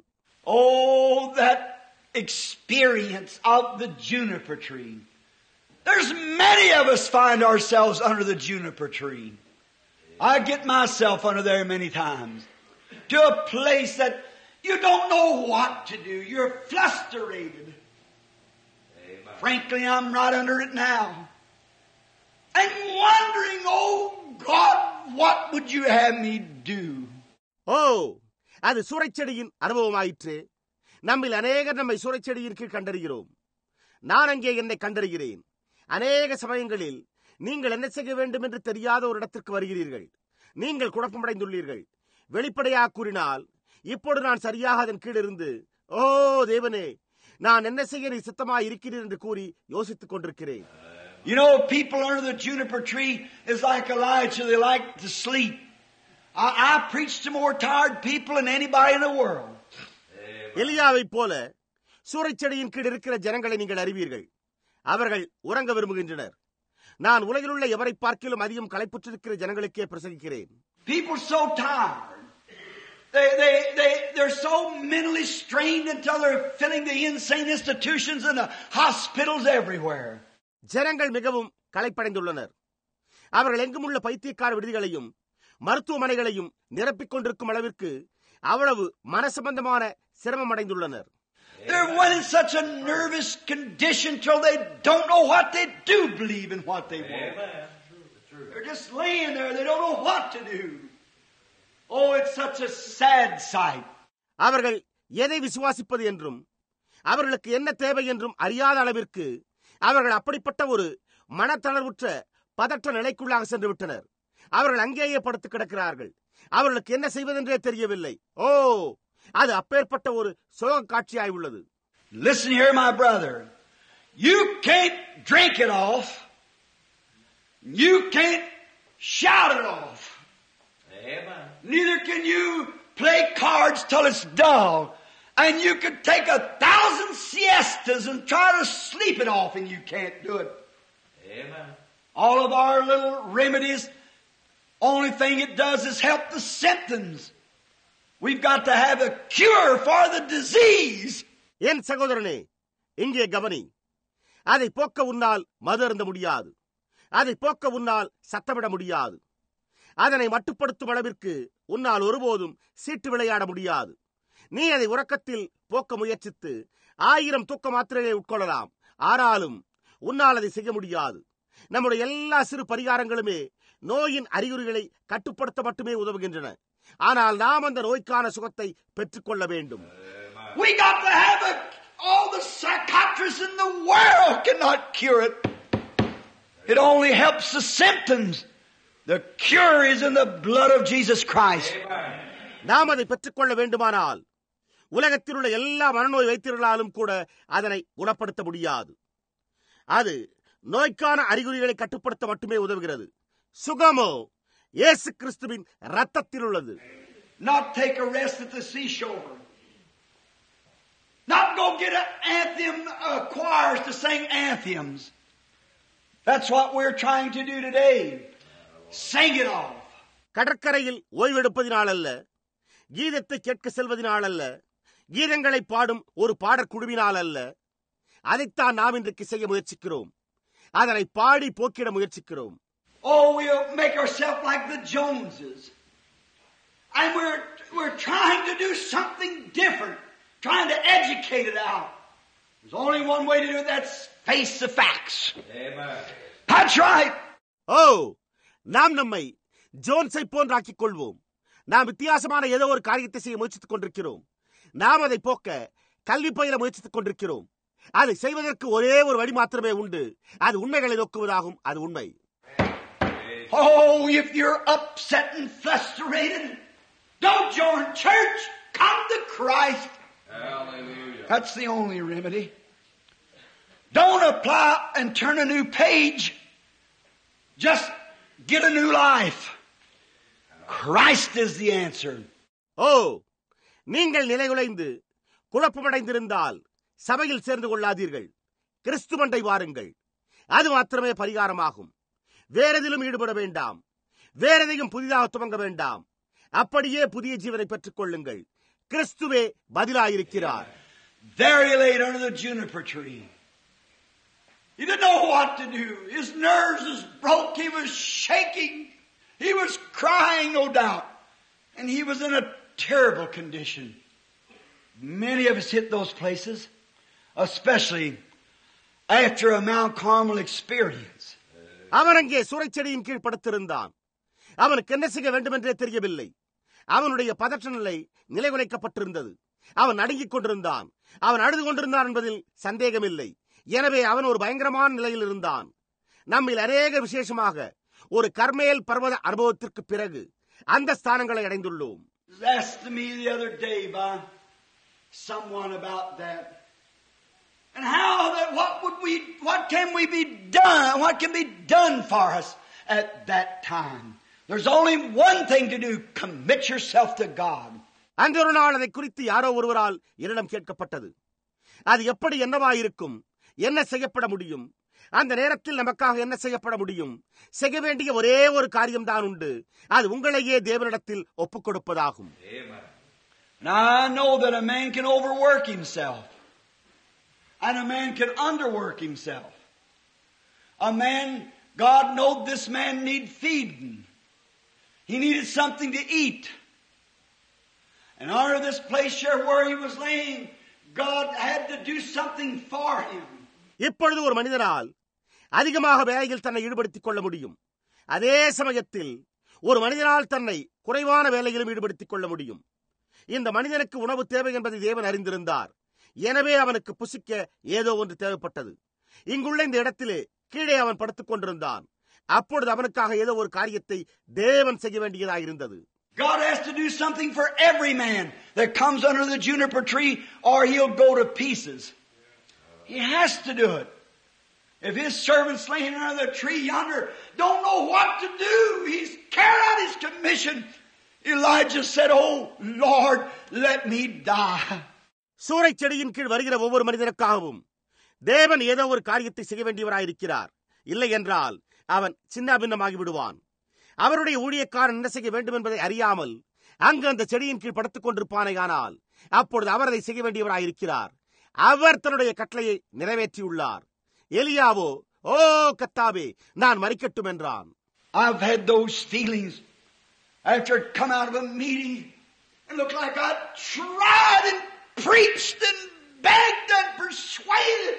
Oh, that experience of the juniper tree. There's many of us find ourselves under the juniper tree. I get myself under there many times. To a place that you don't know what to do. You're frustrated. Amen. Frankly, I'm right under it now. I'm wondering, oh God, what would you have me do? Oh, அது சூறைச்செடியின் அனுபவமாயிற்று. நம்மில் அநேகர் நம்மை சூறைச்செடியின் கீழ் கண்டறிகிறோம். நான் அங்கே என்னை கண்டறிகிறேன். அநேக சமயங்களில் நீங்கள் என்ன செய்ய வேண்டும் என்று தெரியாத ஒரு இடத்திற்கு வருகிறீர்கள். நீங்கள் குழப்பமடைந்துள்ளீர்கள். வெளிப்படையாக கூறினால், இப்போது நான் சரியாக அதன் கீழ் இருந்து, ஓ தேவனே, நான் என்ன செய்ய நீ சித்தமாய் இருக்கிறீர் என்று கூறி யோசித்துக் கொண்டிருக்கிறேன். You know, people under the juniper tree is like Elijah. They like to sleep. I, I preach to more tired people than anybody in the world. எலியாவை போல சூறைச்செடியின் கீழ் இருக்கிற ஜனங்களை நீங்கள் அறிவீர்கள். அவர்கள் உறங்க விரும்புகின்றனர். நான் உலகில் உள்ள எவரை பார்க்கிலும் அதிகம் களைப்புற்றிருக்கிற ஜனங்களுக்கே பிரசங்கிக்கிறேன். People so tired. They, they, they, they're so mentally strained until they're filling the insane institutions and the hospitals everywhere. ஜனங்கள் மிகவும் களைப்படைந்துள்ளனர். அவர்கள் எங்குமுள்ள பைத்தியக்கார விடுதிகளையும் மருத்துவமனைகளையும் நிரப்பிக் கொண்டிருக்கும் அளவிற்கு அவ்வளவு மனசம்பந்தமான சிரமம் அடைந்துள்ளனர். They're in such a nervous condition till they don't know what they do believe in what they want. They're just laying there. They don't know what to do. Oh, it's such a sad sight. அவர்கள் எதை விசுவாசிப்பது என்றும் அவர்களுக்கு என்ன தேவை என்றும் அறியாத அளவிற்கு அவர்கள் அப்படிப்பட்ட ஒரு மனத்தளர்வுற்ற பதற்ற நிலைக்குள்ளாக சென்று விட்டனர். அவர்கள் அங்கேயே படுத்து கிடக்கிறார்கள். அவர்களுக்கு என்ன செய்வதென்றே தெரியவில்லை. ஓ, அது அப்பேற்பட்ட ஒரு சோக காட்சியாய் உள்ளது. Listen here, my brother. You can't drink it off. You can't shout it off. Amen. Neither can you play cards till it's dull. And you could take a thousand siestas and try to sleep it off, and you can't do it. Amen. All of our little remedies, only thing it does is help the symptoms. We've got to have a cure for the disease. என் சகோதரனே, இங்கே கவனி. அதை போக்க உன்னால் மது அருந்த முடியாது. அதை போக்க உன்னால் சத்தமிட முடியாது. அதனை மட்டுப்படுத்தும் அளவிற்கு உன்னால் ஒருபோதும் சீட்டு விளையாட முடியாது. நீ அதை உறக்கத்தில் போக்க முயற்சித்து ஆயிரம் தூக்க மாத்திரையை உட்கொள்ளலாம். ஆனாலும் உன்னால் அதை செய்ய முடியாது. நம்முடைய எல்லா சிறு பரிகாரங்களுமே நோயின் அறிகுறிகளை கட்டுப்படுத்த மட்டுமே உதவுகின்றன. ஆனால் நாம் அந்த நோய்க்கான சுகத்தை பெற்றுக் கொள்ள வேண்டும். We got to have it. All the psychiatrists in the world cannot cure it. It only helps the symptoms. The cure is in the blood of Jesus Christ. நாம் அதை பெற்றுக்கொள்ள வேண்டுமானால் உலகத்தில் உள்ள எல்லா மனநோய் வைத்தியர்களாலும் கூட அதனை குணப்படுத்த முடியாது. அது நோய்க்கான அறிகுறிகளை கட்டுப்படுத்த மட்டுமே உதவுகிறது. சுகமோ இயேசு கிறிஸ்துவின் இரத்தத்தில் உள்ளது. Not take a rest at the seashore. Not go get an anthem uh, choirs to sing anthems. That's what we're trying to do today. Sing it off. கடற்கரையில் ஓய்வெடுப்பதினால் அல்ல, கீதத்தை கேட்க செல்வதனால் அல்ல, கீதங்களை பாடும் ஒரு பாடற்குழுவினால் அல்ல. அதைத்தான் நாம் இன்றைக்கு செய்ய முயற்சிக்கிறோம். அதனை பாடி போக்கிட முயற்சிக்கிறோம். Oh, we'll make ourselves like the Joneses. And we're, we're trying to do something different. Trying to educate it out. There's only one way to do it. That's face the facts. Amen. That's right. ஓ, நாம் நம்மை ஜோன்ஸை போன்றாக்கிக் கொள்வோம். நாம் வித்தியாசமான ஏதோ ஒரு காரியத்தை செய்ய முயற்சித்துக் கொண்டிருக்கிறோம். நாம் அதை போக்க கல்வி பயில முயற்சித்துக் கொண்டிருக்கிறோம். அதை செய்வதற்கு ஒரே ஒரு வழி மாத்திரமே உண்டு. அது உண்மைகளை நோக்குவதாகும். அது உண்மை. Oh, if you're upset and frustrated, don't join church. Come to Christ. Hallelujah. That's the only remedy. Don't apply and turn a new page. Just get a new life. Christ is the answer. ஓ, நீங்கள் நிலைகுலைந்து குழப்பமடைந்திருந்தால் சபையில் சேர்ந்து கொள்ளாதீர்கள். கிறிஸ்துவண்டை வாருங்கள். அது மாத்திரமே பரிகாரமாகும். வேறெதிலும் ஈடுபட வேண்டாம். வேறெதையும் புதிதாக துவங்க வேண்டாம். அப்படியே புதிய ஜீவனை பெற்றுக் கொள்ளுங்கள். கிறிஸ்துவே பதிலாயிருக்கிறார். There he laid under the juniper tree. He didn't know what to do. His nerves was broke. He was shaking. He was crying, no doubt. And he was in a terrible condition. Many of us hit those places, especially after a Mount Carmel experience. அவன் அங்கே சூறைச்செடியின் கீழ் படுத்திருந்தான். அவனுக்கு என்ன செய்ய வேண்டும் என்றே தெரியவில்லை. அவனுடைய பதற்ற நிலை நிலைகுலைக்கப்பட்டிருந்தது. அவன் நடுங்கிக் கொண்டிருந்தான். அவன் அழுது கொண்டிருந்தான் என்பதில் சந்தேகமில்லை. எனவே அவன் ஒரு பயங்கரமான நிலையில் இருந்தான். நம்மில் அநேக விசேஷமாக ஒரு கர்மேல் பர்வத அனுபவத்திற்கு பிறகு அந்த ஸ்தானங்களை அடைந்துள்ளோம். Asked me the other day by someone about that. And how that, what would we, what can we be done, what can be done for us at that time? There's only one thing to do, commit yourself to God. அந்த ஒரு நாள் அதை குறித்து யாரோ ஒருவரால் என்னிடம் கேட்கப்பட்டது. அது எப்படி என்னவாயிருக்கும், என்ன செய்யப்பட முடியும், அந்த நேரத்தில் நமக்காக என்ன செய்யப்பட முடியும்? செய்ய வேண்டிய ஒரே ஒரு காரியம் தான் உண்டு. அது உங்களையே தேவனிடத்தில் ஒப்புக் கொடுப்பதாகும். Now I know that a man can overwork himself. And a man can underwork himself. A man, God knew this man needed feeding. He needed something to eat. And under this place here where he was laying, God had to do something for him. இப்பொழுது ஒரு மனிதனால் அதிகமாக வேலையில் தன்னை ஈடுபடுத்திக் கொள்ள முடியும். அதே சமயத்தில் ஒரு மனிதனால் தன்னை குறைவான வேலையிலும் ஈடுபடுத்திக் கொள்ள முடியும். இந்த மனிதனுக்கு உணவு தேவை என்பதை தேவன் அறிந்திருந்தார். எனவே அவனுக்கு புசிக்க ஏதோ ஒன்று தேவைப்பட்டது. இங்குள்ள இந்த இடத்திலே கீழே அவன் படுத்துக் கொண்டிருந்தான். அப்பொழுது அவனுக்காக ஏதோ ஒரு காரியத்தை தேவன் செய்ய வேண்டியதாக இருந்தது. God has to do something for every man that comes under the juniper tree or he'll go to pieces. He has to do it. If his servant's laying under the tree yonder, don't know what to do, he's carried out his commission. Elijah said, "Oh Lord, let me die." சூறை செடியின் கீழ் வருகிற ஒவ்வொரு மனிதனுக்காகவும் தேவன் ஏதோ ஒரு காரியத்தை செய்ய வேண்டியவராயிருக்கிறார். இல்லை என்றால் அவன் சின்ன பின்னமாகி விடுவான். அவருடைய ஊழியக்காரன் என்ன செய்ய வேண்டும் என்பதை அறியாமல் அங்கு அந்த செடியின் கீழ் படுத்துக் கொண்டிருப்பானேயானால் அப்பொழுது அவர் அதை செய்ய வேண்டியவராயிருக்கிறார். அவர் தன்னுடைய கட்டளையை நிறைவேற்றியுள்ளார். எலியாவோ, ஓ கர்த்தாவே, நான் மரிக்கட்டும் என்றான். I've had those feelings after I'd come out of a meeting and looked like I'd tried and preached and begged and persuaded.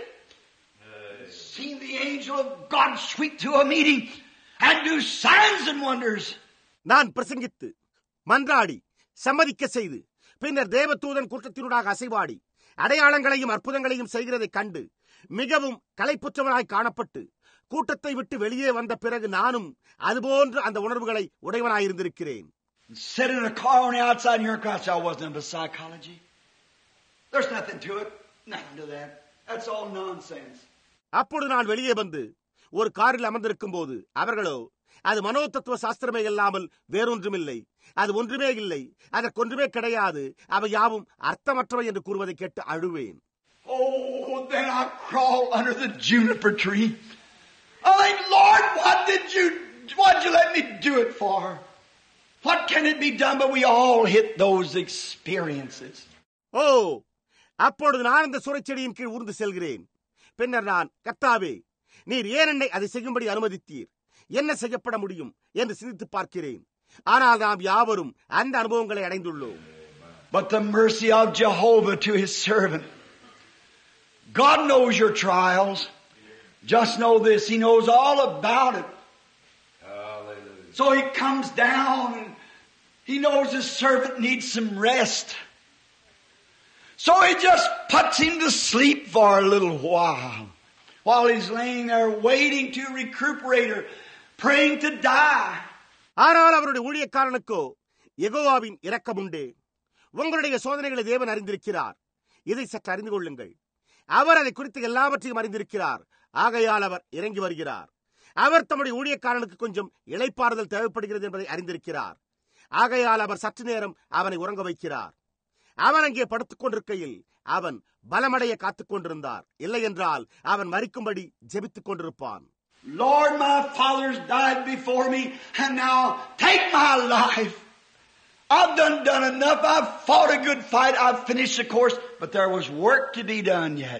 Seen the angel of God sweep through a meeting and do signs and wonders. நான் பிரசங்கித்து மன்றாடி சம்மதிக்க செய்து பின்னர் தேவதூதன் கூட்டத்தினூடாக அசைவாடி அடையாளங்களையும் அற்புதங்களையும் செய்கிறதை கண்டு மிகவும் களைப்புற்றவனாய் காணப்பட்டு கூட்டத்தை விட்டு வெளியே வந்த பிறகு நானும் அதுபோன்று அந்த உணர்வுகளை உடையவனாயிருந்திருக்கிறேன். Sit in a car on the outside here across. I wasn't into psychology. There's nothing to it. Nothing to that. That's all nonsense. அப்பொழுது நான் வெளியே வந்து ஒரு காரில் அமர்ந்திருக்கும் போது அவர்களோ, அது மனோதத்துவ சாஸ்திரமே இல்லாமல் வேறொன்றுமில்லை, அது ஒன்றுமே இல்லை, அதற்கொன்றுமே கிடையாது, அவை யாவும் அர்த்தமற்றவை என்று கூறுவதை கேட்டு அழுவேன். Oh, then I crawl under the juniper tree. I think, Lord, what did you, what did you let me do it for? What can it be done? But we all hit those experiences. ஓ, அப்பொழுது நான் இந்த சுரைச்செடியின் கீழ் ஊர்ந்து செல்கிறேன். பின்னர் நான், கர்த்தாவே, நீர் ஏன் என்னை அதை செய்யும்படி அனுமதித்தீர்? என்ன செய்யப்பட முடியும் என்று சிந்தித்து பார்க்கிறேன். ஆனால் நாம் யாவரும் அந்த அனுபவங்களை அடைந்துள்ளோம். But the mercy of Jehovah to his servant. God knows your trials. Just know this, he knows all about it. Hallelujah. So he comes down and he knows his servant needs some rest. So he just puts him to sleep for a little while. While he's laying there waiting to recuperate or praying to die. ஆனால் அவருடைய ஊழியக்காரனுக்கோ யெகோவாவின் இரக்கம் உண்டே. உங்களுடைய சோதனைகளை தேவன் அறிந்திருக்கிறார். இதை சற்று அறிந்து கொள்ளுங்கள். அவர் அதை குறித்து எல்லாவற்றையும் அறிந்திருக்கிறார். ஆகையால் அவர் இறங்கி வருகிறார். அவர் தம்முடைய ஊழியக்காரனுக்கு கொஞ்சம் இளைப்பாறுதல் தேவைப்படுகிறது என்பதை அறிந்திருக்கிறார். ஆகையால் அவர் சற்று நேரம் அவனை உறங்க வைக்கிறார். அவன் அங்கே படுத்துக் கொண்டிருக்கையில் அவன் பலமடைய காத்துக் கொண்டிருந்தார். இல்லை என்றால் அவன் மரிக்கும்படி ஜெபித்துக் கொண்டிருப்பான். Lord, my fathers died before me, and now take my life. I've done done enough. I've fought a good fight. I've finished the course, but there was work to be done yet.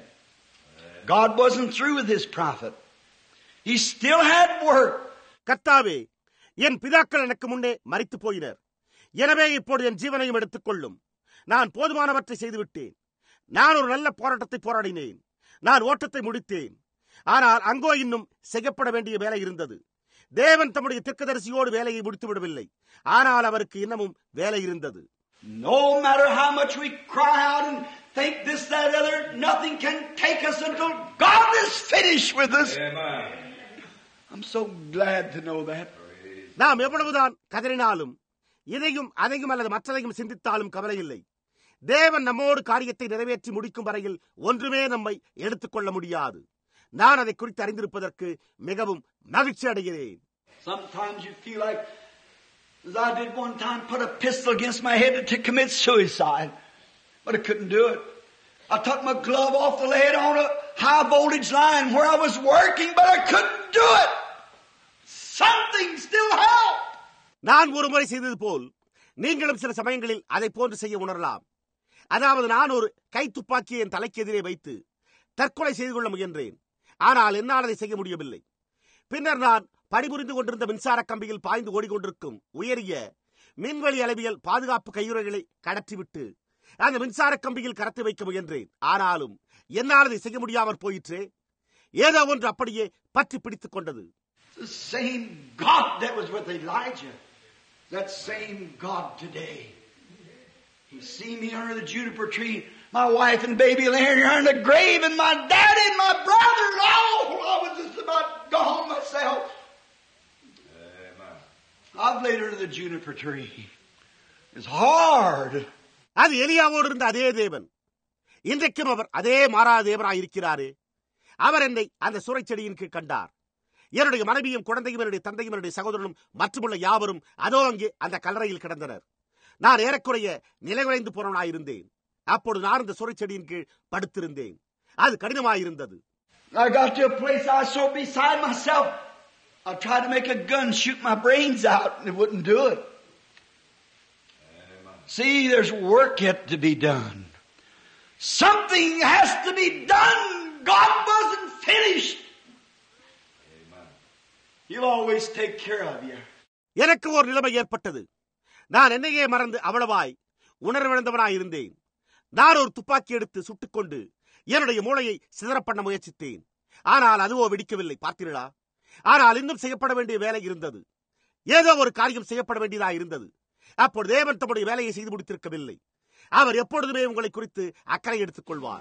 God wasn't through with his prophet. He still had work. கர்த்தாவே, என் பிதாக்கள் எனக்கு முன்னே மரித்து போயினர். எனவே இப்போது என் ஜீவனையும் எடுத்துக் கொள்ளும். நான் போதுமானவற்றை செய்துவிட்டேன். நான் ஒரு நல்ல போராட்டத்தை போராடினேன். நான் ஓட்டத்தை முடித்தேன். ஆனால் அங்கோ இன்னும் செய்யப்பட வேண்டிய வேலை இருந்தது. தேவன் தம்முடைய தீர்க்கதரிசியோடு வேலையை முடித்து விடவில்லை. ஆனால் அவருக்கு இன்னமும் வேலை இருந்தது. No matter how much we cry out and think this, that, other, nothing can take us until God is finished with us. Amen. I'm so glad to know that. நாம் எவ்வளவுதான் கதறினாலும் இதையும் அதையும் அல்லது மற்றதையும் சிந்தித்தாலும் கவலை இல்லை. தேவன் நம்மோடு காரியத்தை நிறைவேற்றி முடிக்கும் வரையில் ஒன்றுமே நம்மை எடுத்துக்கொள்ள முடியாது. நான் அதை குறித்து அறிந்திருப்பதற்கு மிகவும் மகிழ்ச்சி அடைகிறேன். Sometimes you feel like, as I did one time, put a pistol against my head to commit suicide, but I couldn't do it. I took my glove off to lay it on a high voltage line where I was working, but I couldn't do it. Something still helped. நான் ஒரு முறை செய்தது போல் நீங்களும் சில சமயங்களில் அதை போன்று செய்ய உணரலாம். அதாவது நான் ஒரு கை துப்பாக்கியை என் தலைக்கு எதிரே வைத்து தற்கொலை செய்து கொள்ள முயன்றேன். ஆனால் என்னால் அதை செய்ய முடியவில்லை. பின்னர் நான் பணிபுரிந்து கொண்டிருந்த மின்சார கம்பியில் பாய்ந்து ஓடிக்கொண்டிருக்கும் உயரிய மின்வெளி அளவியல் பாதுகாப்பு கையுறைகளை கடற்றிவிட்டு அந்த மின்சார கம்பியில் கரத்தை வைக்க முயன்றேன். ஆனாலும் என்னால் அதை செய்ய முடியாமற் போயிற்றே. ஏதோ ஒன்று அப்படியே பற்றி பிடித்துக் கொண்டது. The same God that was with Elijah, that same God today. He see me under the juniper tree, my wife and baby laying here in the grave, and my daddy and my brother. Oh, I was just about gone myself. Amen. I've laid under the juniper tree. It's hard. அது எலியாவோடு இருந்த அதே தேவன். இன்றைக்கும் அவர் அதே மாறாத தேவனாய் இருக்கிறாரே. அவர் என்னை அந்த சுரைச்செடியின் கீழ் கண்டார். என்னுடைய மனைவியும் குழந்தையும் என்னுடைய தந்தையும் என்னுடைய சகோதரனும் மற்றுமுள்ள யாவரும் அதோ அங்கே அந்த கல்லறையில் கிடந்தனர். நான் ஏறக்குறைய நிலைகுலைந்து போனவனாயிருந்தேன். அப்பொழுது நான் இந்த சுரைச்செடியின் கீழ் படுத்திருந்தேன். அது கடினமாயிருந்தது. I got to a place I was so beside myself. I tried to make a gun shoot my brains out and it wouldn't do it. Amen. See, there's work yet to be done. Something has to be done. God wasn't finished. Amen. He'll always take care of you. எனக்கு ஒரு நிலைமை ஏற்பட்டது. நான் என்னையே மறந்து அவ்வளவாய் உணர்விழந்தவனாய் இருந்தேன். நான் ஒரு துப்பாக்கி எடுத்து சுட்டுக்கொண்டு என்னுடைய மூளையை சிதற பண்ண முயற்சித்தேன். ஆனால் அதுவோ வெடிக்கவில்லை. பார்த்தீர்களா? ஆனால் இன்னும் செய்யப்பட வேண்டிய வேலை இருந்தது. ஏதோ ஒரு காரியம் செய்யப்பட வேண்டியதா இருந்தது. அப்பொழுது தேவன் தம்முடைய வேலையை செய்து முடித்திருக்கவில்லை. அவர் எப்பொழுதுமே உங்களை குறித்து அக்கறை எடுத்துக் கொள்வார்.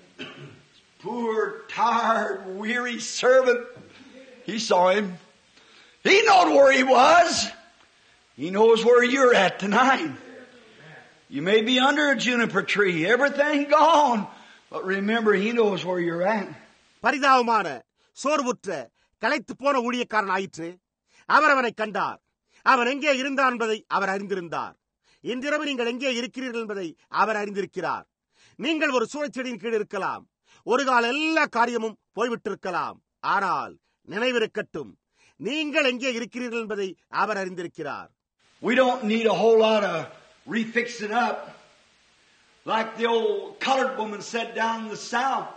Poor, tired, weary servant. He saw him. He knows where he was. He knows where you're at tonight. You may be under a juniper tree, everything gone, but remember, he knows where you're at. பரிதாபமான, சோர்வுற்ற, களைத்து போன ஊழியக்காரன் ஆயிற்று. அவர் அவனை கண்டார். அவன் எங்கே இருந்தான் என்பதை அவர் அறிந்திருந்தார். இன்றிரவு நீங்கள் எங்கே இருக்கிறீர்கள் என்பதை அவர் அறிந்திருக்கிறார். நீங்கள் ஒரு சூழச்செடியின் கீழ் இருக்கலாம். ஒரு கால எல்லா காரியமும் போய்விட்டிருக்கலாம். ஆனால் நினைவிருக்கட்டும், நீங்கள் எங்கே இருக்கிறீர்கள் என்பதை அவர் அறிந்திருக்கிறார். We don't need a whole lot of refixing up like the old colored woman said down in the South.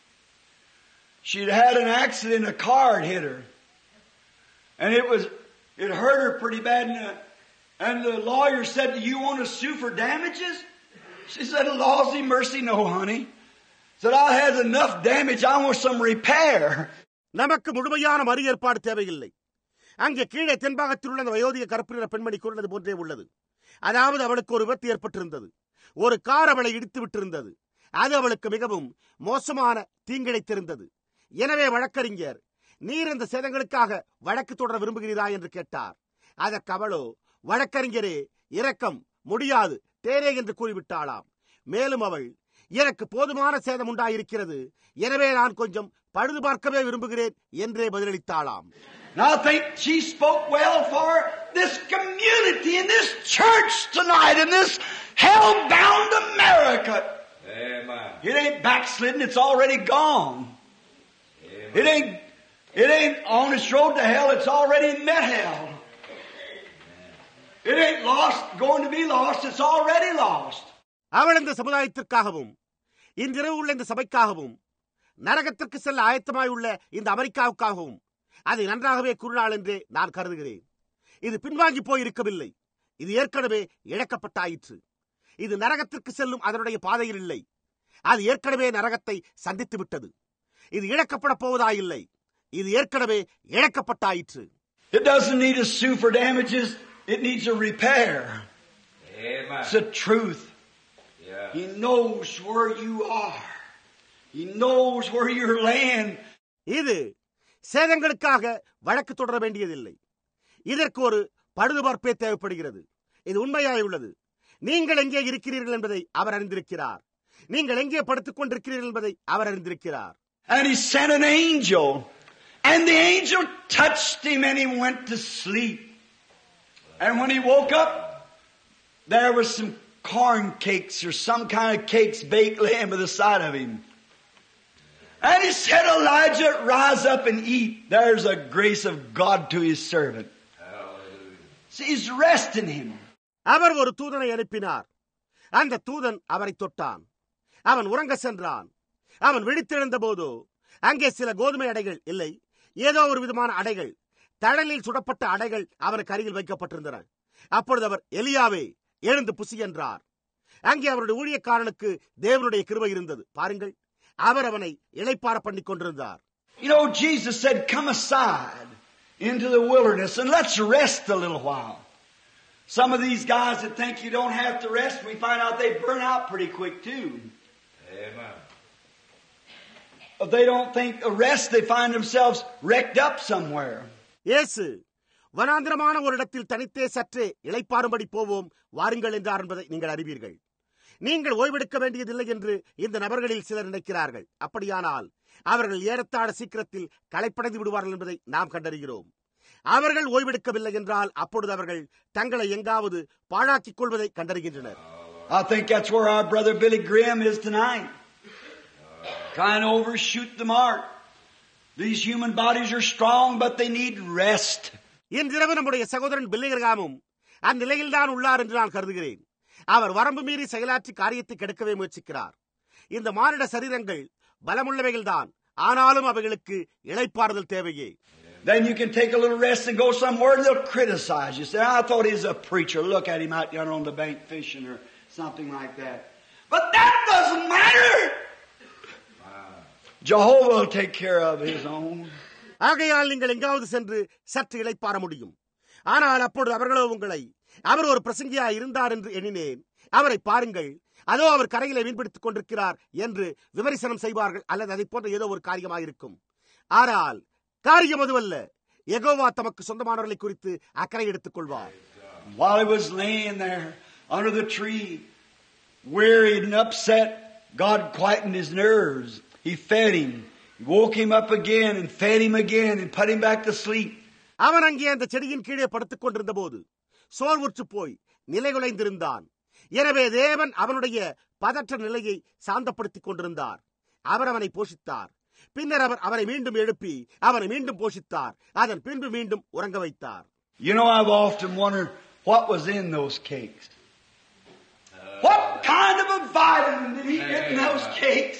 She'd had an accident, a car had hit her. And it was, it hurt her pretty bad. And the, and the lawyer said, do you want to sue for damages? She said, lawsy mercy, no, honey. Said, I had enough damage, I want some repair. நமக்கு முழுமையான மறு ஏற்பாடு தேவையில்லை. அங்கே கீழே தென்பாகத்தில் உள்ள வயோதிக கருப்பு நிற பெண்மணி கூறினது போன்றே உள்ளது. அதாவது அவளுக்கு ஒரு விபத்து ஏற்பட்டிருந்தது. ஒரு கார் அவளை இடித்து விட்டிருந்தது. அது அவளுக்கு மிகவும் மோசமான தீங்கிழைத்திருந்தது. எனவே வழக்கறிஞர், நீர் இந்த சேதங்களுக்காக வழக்கு தொடர விரும்புகிறீரா என்று கேட்டார். அதற்கு அவளோ, வழக்கறிஞரே, இரக்கம் முடியாது, தேரே என்று கூறிவிட்டாளாம். மேலும் அவள், எனக்கு போதுமான சேதம் உண்டாயிருக்கிறது, எனவே நான் கொஞ்சம் பழுது பார்க்கவே விரும்புகிறேன் என்றே பதிலளித்தாளாம். And I think she spoke well for this community and this church tonight in this hell-bound America. Amen. It ain't backslidden, it's already gone. Amen. It ain't, it ain't on its road to hell, it's already met hell. It ain't lost, going to be lost, it's already lost. அவள் இந்த சமுதாயத்திற்காகவும் இன்றிரவு உள்ள இந்த சபைக்காகவும் நரகத்திற்கு செல்ல ஆயத்தமாய் உள்ள இந்த அமெரிக்காவுக்காகவும் அதை நன்றாகவே கூறினாள் என்றே நான் கருதுகிறேன். இது பின்வாங்கி போய் இருக்கவில்லை. இது ஏற்கனவே இழக்கப்பட்டாயிற்று. இது நரகத்திற்கு செல்லும் அதனுடைய பாதையில் இல்லை. அது ஏற்கனவே நரகத்தை சந்தித்து விட்டது. இது இழக்கப்பட போவதாயில்லை. இது ஏற்கனவே இழக்கப்பட்டாயிற்று. It doesn't need a sue for damages, it needs a repair. Amen. It's the truth. Yeah. He knows where you are. He knows where you're laying. இது சேதங்களுக்காக வழக்கு தொடர வேண்டியதில்லை. இதற்கு ஒரு பழுதுபார்ப்பே தேவைப்படுகிறது. இது உண்மையாய் உள்ளது. நீங்கள் எங்கே இருக்கிறீர்கள் என்பதை அவர் அறிந்திருக்கிறார். நீங்கள் எங்கே படுத்துக் கொண்டிருக்கிறீர்கள் என்பதை அவர் அறிந்திருக்கிறார். And he sent an angel, and the angel touched him, and he went to sleep. And when he woke up, there was some corn cakes or some kind of cakes baked laying by the side of him. And he said, Elijah, rise up and eat. There's a grace of God to his servant. Hallelujah. See, he's resting him. அவர் ஒரு தூதனை அனுப்பினார். அந்த தூதன் அவரை தொட்டான். அவன் உறங்க சென்றான். அவன் விழித்தெழுந்த போதோ அங்கே சில கோதுமை அடைகள் இல்லை, ஏதோ ஒரு விதமான அடைகள், தழலில் சுடப்பட்ட அடைகள் அவனுக்கு அருகில் வைக்கப்பட்டிருந்தன. அப்பொழுது அவர், எலியாவே, எழுந்து புசி என்றார். அங்கே அவருடைய ஊழியக்காரனுக்கு தேவனுடைய கிருபை இருந்தது. பாருங்கள், அவர் அவனை இளைப்பாற பண்ணிக் கொண்டிருந்தார். You know, Jesus said, come aside into the wilderness and let's rest a little while. Some of these guys that think you don't have to rest, we find out they burn out pretty quick too. Amen. If they don't think a rest, they find themselves wrecked up somewhere. இயேசு வனாந்திரமான ஒரு இடத்தில் தனித்தே சற்றே இளைப்பாறும்படி போவோம் வாருங்கள் என்றார் என்பதை நீங்கள் அறிவீர்கள். நீங்கள் ஓய்வெடுக்க வேண்டியதில்லை என்று இந்த நபர்களில் சிலர் நினைக்கிறார்கள். அப்படியானால் அவர்கள் ஏறத்தாழ சீக்கிரத்தில் களைப்படைந்து விடுவார்கள் என்பதை நாம் கண்டறிகிறோம். அவர்கள் ஓய்வெடுக்கவில்லை என்றால் அப்பொழுது அவர்கள் தங்களை எங்காவது பாழாக்கிக் கொள்வதை கண்டறிகின்றனர். I think that's where our brother Billy Graham is tonight. Trying to overshoot the mark. These human bodies are strong, but they need rest. இன்றிரவு நம்முடைய சகோதரன் பில்லி கிரஹாமும் அந்நிலையில் தான் உள்ளார் என்று நான் கருதுகிறேன். அவர் வரம்பு மீறி செயலாற்றி காரியத்தை கெடுக்கவே முயற்சிக்கிறார். இந்த மானிட சரீரங்கள் பலமுள்ளவைகள்தான், ஆனாலும் அவைகளுக்கு இளைப்பாறுதல் தேவையே. Then you can take a little rest and go somewhere and they'll criticize you. Say, I thought he was a preacher. Look at him out yonder on the bank fishing or something like that. But that doesn't matter. Jehovah will take care of his own. ஆகையால் நீங்கள் எங்காவது சென்று சற்று இளைப்பாற முடியும். ஆனால் அப்பொழுது அவர்களோ உங்களை, அவர் ஒரு பிரசங்கியா இருந்தார் என்று எண்ணினேன், அவரை பாருங்கள், அதோ அவர் கரையிலே மீன்பிடித்துக் கொண்டிருக்கிறார் என்று விமர்சனம் செய்வார்கள், அல்லது அதை போன்ற ஏதோ ஒரு காரியமாயிருக்கும். ஆனால் காரியம் அதுவல்ல. யெகோவா தமக்கு சொந்தமானவர்களை குறித்து அக்கறை எடுத்துக் கொள்வார். While he was laying there under the tree, wearied and upset, God quietened his nerves. He fed him, he woke him up again and fed him again and put him back to sleep. அவன் அங்கே அந்த செடியின் கீழே படுத்துக் கொண்டிருந்த போது சோர்வுற்று போய் நிலைகுலைந்திருந்தான். எனவே தேவன் அவனுடைய பதற்ற நிலையை சாந்தப்படுத்திக் கொண்டிருந்தார். அவர் அவனை போஷித்தார். பின்னர் அவர் அவனை மீண்டும் எழுப்பி அவனை மீண்டும் போஷித்தார். அதன் பின்பு மீண்டும் உறங்க வைத்தார். You know, I've often wondered what was in those cakes. What kind of a vitamin did he get in those cakes?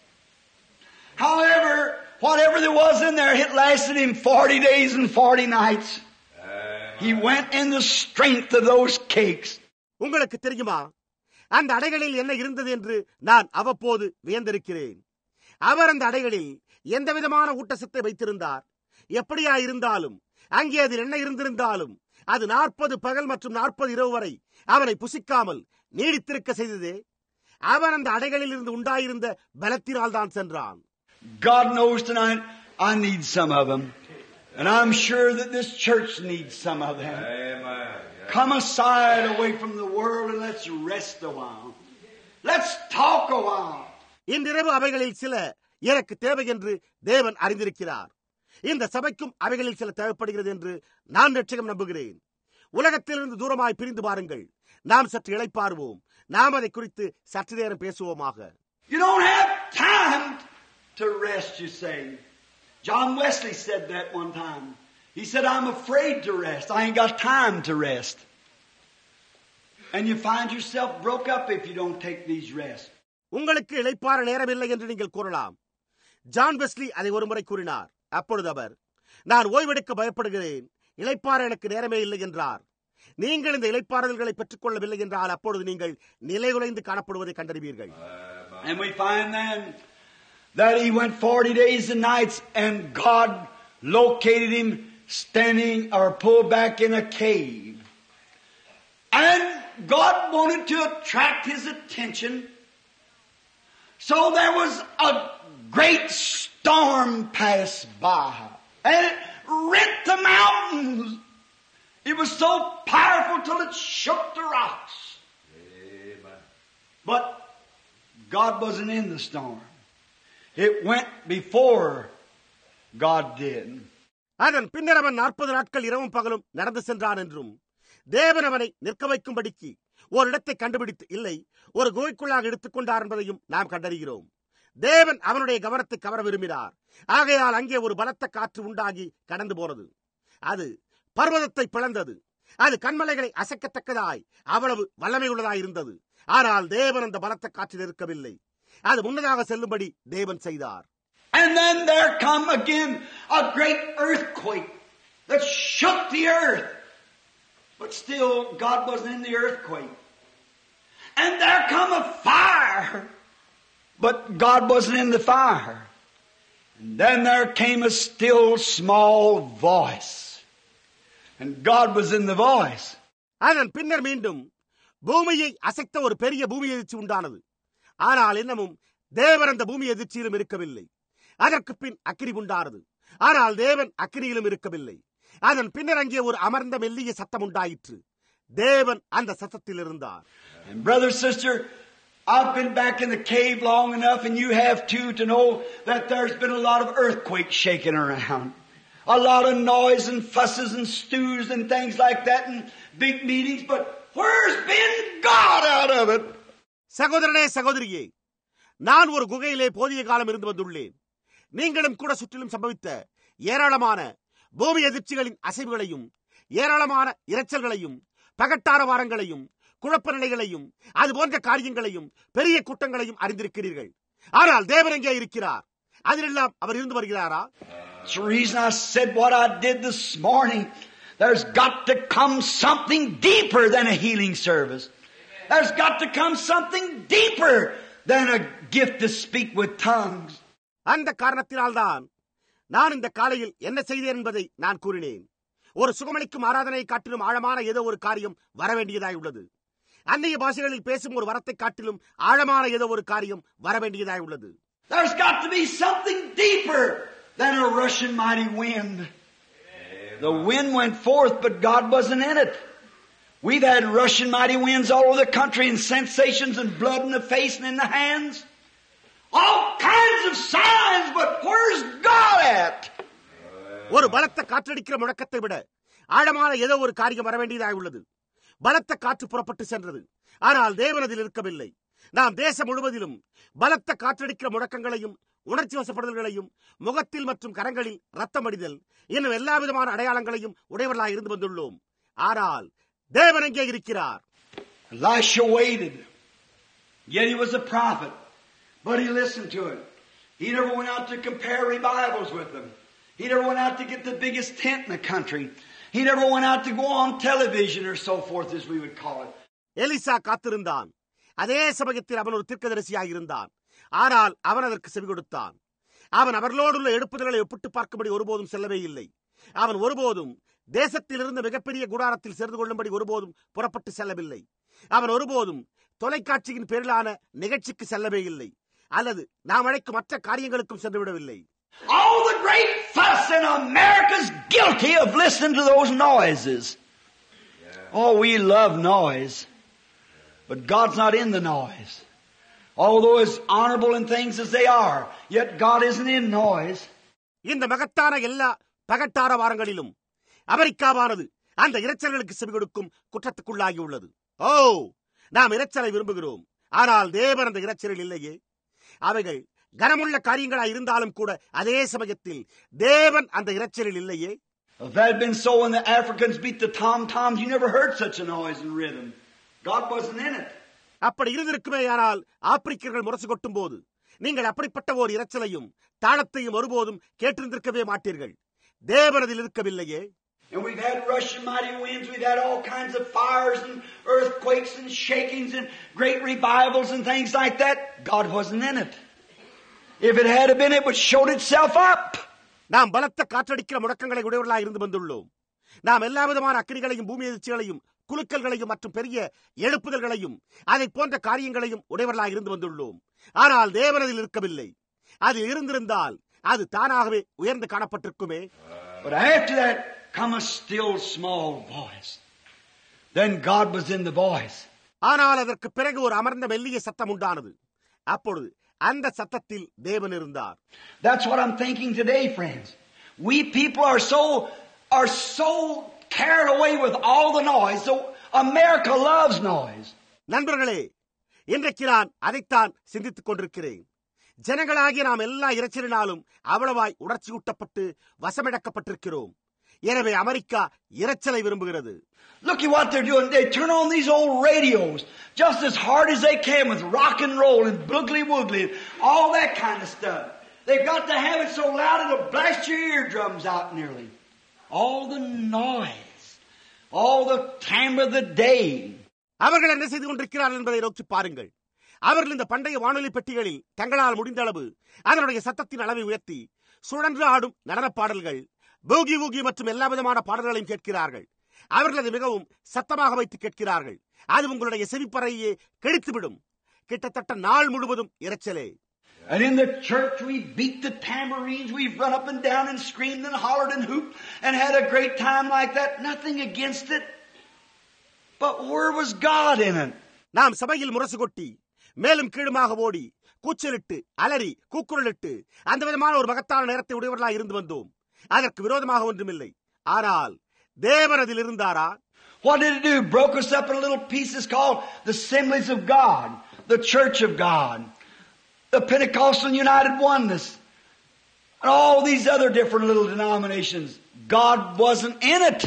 However, whatever there was in there, it lasted him forty days and forty nights. He went in the strength of those cakes. உங்களுக்கு தெரியுமா, அந்த அடைகளில் என்ன இருந்தது என்று நான் அவ்வப்போது வியந்திருக்கிறேன். அவர் அந்த அடைகளில் எந்த விதமான ஊட்டச்சத்தை வைத்திருந்தார். எப்படியா இருந்தாலும், அங்கே அதில் என்ன இருந்திருந்தாலும், அது நாற்பது பகல் மற்றும் நாற்பது இரவு வரை அவனை புசிக்காமல் நீடித்திருக்க செய்ததே. அவன் அந்த அடைகளில் இருந்து உண்டாயிருந்த பலத்தினால் தான் சென்றான். God knows tonight I need some of them. And I'm sure that this church needs some of them. Amen. Come aside away from the world and let's rest a while. Let's talk a while. இன்றிரவு அவைகளில் சில எனக்கு தேவை என்று தேவன் அறிந்திருக்கிறார். இந்த சபைக்கும் அவைகளில் சில தேவைப்படுகிறது என்று நான் நிச்சயம் நம்புகிறேன். உலகத்திலிருந்து தூரமாய் பிரிந்து பாருங்கள். நாம் சற்று இளைப்பாறுவோம். நாம் அதை குறித்து சற்று நேரம் பேசுவோமாக. You don't have time to rest, you say. John Wesley said that one time. He said, I'm afraid to rest. I ain't got time to rest. And you find yourself broke up if you don't take these rests. உங்களுக்கு இளைப்பாற நேரமில்லை என்று நீங்கள் கூறலாம். John Wesley அதை ஒருமுறை கூறினார். அப்பொழுது அவர், நான் ஓய்வெடுக்க பயப்படுகிறேன், இளைப்பாற எனக்கு நேரமே இல்லை என்றார். நீங்கள் இந்த இளைப்பாறுதல்களை பெற்றுக் கொள்ளவில்லை என்றால் அப்பொழுது நீங்கள் நிலைகுலைந்து காணப்படுவதை கண்டறிவீர்கள். And we find then that he went forty days and nights and God located him standing or pulled back in a cave. And God wanted to attract his attention. So there was a great storm passed by. And it rent the mountains. It was so powerful till it shook the rocks. Amen. But God wasn't in the storm. It went before God did. அதன் பின்னர் அவன் நாற்பது நாட்கள் இரவும் பகலும் நடந்து சென்றான் என்றும், தேவன் அவனை நிற்க வைக்கும்படிக்கு ஒரு இடத்தை கண்டுபிடித்து இல்லை, ஒரு குகைக்குள்ளாக எடுத்துக் கொண்டார் என்பதையும் நாம் கண்டறிகிறோம். தேவன் அவனுடைய கவனத்தை கவர விரும்பினார். ஆகையால் அங்கே ஒரு பலத்த காற்று உண்டாகி கடந்து போனது. அது பர்வதத்தை பிளந்தது. அது கண்மலைகளை அசைக்கத்தக்கதாய் அவ்வளவு வல்லமை உள்ளதாய் இருந்தது. ஆனால் தேவன் அந்த பலத்த காற்றில் இருக்கவில்லை. அது முன்னதாக செல்லும்படி தேவன் செய்தார். And then there come again a great earthquake that shook the earth. But still God wasn't in the earthquake. And there come a fire. But God wasn't in the fire. And then there came a still small voice. And God was in the voice. அதன் பின்னர் மீண்டும் பூமியை அசைத்த ஒரு பெரிய பூமி எதிர்ச்சி உண்டானது. ஆனால் இன்னமும் தேவன் அந்த பூமி எதிர்ச்சியிலும் இருக்கவில்லை. அதற்கு பின் அக்கினி உண்டானது. ஆனால் தேவன் அக்கினியிலும் இருக்கவில்லை. அதன் பின்னர் அங்கே ஒரு அமர்ந்த மெல்லிய சத்தம் உண்டாயிற்று. தேவன் அந்த சத்தத்தில் இருந்தார். And brother, sister, I've been back in the cave long enough, and you have too, to know that there's been a lot of earthquakes shaking around. A lot of noise and fusses and stews and things like that and big meetings, but where's been God out of it? சகோதரனே, சகோதரியே, நான் ஒரு குகையிலே போதிய காலம் இருந்து வந்துள்ளேன். நீங்களும் கூட சுற்றிலும் சம்பவித்த ஏராளமான பூமி எதிர்ச்சிகளின் அசைவுகளையும், ஏராளமான இரைச்சல்களையும், பகட்டார வாரங்களையும், குழப்ப நிலைகளையும், அது போன்ற காரியங்களையும், பெரிய கூட்டங்களையும் அறிந்திருக்கிறீர்கள். ஆனால் தேவன் எங்கே இருக்கிறார்? அதிலெல்லாம் அவர் இருந்து வருகிறாரா? That's the reason I said what I did this morning. There's got to come something deeper than a healing service. There's got to come something deeper than a gift to speak with tongues. அந்த காரணத்தினால்தான் நான் இந்த காலையில் என்ன செய்தேன் என்பதை நான் கூறினேன். ஒரு சுகமளிக்கும் ஆராதனையை காட்டிலும் ஆழமான ஏதோ ஒரு காரியம் வரவேண்டியதாய் உள்ளது. அந்நிய பாஷைகளில் பேசும் ஒரு வரத்தை காட்டிலும் ஆழமான ஏதோ ஒரு காரியம் வரவேண்டியதாய் உள்ளது. There's got to be something deeper than a rushing mighty wind. The wind went forth, but God wasn't in it. We've had rushing mighty winds all over the country and sensations and blood in the face and in the hands. All kinds of signs, but where's God at? ஒரு பலத்த காற்றடிக்கிற முழக்கத்தை விட ஆழமான ஏதோ ஒரு காரியம் வரவேண்டியதாய் உள்ளது. பலத்த காற்று புறப்பட்டு சென்றது, ஆனால் தேவனதில் இருக்கவில்லை. நாம் தேசம் முழுவதிலும் பலத்த காற்றடிக்கிற முழக்கங்களையும் உணர்ச்சி வசப்படுதல்களையும் முகத்தில் மற்றும் கரங்களில் ரத்தம் அடிதல் இன்னும் எல்லா விதமான அடையாளங்களையும் உடையவர்களாக இருந்து வந்துள்ளோம். ஆனால் தேவன் எங்கே இருக்கிறார்? Elisha waited. Yet he was a prophet, but he listened to it. He never went out to compare revivals with them. He never went out to get the biggest tent in the country. He never went out to go on television or so forth, as we would call it. Elisha காத்திருந்தான். அதே சமயத்தில் அவன் ஒரு தீர்க்கதரிசியாக இருந்தான். ஆனால் அவன் அதற்கு செவி கொடுத்தான். அவன் அவர்களோடுள்ள எழுப்புதல்களை ஒப்பிட்டு பார்க்கும்படி ஒருபோதும் செல்லவே இல்லை. அவன் ஒருபோதும் தேசத்தில் இருந்த மிகப்பெரிய கூடாரத்தில் சேர்ந்து கொள்ளும்படி ஒருபோதும் புறப்பட்டு செல்லவில்லை. அவன் ஒருபோதும் தொலைக்காட்சியின் பேரிலான நிகழ்ச்சிக்கு செல்லவே இல்லை, அல்லது நாம் அழைக்கும் மற்ற காரியங்களுக்கும் சென்று விடவில்லை. All the great fuss in America's guilty of listening to those noises. Oh, we love noise, but God's not in the noise. Although as honorable in things as they are, yet God isn't in noise. இந்த மகத்தான எல்லா பகட்டார வாரங்களிலும் அமெரிக்காவானது அந்த இரைச்சல்களுக்கு செவி கொடுக்கும் குற்றத்துக்குள்ளாகி உள்ளது. ஓ, நாம் இரைச்சலை விரும்புகிறோம், ஆனால் தேவன் அந்த இரைச்சலில் இல்லையே. அவைகள் கனமுள்ள காரியங்களாய் இருந்தாலும் கூட அதே சமயத்தில் தேவன் அந்த இரைச்சலில் இல்லையே. If that had been so when the Africans beat the tom-toms, you never heard such a noise and rhythm. God wasn't in it. அப்படி இருந்திருக்குமேயானால் ஆப்பிரிக்கர்கள் முரசு கொட்டும் போது நீங்கள் அப்படிப்பட்ட ஒரு இரைச்சலையும் தாளத்தையும் ஒருபோதும் கேட்டிருந்திருக்கவே மாட்டீர்கள். தேவனதில் இருக்கவில்லையே. And we've had rushing mighty winds, we've had all kinds of fires and earthquakes and shakings and great revivals and things like that. God wasn't in it. If it had been, it would showed itself up. நாம் பலத்த காற்றடிக்கிற முழக்கங்களை உடையவர்களாக இருந்து வந்துள்ளோம். நாம் எல்லா விதமான அக்கினிகளையும் பூமி எதிர்ச்சிகளையும் குலுக்கல்களையும் மற்றும் பெரிய எழுப்புதல்களையும் அதை போன்ற காரியங்களையும் உடையவர்களாக இருந்து வந்துள்ளோம். ஆனால் தேவனதில் இருக்கவில்லை. அது இருந்திருந்தால் அது தானாகவே உயர்ந்து காணப்பட்டிருக்குமே. But after that come a still small voice. Then God was in the voice. ஆனால் அதற்கு பிறகு ஒரு அமர்ந்த மெல்லிய சத்தம் உண்டானது. அப்பொழுது அந்த சத்தத்தில் தேவன் இருந்தார். That's what I'm thinking today, friends. We people are so are so carried away with all the noise. So America loves noise. நண்பர்களே, இன்றைக்கு நான் அதைத்தான் சிந்தித்துக் கொண்டிருக்கிறேன். ஜனங்களாகிய நாம் எல்லா இரைச்சலினாலும் அவ்வளவாய் உணர்ச்சி ஊட்டப்பட்டு வசமிழக்கப்பட்டிருக்கிறோம். எனவே அமெரிக்கா இரைச்சலை விரும்புகிறது. Look at what they're doing. They turn on these old radios just as hard as they can with rock and roll and boogly woogly and all that kind of stuff. They've got to have it so loud it'll blast your eardrums out nearly. All the noise, all the time of the day. அவர்கள் என்ன செய்து கொண்டிருக்கிறார்கள் என்பதை நோக்கி பாருங்கள். அவர்கள் இந்த பண்டைய வானொலி பெட்டிகளில் தங்களால் முடிந்த அளவு அதனுடைய சத்தத்தின் அளவை உயர்த்தி சுழன்று ஆடும் நடன பாடல்கள், பூகி ஊகி மற்றும் எல்லா விதமான பாடல்களையும் கேட்கிறார்கள். அவர்கள் அதை மிகவும் சத்தமாக வைத்து கேட்கிறார்கள். அது உங்களுடைய செவிப்பறையே கெடுத்துவிடும். கிட்டத்தட்ட நாள் முழுவதும் இரைச்சலே. And in the church we beat the tambourines, we've run up and down and screamed and hollered and hooped and had a great time like that. Nothing against it. But where was God in it? நாம் சபையில் முரசு கொட்டி மேலும் கீழுமாக ஓடி கூச்சலிட்டு அலறி கூக்குரலிட்டு அந்த விதமான ஒரு மகத்தான நேரத்தை உடையவர்களாக இருந்து வந்தோம். அதற்கு விரோதமாக ஒன்றுமில்லை. ஆனால் தேவன் அதில் இருந்தாரா? What did it do? Broke us up in little pieces called the Assemblies of God, the Church of God, the Pentecostal United Oneness, and all these other different little denominations. God wasn't in it.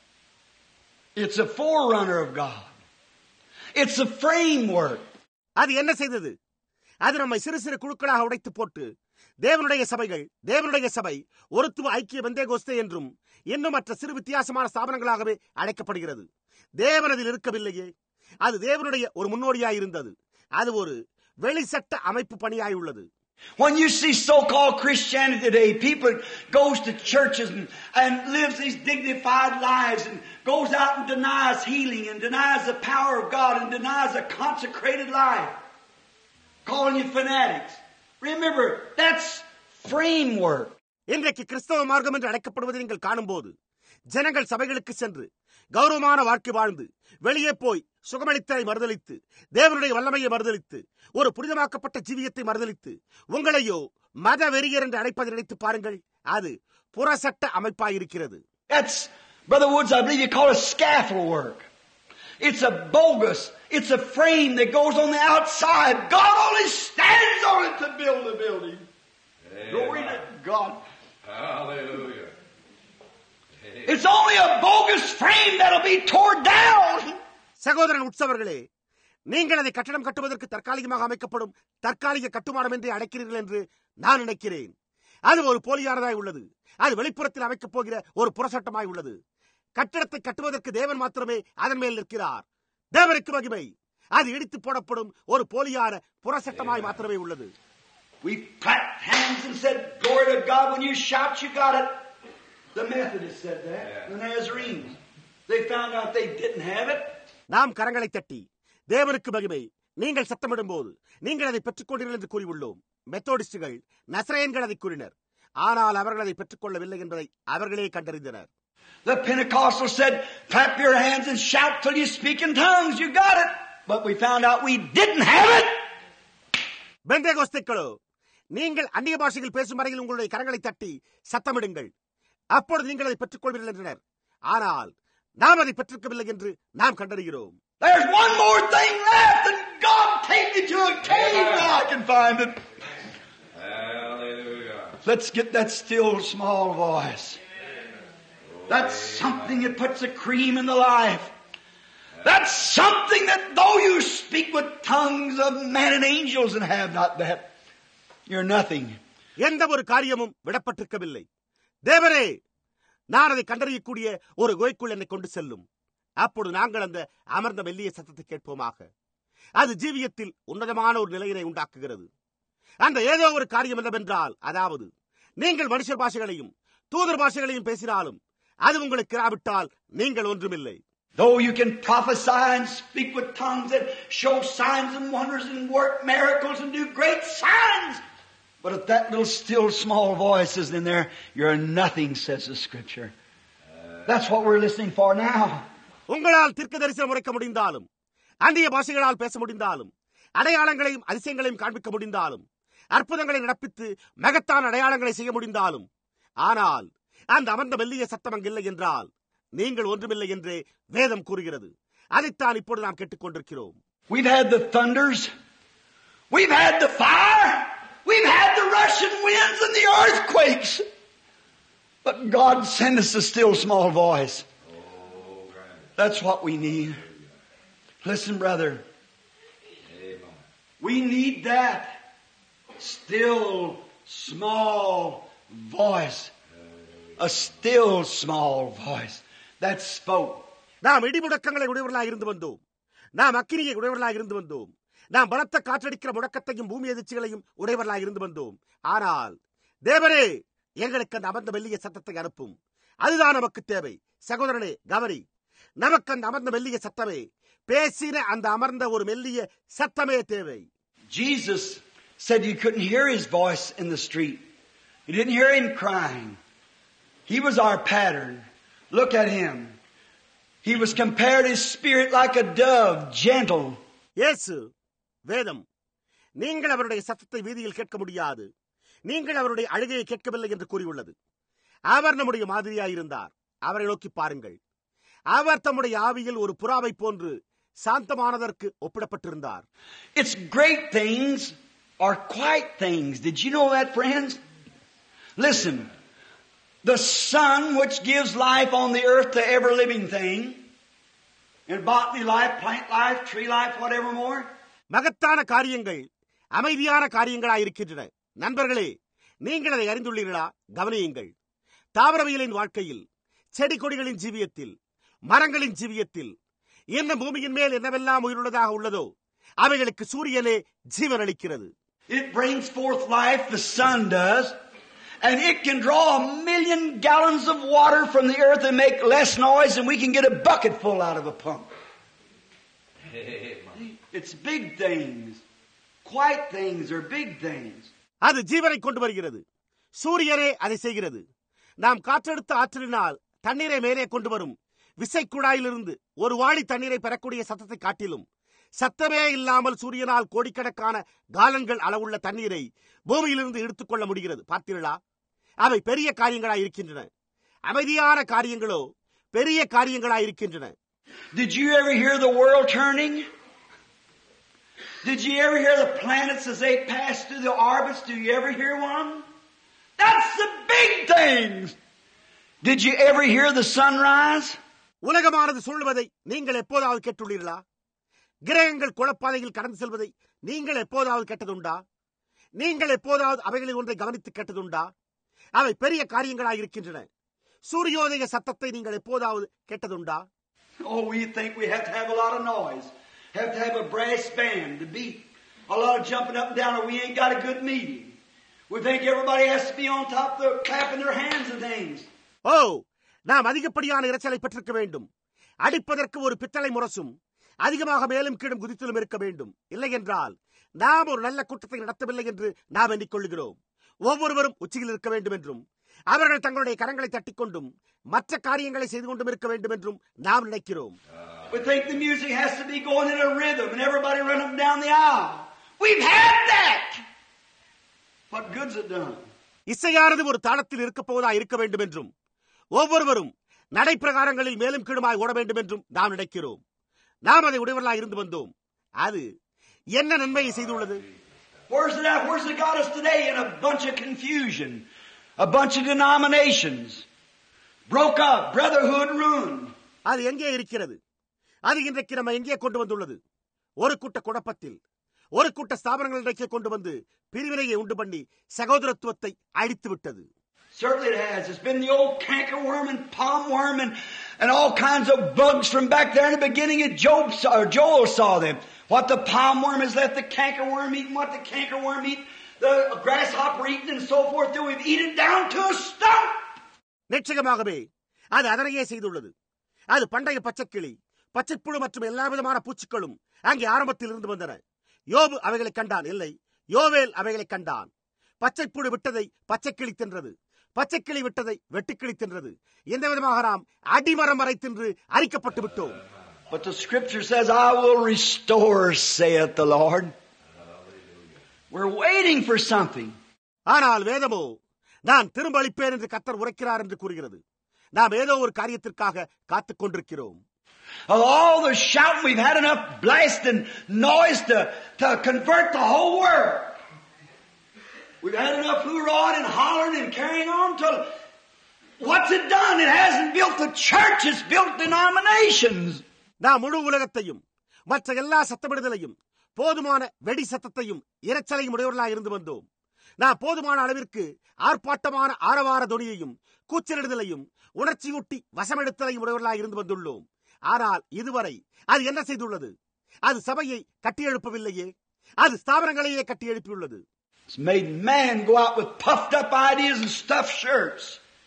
It's a forerunner of God. It's a framework. அது என்ன செய்தது? அது நம்மை சிறு சிறு குழுக்களாக உடைத்து போட்டு தேவனுடைய சபைகள், தேவனுடைய சபை, ஒருத்துவ ஐக்கிய பெந்தேகோஸ்தே என்றும் இன்னும் மற்ற சிறு வித்தியாசமான ஸ்தாபனங்களாகவே அழைக்கப்படுகிறது. தேவனதில் இருக்கவில்லையே. அது தேவனுடைய ஒரு முன்னோடியாயிருந்தது. அது ஒரு வெளிச்சட்ட அமைப்பு பணியாயுள்ளது. When you see so-called Christianity today, people goes to churches and, and lives these dignified lives and goes out and denies healing and denies the power of God and denies a consecrated life, calling you fanatics. Remember, that's framework. இன்றைக்கு கிறிஸ்தவ மார்க்கம் என்று அழைக்கப்படுவதை நீங்கள் காணும்போது, ஜனங்கள் சபைகளுக்கு சென்று கௌரவமான வாழ்க்கை வாழ்ந்து வெளியே போய் சுகமளித்தலை மறுதலித்து, தேவனுடைய வல்லமையை மறுதலித்து, ஒரு புனிதமாக்கப்பட்ட ஜீவியத்தை மறுதலித்து, உங்களையோ மத வெறியர் என்று அழைப்பதை நினைத்து பாருங்கள். அது புறசட்ட அமைப்பாயிருக்கிறது. That's, Brother Woods, I believe you call it scaffold work. It's a bogus, it's a frame that goes on the outside. God only stands on it to build the building. Amen. Glory to God. Hallelujah. Amen. It's only a bogus frame that'll be torn down. சகோதரன் உற்சவர்களே, நீங்கள் அதை கட்டடம் கட்டுவதற்கு தற்காலிகமாக அமைக்கப்படும் தற்காலிக கட்டுமானம் என்று அழைக்கிறீர்கள் என்று நான் நினைக்கிறேன். அது ஒரு போலியானதாய் உள்ளது. அது வெளிப்புறத்தில் அமைக்கப் போகிற ஒரு புறசட்டமாய் உள்ளது. கட்டடத்தை கட்டுவதற்கு தேவன் மாத்திரமே அதன் மேல் நிற்கிறார். தேவனுக்கு மகிமை. அது இடித்து போடப்படும் ஒரு போலியான புறசட்டமாய் மாத்திரமே உள்ளது. We clapped hands and said, "Glory to God." When you shout, you got it. The Methodists said that. Yeah. The Nazarenes. They found out they didn't have it. நாம் கரங்களை தட்டி தேவனுக்கு மகிமை, நீங்கள் சத்தமிடும் போது நீங்கள் அதை பெற்றுக் கொண்டீர்கள் என்று கூறியுள்ளோம். மெத்தோடிஸ்டுகள், நசரேயன்கள் அதை கூறினர். ஆனால் அவர்கள் அதை பெற்றுக் கொள்ளவில்லை என்பதை அவர்களே கண்டறிந்தனர். The Pentecostals said, "Clap your hands and shout till you speak in tongues." You got it. But we found out we didn't have it. பெந்தேகோஸ்தேக்களோ, நீங்கள் அந்நிய பாஷையில் பேசும் வரையில் உங்களுடைய கரங்களை தட்டி சத்தமிடுங்கள், அப்பொழுது நீங்கள் அதை பெற்றுக் கொள்வீர்கள் என்றனர். ஆனால் நாம் அதை பெற்றிருக்கவில்லை என்று நாம் கண்டறிகிறோம். There's one more thing left, and God take me to a cave now I can find it. Hallelujah. Let's get that still small voice. That's something that puts the cream in the life. That's something that though you speak with tongues of men and angels and have not that, you're nothing. எந்த ஒரு காரியமும் விடப்பட்டிருக்கவில்லை. தேவரே, நான் அதை கண்டறியக்கூடிய ஒரு குகைக்குள் என்னை கொண்டு செல்லும். அப்பொழுது நாங்கள் அந்த அமர்ந்த மெல்லிய சத்தத்தை கேட்போமாக. அது ஜீவியத்தில் உன்னதமான ஒரு நிலையினை உண்டாக்குகிறது. அந்த ஏதோ ஒரு காரியம் என்னவென்றால், அதாவது நீங்கள் மனுஷர் பாஷைகளையும் தூதர் பாஷைகளையும் பேசினாலும் அது உங்களுக்கு இராவிட்டால் நீங்கள் ஒன்றுமில்லை. Though you can prophesy and speak with tongues and show signs and wonders and work miracles and do great signs, but if that little still small voice isn't in there, you're nothing, says the Scripture. That's what we're listening for now. உங்களால் தீர்க்க தரிசனம் உரைக்க முடிந்தாலும், அந்நிய பாஷைகளால் பேச முடிந்தாலும், அடையாளங்களையும் அதிசயங்களையும் காண்பிக்க முடிந்தாலும், அற்புதங்களை நடப்பித்து மகத்தான அடையாளங்களை செய்ய முடிந்தாலும், ஆனால் அந்த அமர்ந்த மெல்லிய சத்தம் அங்கில்லை என்றால் நீங்கள் ஒன்றுமில்லை என்றே வேதம் கூறுகிறது. அதைத்தான் இப்பொழுது நாம் கேட்டுக்கொண்டிருக்கிறோம். We've had the thunders, we've had the fire, we've had the rushing winds and the earthquakes, but God sent us a still small voice. That's what we need. Listen, brother, we need that still small voice, a still small voice that spoke. நாம் இடிமுடக்கங்களை உடையவர்களாக இருந்து வந்தோம். நாம் அக்கினியை உடையவர்களாக இருந்து வந்தோம். நாம் பலத்த காற்றடிக்கிற முடக்கத்தையும் பூமி எதிர்ச்சிகளையும் உடையவர்களாக இருந்து வந்தோம். ஆனால் தேவரே, எங்களுக்கு அந்த அமர்ந்த மெல்லிய சத்தத்தை அனுப்பும். அதுதான் நமக்கு தேவை. சகோதரனே, கவனி, நமக்கு அந்த அமர்ந்த மெல்லிய சத்தமே, பேசின அந்த அமர்ந்த ஒரு மெல்லிய சத்தமே தேவை. Jesus said you couldn't hear his voice in the street. You didn't hear him crying. He was our pattern. Look at him. He was compared his spirit like a dove, gentle. இயேசு, வேதம், நீங்கள் அவருடைய சத்தத்தை வீதியில் கேட்க முடியாது, நீங்கள் அவருடைய அழுகையை கேட்கவில்லை என்று கூறியுள்ளது. அவர் நம்முடைய மாதிரியாயிருந்தார். அவரை நோக்கி பாருங்கள். அவர் தம்முடைய ஆவியில் ஒரு புறாவை போன்று சாந்தமானதற்கு ஒப்பிடப்பட்டிருந்தார். It's great things are quiet things. Did you know that, friends? Listen, the sun which gives life on the earth to every living thing, in botany life, plant life, tree life, whatever more. மகத்தான காரியங்கள் அமைதியான காரியங்களாயிருக்கின்றன. நண்பர்களே, நீங்கள் அதை அறிந்துள்ளீர்களா? கவனியுங்கள். தாவரவியலின் வாழ்க்கையில், செடி கொடிகளின் ஜீவியத்தில், மரங்களின் ஜீவியத்தில், என்ன பூமியின் மேல் என்னவெல்லாம் உயிருள்ளதாக உள்ளதோ அவைகளுக்கு சூரியனே ஜீவன் அளிக்கிறது. It brings forth life, the sun does, and it can draw a million gallons of water from the earth and make less noise than we can get a bucket full out of a pump. It's big things. Quiet things are big things. அது ஜீவனை கொண்டு வருகிறது. சூரியனே அதை செய்கிறது. நாம் காற்றெடுத்த ஆற்றலினால் தண்ணீரை மேலே கொண்டு வரும் விசைக்குழாயிலிருந்து ஒரு வாளி தண்ணீரை பெறக்கூடிய சத்தத்தை காட்டிலும் சத்தமே இல்லாமல் சூரியனால் கோடிக்கணக்கான காலன்கள் அளவுள்ள தண்ணீரை பூமியிலிருந்து எடுத்துக்கொள்ள முடிகிறது. பார்த்தீர்களா? அவை பெரிய காரியங்களாய் இருக்கின்றன. அமைதியான காரியங்களோ பெரிய காரியங்களாய் இருக்கின்றன. Did you ever hear the world turning? Did you ever hear the planets as they pass through the orbits? Do you ever hear one? That's the big things. Did you ever hear the sunrise? உலகமானது சொல்வதை நீங்கள் எப்போதாவது கேட்டுள்ளீர்களா? கிரகங்கள் குழப்பாதையில் கடந்து செல்வதை நீங்கள் எப்போதாவது கேட்டதுண்டா? நீங்கள் எப்போதாவது அவைகளில் ஒன்றை கவனித்து கேட்டதுண்டா? அவை பெரிய காரியங்களாக இருக்கின்றன. சூரியோதய சத்தத்தை நீங்கள் எப்போதாவது கேட்டதுண்டா? Oh, we think we have to have a lot of noise, have to have a brass band to beat, a lot of jumping up and down, or we ain't got a good meeting. We think everybody has to be on top, they're clapping their hands and things. Oh, நாம் அதிகப்படியான இரைச்சலை பெற்றிருக்க வேண்டும். அடிப்பதற்கு ஒரு பித்தளை முரசும் அதிகமாக மேலும் கீழும் குதித்திலும் இருக்க வேண்டும். இல்லை என்றால் நாம் ஒரு நல்ல கூட்டத்தை நடத்தவில்லை என்று நாம் எண்ணிக்கொள்கிறோம். ஒவ்வொருவரும் உச்சியில் இருக்க வேண்டும் என்றும் அவர்கள் தங்களுடைய கரங்களை தட்டிக்கொண்டும் மற்ற காரியங்களை செய்து கொண்டும் இருக்க வேண்டும் என்றும் நாம் நினைக்கிறோம். We think the music has to be going in a rhythm and everybody running down the aisle. We've had that. What good's it done? இசையானது ஒரு தாளத்தில் இருக்க போவதா இருக்க வேண்டும் என்றும் ஒவ்வொருவரும் நடைப்பிரகாரங்களில் மேலும் கீழுமாய் ஓட வேண்டும் என்றும் நாம் நினைக்கிறோம். நாம் அதை உடையவர்களாக இருந்து வந்தோம். அது என்ன நன்மையை செய்துள்ளது? Where's it at? Where's it got us today? In a bunch of confusion, a bunch of denominations, broke up, brotherhood ruined. அது எங்கே இருக்கிறது? அது இன்றைக்கு நம்ம எங்கே கொண்டு வந்துள்ளது? ஒரு கூட்ட குழப்பத்தில், ஒரு கூட்ட ஸ்தாபனங்கள் இன்றைக்கு கொண்டு வந்து பிரிவினையை உண்டு பண்ணி சகோதரத்துவத்தை அழித்து விட்டது. Certainly it has. It's been the old cankerworm and palmworm and, and all kinds of bugs from back there in the beginning. Job saw, or Joel saw them. What the palmworm has left the cankerworm eating, what the cankerworm eat, the grasshopper eating and so forth, till we've eaten down to a stump. நிச்சயமாகவே அது அதனையே செய்துள்ளது. அது பண்டைய பச்சைக்கிளி, பச்சைப்புழு மற்றும் எல்லா விதமான பூச்சிகளும் அங்கே ஆரம்பத்தில் இருந்து வந்தன. யோபு அவைகளை கண்டான். இல்லை, யோவேல் அவைகளை கண்டான். பச்சைப்புழு விட்டதை பச்சைக்கிளி தின்றது, பச்சைக்கிளி விட்டதை வெட்டுக்கிளி தின்றது. எந்த விதமாக நாம் அடிமரம் வரை தின்று அரிக்கப்பட்டு விட்டோம். But the scripture says, I will restore, saith the Lord. We're waiting for something. ஆனால் வேதமோ நான் திரும்ப அளிப்பேன் என்று கர்த்தர் உரைக்கிறார் என்று கூறுகிறது. நாம் ஏதோ ஒரு காரியத்திற்காக காத்துக் கொண்டிருக்கிறோம். Of all the shouting, we've had enough blast and noise to, to convert the whole world. We've had enough hoorahing and hollering and carrying on till what's it done? It hasn't built the church, it's built denominations. நாம் முழு உலகத்தையும் மற்ற எல்லா சத்தமிடுதலையும் போதுமான வெடி சத்தத்தையும் இரைச்சலையும் உடையவர்களாக இருந்து வந்தோம். நாம் போதுமான அளவிற்கு ஆர்ப்பாட்டமான ஆரவார தொனியையும் கூச்சலிடுதலையும் உணர்ச்சியூட்டி வசமெடுத்தலையும் உடையவர்களாக இருந்து வந்துள்ளோம். ஆனால் இதுவரை அது என்ன செய்துள்ளது? அது சபையை கட்டியெழுப்பவில்லையே, அது ஸ்தாபனங்களையே கட்டியெழுப்பியுள்ளது. It's made man go out with puffed up ideas and stuffed shirts.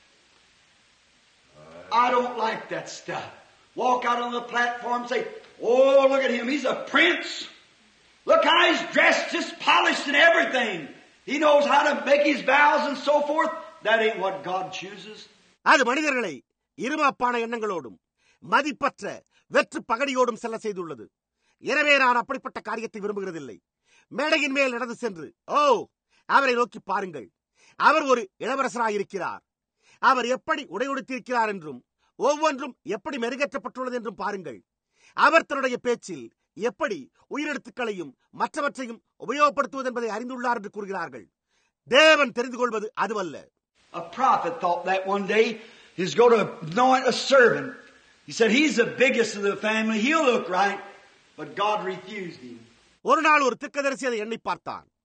I don't like that stuff. Walk out on the platform and say, oh, look at him, he's a prince. Look how he's dressed, just polished and everything. He knows how to make his vows and so forth. That ain't what God chooses. அது மனிதர்களை இருமாப்பான எண்ணங்களோடும் மதிப்பற்ற வெற்று பகடியோடும் செல்ல செய்துள்ளது. எனவே நான் அப்படிப்பட்ட காரியத்தை விரும்புகிறதில்லை. மேடையின் மேல் நடந்து சென்று, ஓ, அவரை நோக்கி பாருங்கள், அவர் ஒரு இளவரசராயிருக்கிறார், அவர் எப்படி உடையுடுத்திருக்கிறார் என்றும் ஒவ்வொன்றும் எப்படி மெருகேற்றப்பட்டுள்ளது என்றும் பாருங்கள், அவர் தன்னுடைய பேச்சில் எப்படி உயிரெழுத்துக்களையும் மற்றவற்றையும் உபயோகப்படுத்துவது என்பதை அறிந்துள்ளார் என்று கூறுகிறார்கள். தேவன் தெரிந்து கொள்வது அதுவல்ல. A prophet thought that one day he's going to anoint a servant. He said he's the biggest of the family, he'll look right, but God refused him. ஒரு நாள் ஒரு தீர்க்கதரிசி அதை எண்ணி பார்த்தான்.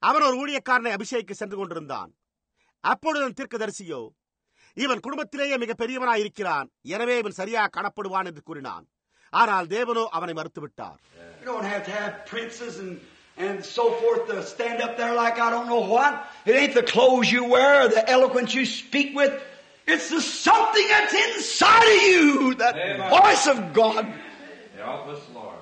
அவன் ஒரு ஊழியக்காரனை அபிஷேகிக்க சென்று கொண்டிருந்தான். அப்பொழுது தீர்க்கதரிசியோ, இவன் குடும்பத்திலேயே மிக பெரியவனாய் இருக்கிறான், எனவே இவன் சரியாக காணப்படுவான் என்று கூறினான். ஆனால் தேவனோ அவனை மறுத்துவிட்டார். You don't have to have princes and and so forth to stand up there like I don't know what. It ain't the clothes you wear or the eloquence you speak with. It's the something that's inside of you, that Amen. Voice of God. Help us, Lord.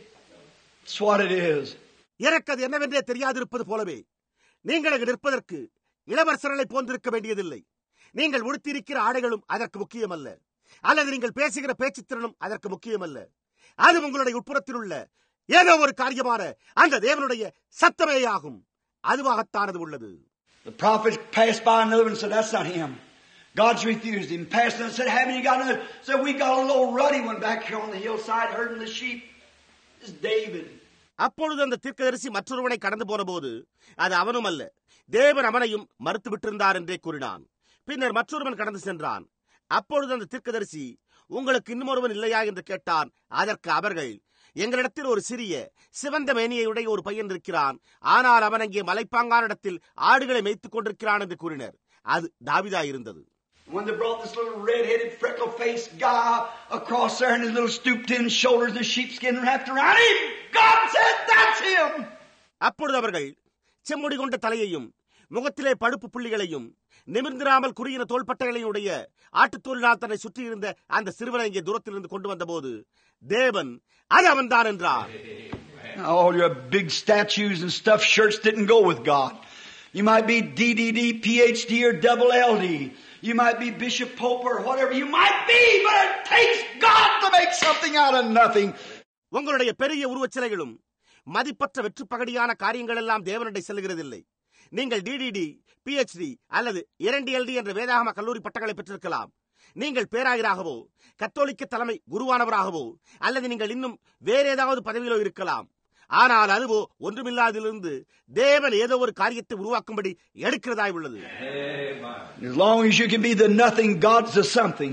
That's what it is. எனக்கு அது என்னவென்றே தெரியாதிருப்பது போலவே நீங்கள் அங்கு நிற்பதற்கு இளவரசர்களை போன்றிருக்க வேண்டியதில்லை. நீங்கள் உடுத்தியிருக்கிற ஆடைகளும் அதற்கு முக்கியமல்ல, அல்லது நீங்கள் பேசுகிற பேச்சுத்திறனும் அதற்கு முக்கியமல்ல. அது உங்களுடைய உட்புறத்தில் உள்ள ஏதோ ஒரு காரியமான அந்த தேவனுடைய சத்தமேயாகும். அதுவாகத்தானது உள்ளது. The prophet passed by another and said, "That's not him." God's refused him. Passed and said, "Haven't you got another?" Said, "We got a little ruddy one back here on the hillside herding the sheep." It's David. அப்பொழுது அந்த தீர்க்கதரிசி மற்றொருவனை கடந்து போன போது, அது அவனும் அல்ல, தேவன் அவனையும் மறுத்து விட்டிருந்தார் என்றே கூறினான். பின்னர் மற்றொருவன் கடந்து சென்றான். அப்பொழுது அந்த தீர்க்கதரிசி, உங்களுக்கு இன்னும் ஒருவன் இல்லையா என்று கேட்டான். அதற்கு அவர்கள், எங்களிடத்தில் ஒரு சிறிய சிவந்த மேனியுடைய ஒரு பையன் இருக்கிறான், ஆனால் அவன் அங்கே மலைப்பாங்கான இடத்தில் ஆடுகளை மேய்த்துக் கொண்டிருக்கிறான் என்று கூறினர். அது தாவீதா இருந்தது. When they brought this little red-headed, freckle-faced guy across there and his little stooped-in shoulders, the sheepskin wrapped around him, God said, "That's him." அப்பொழுது அவர்கள் செம்முடி கொண்ட தலையையும் முகத்திலே படுப்பு புள்ளிகளையும் நிமிர்ந்திராமல் குறுகின தோள்பட்டைகளையும் உடைய ஆட்டுத்தோலினால் தன்னை சுற்றியிருந்த அந்த சிறுவனை இங்கே தூரத்திலிருந்து கொண்டு வந்த போது தேவன் அது அவன்தான் என்றார். All your big statues and stuffed shirts didn't go with God. You might be D D D, P H D, or double L D. You might be Bishop Pope or whatever you might be, but it takes God to make something out of nothing. உங்களுடைய பெரிய உருவச்சிலைகளும் மதிப்பற்ற வெற்று பகடியான காரியங்கள் எல்லாம் தேவனுடைய செல்கிறதில்லை. நீங்கள் D D D, P H D அல்லது இரண்டு L D என்ற வேதாகம கல்லூரி பட்டங்களை பெற்றிருக்கலாம். நீங்கள் பேராயராகவோ கத்தோலிக்க தலைமை குருவானவராகவோ அல்லது நீங்கள் இன்னும் வேற ஏதாவது பதவியிலோ இருக்கலாம். ஆனால் அதுவோ ஒன்றுமில்லாதிலிருந்து தேவன் ஏதோ ஒரு காரியத்தை உருவாக்கும்படி எடுக்கிறதாய் உள்ளது. As long as you can be the nothing, God's the something.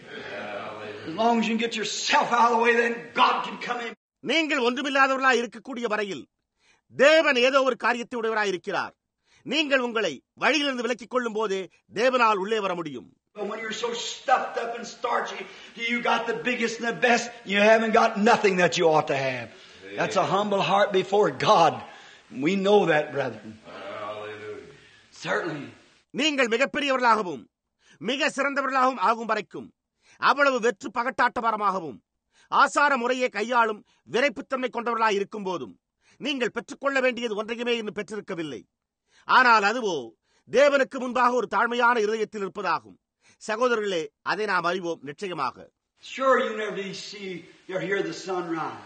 As long as you can get yourself out of the way, then God can come in. நீங்கள் ஒன்றுமில்லாதவர்களாய் இருக்கக்கூடிய வரையில் தேவன் ஏதோ ஒரு காரியத்தை உடையவராய் இருக்கிறார். நீங்கள் உங்களை வழியிலிருந்து விலக்கிக் கொள்ளும் போதே தேவனால் உள்ளே வர முடியும். But when you're so stuffed up and starchy, you got the biggest and the best, you haven't got nothing that you ought to have. That's a humble heart before God. We know that, brethren. Hallelujah. Certainly. நீங்கள் மிகப்பெரியவர்களாகவும் மிக சிறந்தவர்களாகவும் ஆகும் வரைக்கும் அவ்வளவு வெற்று பகட்டாட்டபரமாகவும் ஆசார முறையை கையாளும் விரைப்புத்தன்மை கொண்டவர்களாய் இருக்கும் போதும் நீங்கள் பெற்றுக்கொள்ள வேண்டியது ஒன்றையுமே இன்னும் பெற்றிருக்கவில்லை. ஆனால் அதுவோ தேவனுக்கு முன்பாக ஒரு தாழ்மையான இருதயத்தில் இருப்பதாகும். சகோதரர்களே, அதை நாம் அறிவோம் நிச்சயமாக. Sure, you never did see or hear the sunrise.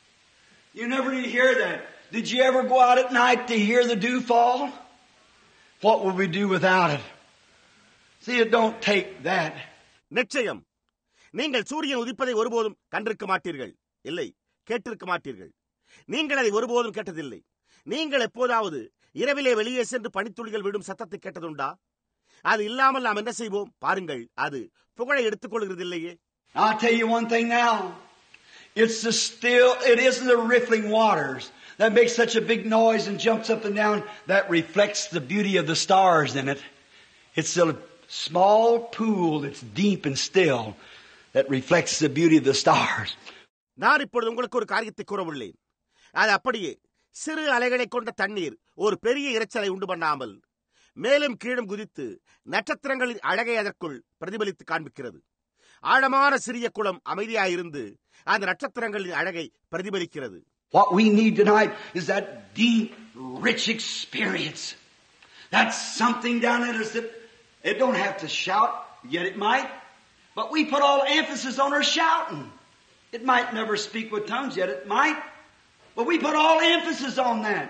You never did hear that. Did you ever go out at night to hear the dew fall? What would we do without it? See, it don't take that. நிச்சயம் நீங்கள் சூரியன் உதிப்பதை ஒருபோதும் கண்டிருக்க மாட்டீர்கள். இல்லை, கேட்டிருக்க மாட்டீர்கள். நீங்கள் அதை ஒருபோதும் கேட்டதில்லை. நீங்கள் எப்போதாவது இரவிலே வெளியே சென்று பனித்துளிகள் விடும் சத்தத்தை கேட்டதுண்டா? அது இல்லாமல் நாம் என்ன செய்வோம்? பாருங்கள், அது புகழை எடுத்துக் கொள்கிறதில்லையே. I'll tell you one thing now. It's the still, it isn't the riffling waters that makes such a big noise and jumps up and down that reflects the beauty of the stars in it. It's a small pool that's deep and still that reflects the beauty of the stars. நான் இப்பொழுது உங்களுக்கு ஒரு காரியத்தை கூறவுள்ளேன். அது அப்படியே சிறு அலைகளை கொண்ட தண்ணீர் ஒரு பெரிய இரைச்சலை உண்டு பண்ணாமல் மேலும் கீழும் குதித்து நட்சத்திரங்களின் அழகை அதற்குள் பிரதிபலித்து காண்பிக்கிறது. ஆழமான சிறிய குளம் அமைதியாயிருந்து அந்த நட்சத்திரங்களின் அழகை பிரதிபலிக்கிறது. What we need tonight is that deep, rich experience. That's something down in us that it don't have to shout, yet it might. But we put all emphasis on our shouting. It might never speak with tongues, yet it might. But we put all emphasis on that.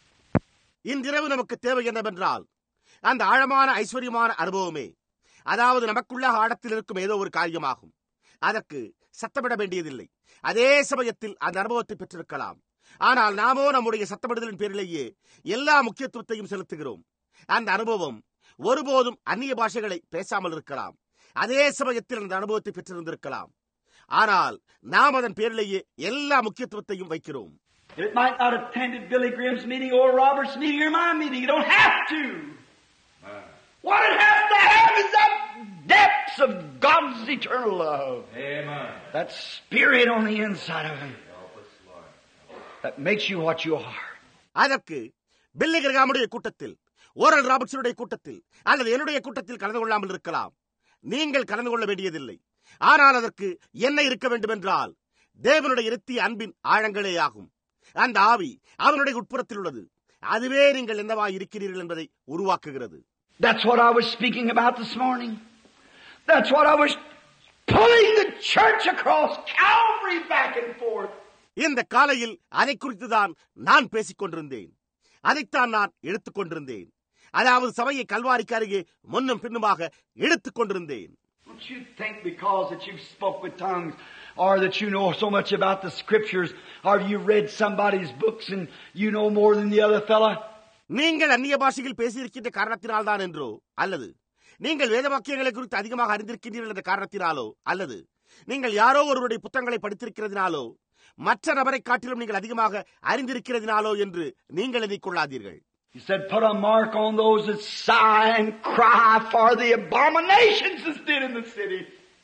இன்றிரவு நமக்கு தேவை என்னவென்றால் அந்த ஆழமான ஐஸ்வர்யமான அனுபவமே. அதாவது நமக்குள்ளாக ஆழத்தில் இருக்கும் ஏதோ ஒரு காரியமாகும். அதற்கு சத்தமிட வேண்டியதில்லை. அதே சமயத்தில் அந்த அனுபவத்தை பெற்றிருக்கலாம். ஆனால் நாமோ நம்முடைய சத்தமிடுதலின் பேரிலேயே எல்லா முக்கியத்துவத்தையும் செலுத்துகிறோம். அந்த அனுபவம் ஒருபோதும் அந்நிய பாஷைகளை பேசாமல் இருக்கலாம். அதே சமயத்தில் அந்த அனுபவத்தை பெற்றிருந்திருக்கலாம். ஆனால் நாம் அதன் பேரிலேயே எல்லா முக்கியத்துவத்தையும் வைக்கிறோம். It might not have attended Billy Graham's meeting or Robert's meeting or my meeting. You don't have to. What it has to have is that depths of God's eternal love. Amen. That spirit on the inside of him that makes you what you are. அதற்கு பில்லி கிரஹாமுடைய கூட்டத்தில், oral ராபர்ட்ஸனுடைய கூட்டத்தில் அல்லது என்னுடைய கூட்டத்தில் கலந்து கொள்ளாமல் இருக்கலாம். நீங்கள் கலந்து கொள்ள வேண்டியதில்லை. ஆனால் அதற்கு என்ன இருக்க வேண்டும் என்றால் தேவனுடைய இருத்திய அன்பின் ஆழங்களே ஆகும். அந்த ஆவி அவனுடைய உட்புறத்தில் உள்ளது. அதுவே நீங்கள் என்னவாய் இருக்கிறீர்கள் என்பதை உருவாக்குகிறது. That's what I was speaking about this morning. That's what I was pulling the church across Calvary back and forth. இந்த காலையில் அதை குறித்துதான் நான் பேசிக் கொண்டிருந்தேன். அதைத்தான் நான் எடுத்துக் கொண்டிருந்தேன். அதாவது சபையை கல்வாரிக்கு அருகே முன்னும் பின்னுமாக எடுத்துக் கொண்டிருந்தேன். Don't you think because that you've spoke with tongues or that you know so much about the scriptures or you've read somebody's books and you know more than the other fella? நீங்கள் அந்நிய பாஷையில் பேசியிருக்கின்ற காரணத்தினால் தான் என்றோ, அல்லது நீங்கள் வேத வாக்கியங்களை குறித்து அதிகமாக அறிந்திருக்கின்றீர்கள் என்ற காரணத்தினாலோ, அல்லது நீங்கள் யாரோ ஒருவருடைய புத்தகங்களை படித்திருக்கிறதினாலோ, மற்ற நபரை காட்டிலும் நீங்கள் அதிகமாக அறிந்திருக்கிறதினாலோ என்று நீங்கள் எண்ணிக்கொள்ளாதீர்கள். He said, put a mark on those that sigh and cry for the abominations that's did in the city.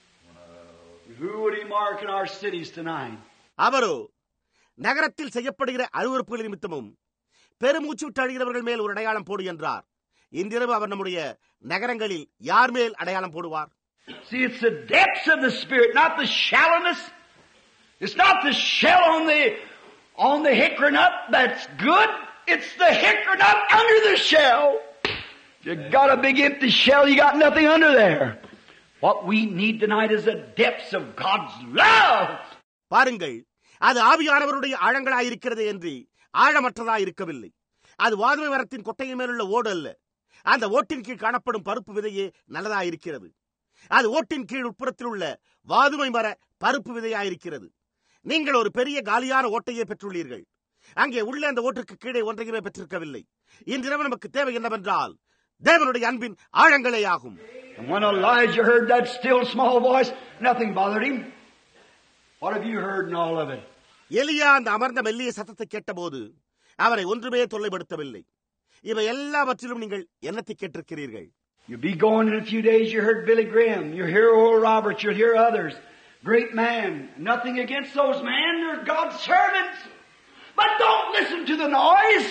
Who would he mark in our cities tonight? அவரோ நகரத்தில் செய்யப்படுகிற அருவருப்புகள் நிமித்தமும் பெருமூச்சு விட்டு அழுகிறவர்கள் மேல் ஒரு அடையாளம் போடு என்றார். இன்றிரவு அவர் நம்முடைய நகரங்களில் யார் மேல் அடையாளம் போடுவார்? See, it's the depths of the Spirit, not the shallowness. It's not the shell on the on the hickory nut that's good. It's the hickory nut under the shell. You got a big empty shell, you got nothing under there. What we need tonight is the depths of God's love. பாருங்கள், அது ஆவியானவருடைய ஆழங்களாயிருக்கிறது என்று ஆழமற்றதா இருக்கவில்லை. அது வாதுமை மரத்தின் கொட்டையின் மேலுள்ள ஓடு அல்ல. அந்த ஓட்டின் கீழ் காணப்படும் பருப்பு விதையே நல்லதாயிருக்கிறது. அது ஓட்டின் கீழ் உட்புறத்தில் உள்ள வாதுமை மர பருப்பு விதையாயிருக்கிறது. நீங்கள் ஒரு பெரிய காலியான ஓட்டையே பெற்றுள்ளீர்கள். அங்கே உள்ள அந்த ஓட்டுக்கு கீழே ஒன்றையுமே பெற்றிருக்கவில்லை. இன்றிரவு நமக்கு தேவை என்னவென்றால் தேவனுடைய அன்பின் ஆழங்களே ஆகும். And when Elijah heard that still small voice, nothing bothered him. What have you heard in all of it? எலியா அந்த அமர்ந்த மெல்லிய சத்தத்தை கேட்டபோது அவரை ஒன்றுமே தொல்லைப்படுத்தவில்லை. இவை எல்லாவற்றிலும் நீங்கள் என்னத்தை கேட்டிருக்கிறீர்கள்? You'll be going in a few days. You heard Billy Graham. You hear Oral Roberts. You'll hear others. Great man. Nothing against those men. They're God's servants. But don't listen to the noise.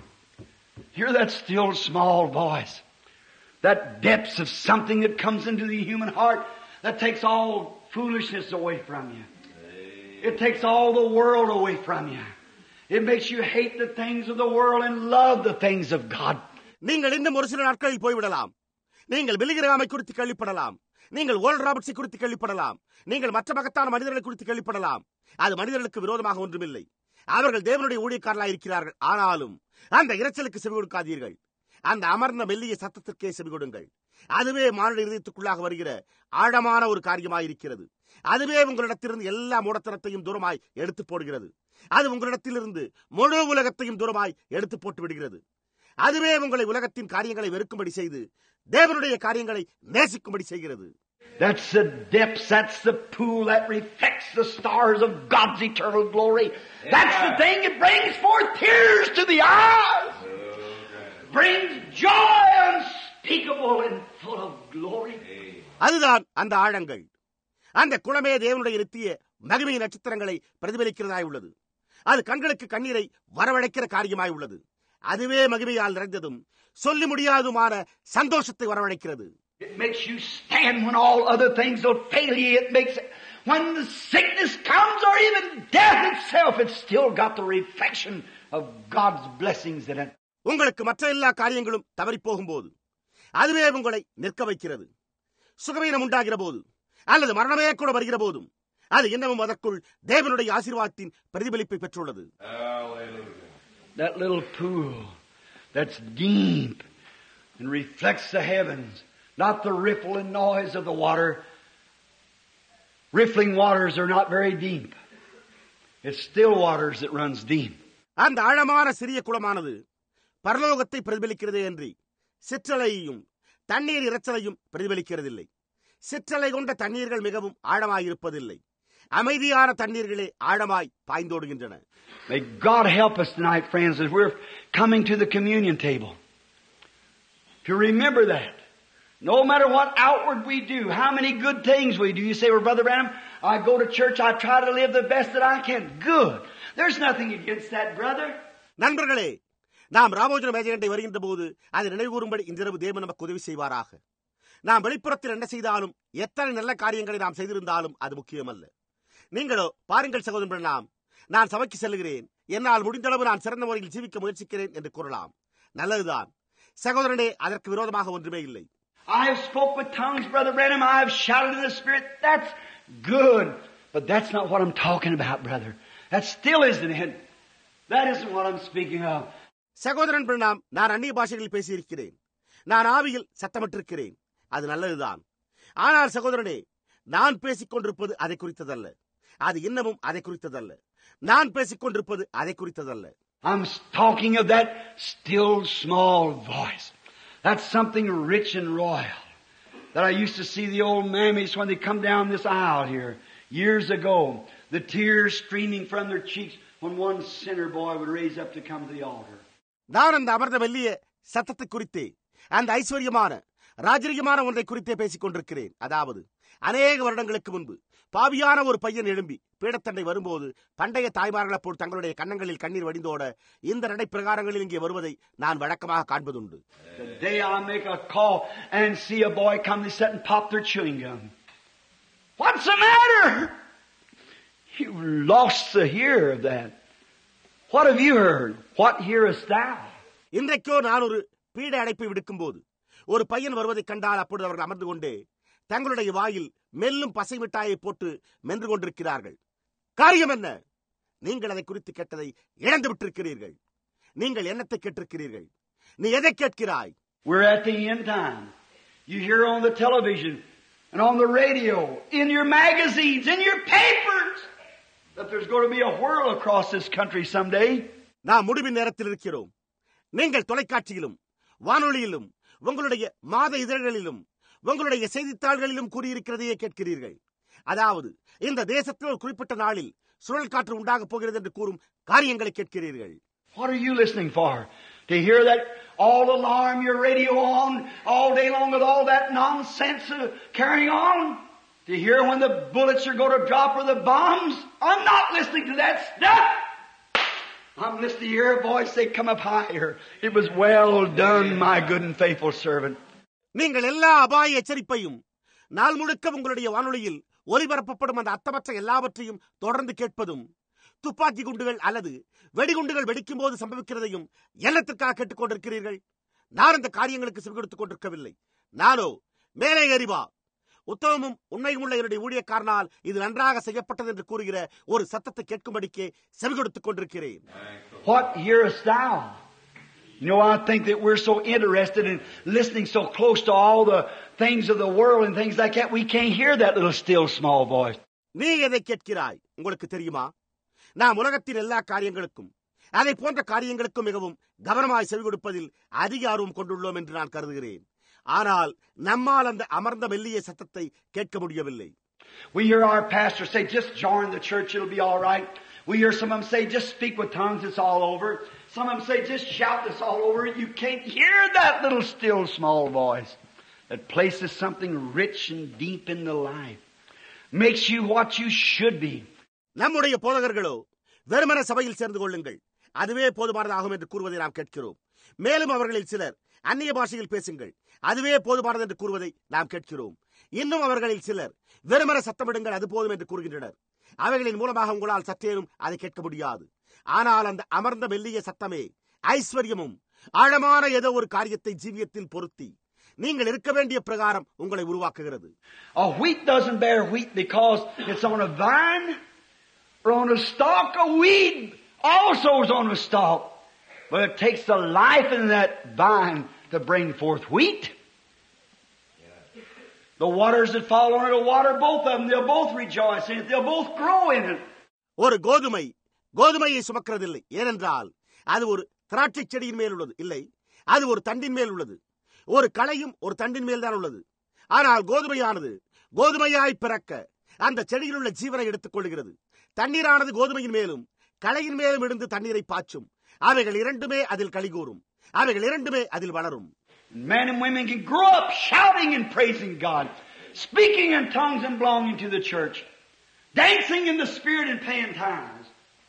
Hear that still small voice. That depths of something that comes into the human heart that takes all foolishness away from you. It takes all the world away from you. It makes you hate the things of the world and love the things of God. நீங்கள் இன்னும் ஒரு சில நாட்களில் போய்விடலாம். நீங்கள் பில்லி கிரஹாமை குறித்து கேள்விப்படலாம். நீங்கள் oral ராபர்ட்ஸை குறித்து கேள்விப்படலாம். நீங்கள் மற்ற மகத்தான மனிதர்களை குறித்து கேள்விப்படலாம். அது மனிதர்களுக்கு விரோதமாக ஒன்றுமில்லை. அவர்கள் தேவனுடைய ஊழியக்காரர்களாக இருக்கிறார்கள். ஆனாலும் அந்த இரைச்சலுக்கு செவி கொடுக்காதீர்கள். அந்த அமர்ந்த மெல்லிய சத்தத்திற்கே செவி கொடுங்கள். அதுவே மானுட இதயத்துக்குள்ளாக வருகிற ஆழமான ஒரு காரியமாயிருக்கிறது. அதுவே உங்களிடத்திலிருந்து எல்லா மூடத்தனத்தையும் தூரமாய் எடுத்து போடுகிறது. அது உங்களிடத்திலிருந்து முழு உலகத்தையும் தூரமாய் எடுத்து போட்டு விடுகிறது. அதுவே உங்களை உலகத்தின் காரியங்களை வெறுக்கும்படி செய்து தேவனுடைய காரியங்களை நேசிக்கும்படி செய்கிறது. That's the depths, that's the pool that reflects the stars of God's eternal glory. That's the thing that brings forth tears to the eyes. Brings joy unspeakable and full of glory. அதுதான் அந்த ஆழங்கள். அந்த குளமே தேவனுடைய நித்திய மகிமை நட்சத்திரங்களை பிரதிபலிக்கிறதாய் உள்ளது. அது கண்களுக்கு கண்ணீரை வரவழைக்கிற காரியமாய் உள்ளது. அதுவே மகிமையால் நிறைந்ததும் சொல்லி முடியாதுமான சந்தோஷத்தை வரவழைக்கிறது. It makes you stand when all other things will fail you. It makes it, when the sickness comes or even death itself, it's still got the reflection of God's blessings in it. உங்களுக்கு மற்ற எல்லா காரியங்களும் தவறி போகும்போது அதுவே உங்களை நிற்க வைக்கிறது. சுகவீனம் உண்டாகிற போது அல்லது மரணமே கூட வருகிற போதும் அது இன்னமும் அதற்குள் தேவனுடைய ஆசீர்வாதத்தின் பிரதிபலிப்பை பெற்றுள்ளது. That little pool that's deep and reflects the heavens, not the ripple and noise of the water. Riffling waters are not very deep. It's still waters that runs deep. அந்த ஆழமான சிறிய குளமானது பரலோகத்தை பிரதிபலிக்கிறதே என்று சிற்றலையையும் தண்ணீர் இறைச்சலையும் பிரதிபலிக்கிறதில்லை. சிற்றலை கொண்ட தண்ணீர்கள் மிகவும் ஆழமாயிருப்பதில்லை. அமைதியான தண்ணீர்களே ஆழமாய் பாய்ந்தோடுகின்றன. May God help us tonight, friends, as we're coming to the communion table, to remember that. No matter what outward we do, how many good things we do. You say, well, Brother Branham, I go to church, I try to live the best that I can. Good. There's nothing against that, brother. நண்பர்களே, நாம் ராமோஜன மேஜையண்டை வருகின்ற போது அதை நினைவுகூறும்படி இன்றிரவு தேவன் நமக்கு உதவி செய்வாராக. நாம் வெளிப்புறத்தில் என்ன செய்தாலும், எத்தனை நல்ல காரியங்களை நாம் செய்திருந்தாலும் அது முக்கியமல்ல. நீங்களோ பாருங்கள் சகோதரன் பிரணாம், நான் சபைக்கு செல்லுகிறேன், என்னால் முடிந்தளவு நான் சிறந்த முறையில் ஜீவிக்க முயற்சிக்கிறேன் என்று கூறலாம். நல்லதுதான் சகோதரனே, அதற்கு விரோதமாக ஒன்றுமே இல்லை. I have spoke with tongues, Brother Branham. I have shouted in the Spirit. That's good. But that's not what I'm talking about, brother. That still isn't it. That isn't what I'm speaking of. சகோதரன் பிரணாம், நான் அந்நிய பாஷைகளில் பேசியிருக்கிறேன், நான் ஆவியில் சத்தமிட்டிருக்கிறேன், அது நல்லதுதான். ஆனால் சகோதரனே, நான் பேசிக் கொண்டிருப்பது அதை குறித்ததல்ல. அது இன்னமும் அதை குறித்ததல்ல. நான் பேசிக் கொண்டிருப்பது அதை குறித்ததல்ல. I'm talking of that still small voice. That's something rich and royal that I used to see the old mammies when they come down this aisle here years ago, the tears streaming from their cheeks when one sinner boy would raise up to come to the altar. நான் அந்த அமர்ந்த மெல்லிய சத்தத்தை குறித்தே, அந்த ஐஸ்வர்யமான ராஜரீகமான ஒன்றை குறித்தே பேசிக் கொண்டிருக்கிறேன். அதாவது அநேக வருடங்களுக்கு முன்பு பாவியான ஒரு பையன் எழும்பி பீடத்தண்டை வரும்போது பண்டைய தாய்மார்களைப் போல் தங்களுடைய கன்னங்களில் கண்ணீர் வடிந்தோட இந்த நடை பிரகாரங்களில் இங்கே வருவதை நான் வழக்கமாக காண்பதுண்டு. The day I make a call and see a boy come, they sit and pop their chewing gum. What's the matter? You lost the hear of that. What have you heard? What hearest thou? இன்றைக்கோ நான் ஒரு பீட அடைப்பை விடுக்கும் போது ஒரு பையன் வருவதை கண்டால் அப்பொழுது அவர்கள் அமர்ந்து கொண்டே தங்களுடைய வாயில் மெல்லும் பசை மிட்டாயை போட்டு மென்று கொண்டிருக்கிறார்கள். காரியம் என்ன? நீங்கள் அதை குறித்து கேட்டதை இழந்து விட்டிருக்கிறீர்கள். நீங்கள் என்னத்தை கேட்டிருக்கிறீர்கள்? நீ எதை கேட்கிறாய்? We're at the end time. You hear on the television and on the radio, in your magazines, in your papers, that there's going to be a whirl across this country someday. நாம் முடிவின் நேரத்தில் இருக்கிறோம். நீங்கள் தொலைக்காட்சியிலும் வானொலியிலும் உங்களுடைய மாத இதழ்களிலும் உங்களுடைய செய்தித்தாள்களிலும் கூறியிருக்கிறதையே கேட்கிறீர்கள். அதாவது இந்த தேசத்தில் ஒரு குறிப்பிட்ட நாளில் சுழல் காற்று உண்டாக போகிறது என்று கூறும் காரியங்களை கேட்கிறீர்கள். What are you listening for? To hear that all alarm your radio on all day long with all that nonsense uh, carrying on? To hear when the bullets are going to drop or the bombs? I'm not listening to that stuff. I'm listening to your voice say, come up higher. It was well done, my good and faithful servant. நீங்கள் எல்லா அபாய எச்சரிப்பையும் நாள் முழுக்க உங்களுடைய வானொலியில் ஒலிபரப்பப்படும் அந்த அர்த்தமற்ற எல்லாவற்றையும் தொடர்ந்து கேட்பதும், துப்பாக்கி குண்டுகள் அல்லது வெடிகுண்டுகள் வெடிக்கும் போது சம்பவிக்கிறதையும் எண்ணத்திற்காக கேட்டுக் கொண்டிருக்கிறீர்கள். நான் அந்த காரியங்களுக்கு செவிகொடுத்துக் கொண்டிருக்கவில்லை. நானோ மேலே அறிவா உத்தமமும் உண்மையும் உள்ள என்னுடைய ஊழியக்காரனால் இது நன்றாக செய்யப்பட்டது என்று கூறுகிற ஒரு சத்தத்தை கேட்கும்படிக்கே செவிகொடுத்துக் கொண்டிருக்கிறேன். What hearest thou? You know, I think that we're so interested in listening so close to all the things of the world and things like that, we can't hear that little still small voice. நீ எதை கேட்கிறாய்? உங்களுக்கு தெரியுமா, நாம் உலகத்தின் எல்லா காரியங்களுக்கும் அதை போன்ற காரியங்களுக்கும் மிகவும் கவனமாய் செவி கொடுப்பதில் அதிக ஆர்வம் கொண்டுள்ளோம் என்று நான் கருதுகிறேன். ஆனால் நம்மால் அந்த அமர்ந்த மெல்லிய சத்தத்தை கேட்க முடியவில்லை. We hear our pastor say, just join the church, it'll be all right. We hear some of them say, just speak with tongues, it's all over. Some of them say, just shout, it's all over. You can't hear that little still small voice that places something rich and deep in the life. Makes you what you should be. நம்முடைய போதகர்களோ வெறுமன சபையில் சேர்ந்து கொள்ளுங்கள், அதுவே போதுமானதாகும் என்று கூறுவதை நாம் கேட்கிறோம். மேலும் அவர்களில் சிலர் அந்நிய பாஷையில் பேசுங்கள், அதுவே போதுமானது என்று கூறுவதை நாம் கேட்கிறோம். இன்னும் அவர்களில் சிலர் வெறுமன சத்தமிடுங்கள், அது போதும் என்று கூறுகின்றனர். அவைகளின் மூலமாக உங்களால் சற்றேனும் அதை கேட்க முடியாது. ஆனால் அந்த அமர்ந்த மெல்லிய சத்தமே ஐஸ்வர்யமும் ஆழமான ஏதோ ஒரு காரியத்தை ஜீவியத்தில் பொருத்தி நீங்கள் இருக்க வேண்டிய பிரகாரம் உங்களை உருவாக்குகிறது. A wheat doesn't bear wheat because it's on a vine or on a stalk. A weed also is on a stalk, but it takes the life in that vine to bring forth wheat. The waters that fall on it will water both of them. They'll both rejoice in it. They'll both grow in it. ஒரு கோதுமை கோதுமையை சுமக்கிறதில்லை, ஏனென்றால் அது ஒரு திராட்சை செடியின் மேல் உள்ளது. இல்லை, அது ஒரு தண்டின் மேல் உள்ளது. ஒரு களையும் ஒரு தண்டின் மேல் தான் உள்ளது. ஆனால் கோதுமையானது கோதுமையாய் பிறக்க அந்த செடியில் உள்ள ஜீவனை எடுத்துக் கொள்கிறது. தண்ணீரானது கோதுமையின் மேலும் களையின் மேலும் இருந்து தண்ணீரை பாய்ச்சும். அவைகள் இரண்டுமே அதில் களிகூறும். அவைகள் இரண்டுமே அதில் வளரும். Men and women can grow up shouting and praising God, speaking in tongues and belonging to the church, dancing in the Spirit and paying tithes,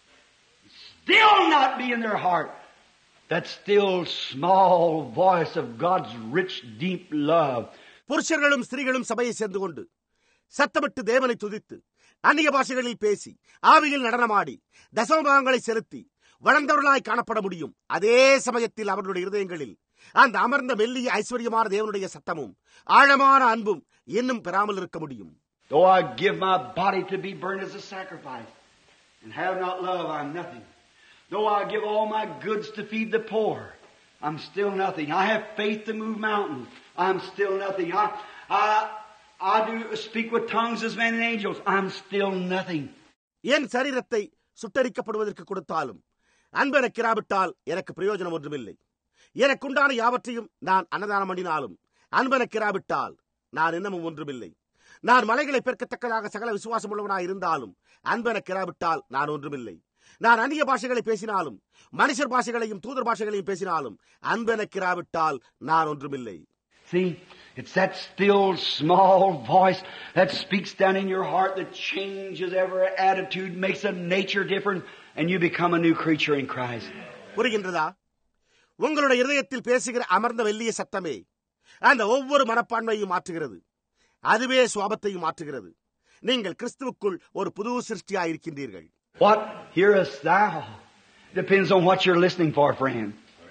still not be in their heart that still small voice of God's rich, deep love. புருஷர்களும் ஸ்திரீகளும் சபையை சேர்ந்து கொண்டு சத்தமிட்டு தேவனை துதித்து அந்நிய பாஷைகளில் பேசி ஆவியில் நடனமாடி தசமபாகங்களை செலுத்தி வளர்ந்தவர்களாய் காணப்பட முடியும். அதே சமயத்தில் அவர்களுடைய இருதயங்களில் அந்த அமர்ந்த மெல்லிய ஐஸ்வர்யமான தேவனுடைய சத்தமும் ஆழமான அன்பும் இன்னும் பெறாமல் இருக்க முடியும். Though I give my body to be burned as a sacrifice and have not love, I'm nothing. Though I give all my goods to feed the poor, I'm still nothing. I have faith to move mountains, I'm still nothing. I, I, I do speak with tongues as men and angels, I'm still nothing. என் சரீரத்தை சுட்டரிக்கப்படுவதற்கு கொடுத்தாலும் அன்பெனக்கிராவிட்டால் எனக்கு பிரயோஜனம் ஒன்றுமில்லை. எனக்குண்டான யாவற்றையும் நான் அன்னதானம் பண்ணினாலும் அன்பெனக்கிராவிட்டால் நான் இன்னமும் ஒன்றுமில்லை. நான் மலைகளை பெருக்கத்தக்கதாக சகல விசுவாசம் உள்ளவனாய் இருந்தாலும் அன்பெனக்கிராவிட்டால் நான் ஒன்றுமில்லை. நான் அந்நிய பாஷைகளை பேசினாலும் மனுஷர் பாஷைகளையும் தூதர் பாஷைகளையும் பேசினாலும் அன்பெனக்கிராவிட்டால் நான் ஒன்றுமில்லை. See, it's that still small voice that speaks down in your heart that changes every attitude, makes a nature different, and you become a new creature in Christ. புரிகின்றதா? உங்களுடைய இருதயத்தில் பேசுகிற அமர்ந்த வெள்ளிய சத்தமே அந்த ஒவ்வொரு மனப்பான்மையும் மாற்றுகிறது. அதுவே சுவாபத்தையும் மாற்றுகிறது. நீங்கள் கிறிஸ்துவுக்குள் ஒரு புது சிருஷ்டியாய் இருக்கின்றீர்கள். What hearest thou? Depends on what you're listening for, friend.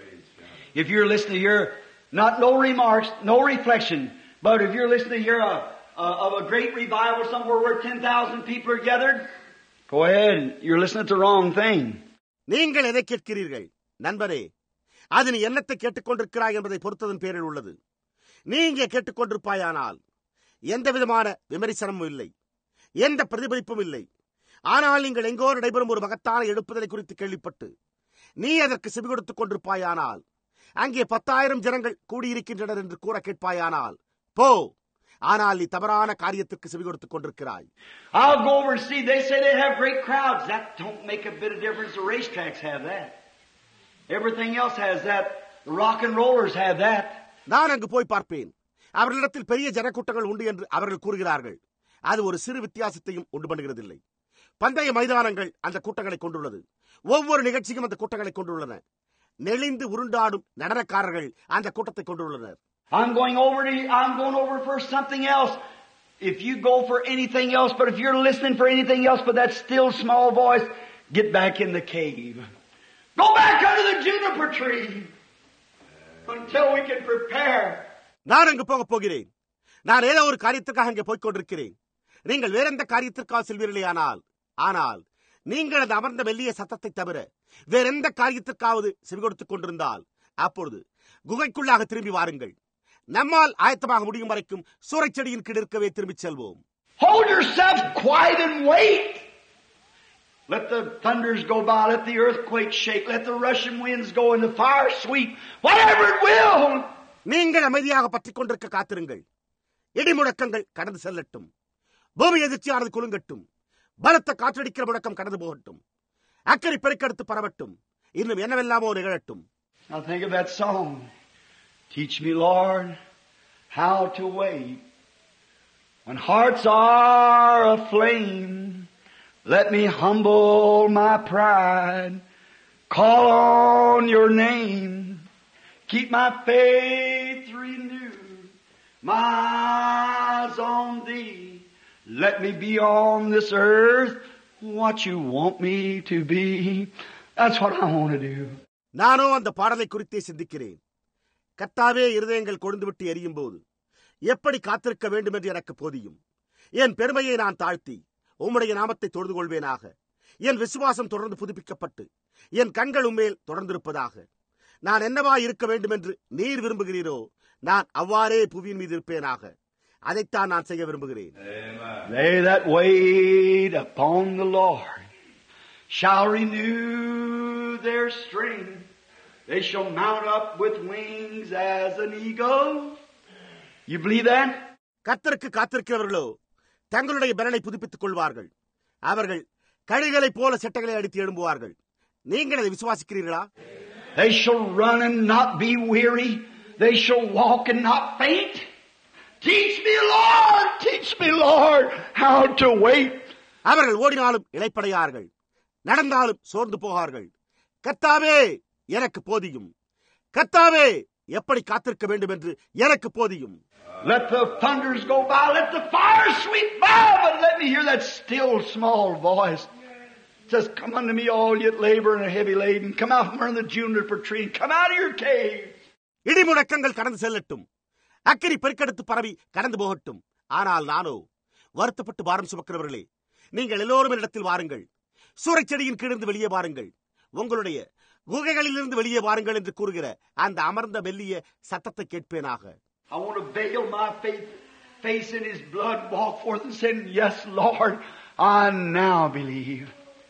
If you're listening to hear not no remarks, no reflection, but if you're listening to hear a, a, of a great revival somewhere where ten thousand people are gathered, go ahead. You're listening to the wrong thing. நீங்கள் எதை கேட்கிறீர்கள் நண்பரே? அது நீ என்னத்தை கேட்டுக்கொண்டிருக்கிறாய் என்பதை பொறுத்ததன் பேரில் உள்ளது. நீ இங்கே கேட்டுக்கொண்டிருப்பாயானால் எந்த விதமான விமர்சனமும் இல்லை, எந்த பிரதிபலிப்பும் இல்லை. ஆனால் நீங்கள் எங்கோ நடைபெறும் ஒரு மகத்தான எழுப்புதலை குறித்து கேள்விப்பட்டு நீ அதற்கு செவி கொடுத்துக் கொண்டிருப்பாயானால், அங்கே பத்தாயிரம் ஜனங்கள் கூடியிருக்கின்றனர் என்று கூற கேட்பாயானால் போ. ஆனால் நீ தவறான காரியத்திற்கு செவி கொடுத்துக் கொண்டிருக்கிறாய். I'll go over and see. They say they have great crowds. That don't make a bit of difference. The racetracks have that. Everything else has that. The rock and rollers have that. நான் அங்கு போய் பார்ப்பேன். அவர்களிடத்தில் பெரிய ஜனக்கூட்டங்கள் உண்டு என்று அவர்கள் கூறுகிறார்கள். அது ஒரு சிறு வித்தியாசத்தையும் உண்டு பண்ணுகிறதில்லை. பந்தய மைதானங்கள் அந்த கூட்டங்களை கொண்டுள்ளது. ஒவ்வொரு நிகழ்ச்சியும் அந்த கூட்டங்களை கொண்டுள்ளன. நெளிந்து உருண்டாடும் நடனக்காரர்கள் அந்த கூட்டத்தை கொண்டுள்ளனர். I'm going over to, I'm going over for something else. If you go for anything else, but if you're listening for anything else but that still small voice, get back in the cave. Go back under the juniper tree until we can prepare. நான் அங்கு போக போகிறேன். நான் ஏதோ ஒரு காரியத்திற்காக அங்கே போய்க் கொண்டிருக்கிறேன். நீங்கள் வேற எந்த காரியத்திற்காக செல்வீர்களே ஆனால் ஆனால் நீங்கள் அந்த அமர்ந்த மெல்லிய சத்தத்தை தவிர வேற எந்த காரியத்திற்காவது செவி கொடுத்துக் கொண்டிருந்தால் அப்பொழுது குகைக்குள்ளாக திரும்பி வாருங்கள். நம்மால் ஆயத்தமாக முடியும் வரைக்கும் சூறைச்செடியின் கீழ் இருக்கவே திரும்பிச் செல்வோம். Hold yourselves quiet and wait. Let the thunders go by, let the earthquake shake, let the rushing winds go and the fire sweep, whatever it will. நீங்கள் அமைதியாக பற்றிக் கொண்டிருக்க காத்திருங்கள். இடி முழக்கங்கள் கடந்து செல்லட்டும், பூமி எதிர்ச்சியானது குலுங்கட்டும், பலத்த காற்றடிக்கிற முழக்கம் கடந்து போகட்டும், அக்கறை பெருக்கெடுத்து பரவட்டும், இன்னும் என்னவெல்லாமோ நிகழட்டும். Now think of that song. Teach me, Lord, how to wait. When hearts are aflame, let me humble my pride. Call on your name. Keep my faith renewed. My eyes on thee. Let me be on this earth what you want me to be. That's what I want to do. நானோ அந்த பாடலை குறித்தே சிந்திக்கிறேன். கர்த்தாவே, இருதயங்கள் கொழுந்துவிட்டு எரியும் போது எப்படி காத்திருக்க வேண்டும் என்று எனக்கு போதியும். என் பெருமையை நான் தாழ்த்தி உம்முடைய நாமத்தை தொழுது கொள்வேனாக. என் விசுவாசம் தொடர்ந்து புதுப்பிக்கப்பட்டு என் கண்கள் உம்மேல் தொடர்ந்திருப்பதாக. நான் என்னவா இருக்க வேண்டும் என்று நீர் விரும்புகிறீரோ நான் அவ்வாறே புவியின் மீது இருப்பேனாக. அதைத்தான் நான் செய்ய விரும்புகிறேன். They that wait upon the Lord shall renew their strength. They shall mount up with wings as an eagle. You believe that? கர்த்தருக்கு காத்திருக்கிறவர்களோ தங்களுடைய பலனை புதுப்பித்துக் கொள்வார்கள். அவர்கள் கழுகளைப் போல செட்டைகளை அடித்து எழும்புவார்கள். நீங்கள் அதை விசுவாசிக்கிறீர்களா? They shall run and not be weary. They shall walk and not faint. Teach me, Lord, teach me, Lord, how to wait. அவர்கள் ஓடினாலும் இளைப்படையார்கள், நடந்தாலும் சோர்ந்து போகார்கள். கர்த்தாவே எனக்கு போதியும், கர்த்தாவே எப்படி காத்திருக்க வேண்டும் என்று எனக்கு போதியும். Let the thunders go by, let the fire sweep by, but let me hear that still small voice. It says, come unto me all ye that labor and are heavy laden. Come out from under the juniper tree and come out of your cave. இடி முழக்கங்கள் கடந்து செல்லட்டும், அக்கினி பெருக்கெடுத்து பரவி கடந்து போகட்டும். ஆனால் நானோ, வருத்தப்பட்டு பாரம் சுமக்கிறவர்களே, நீங்கள் எல்லோரும் இடத்தில் வாருங்கள். சூறைச்செடியின் கீழிருந்து வெளியே வாருங்கள், உங்களுடைய குகைகளிலிருந்து வெளியே வாருங்கள் என்று கூறுகிற அந்த அமர்ந்த மெல்லிய சத்தத்தை கேட்பேனாக. I want to veil my faith, face in His blood, walk forth and say, yes, Lord, I now believe.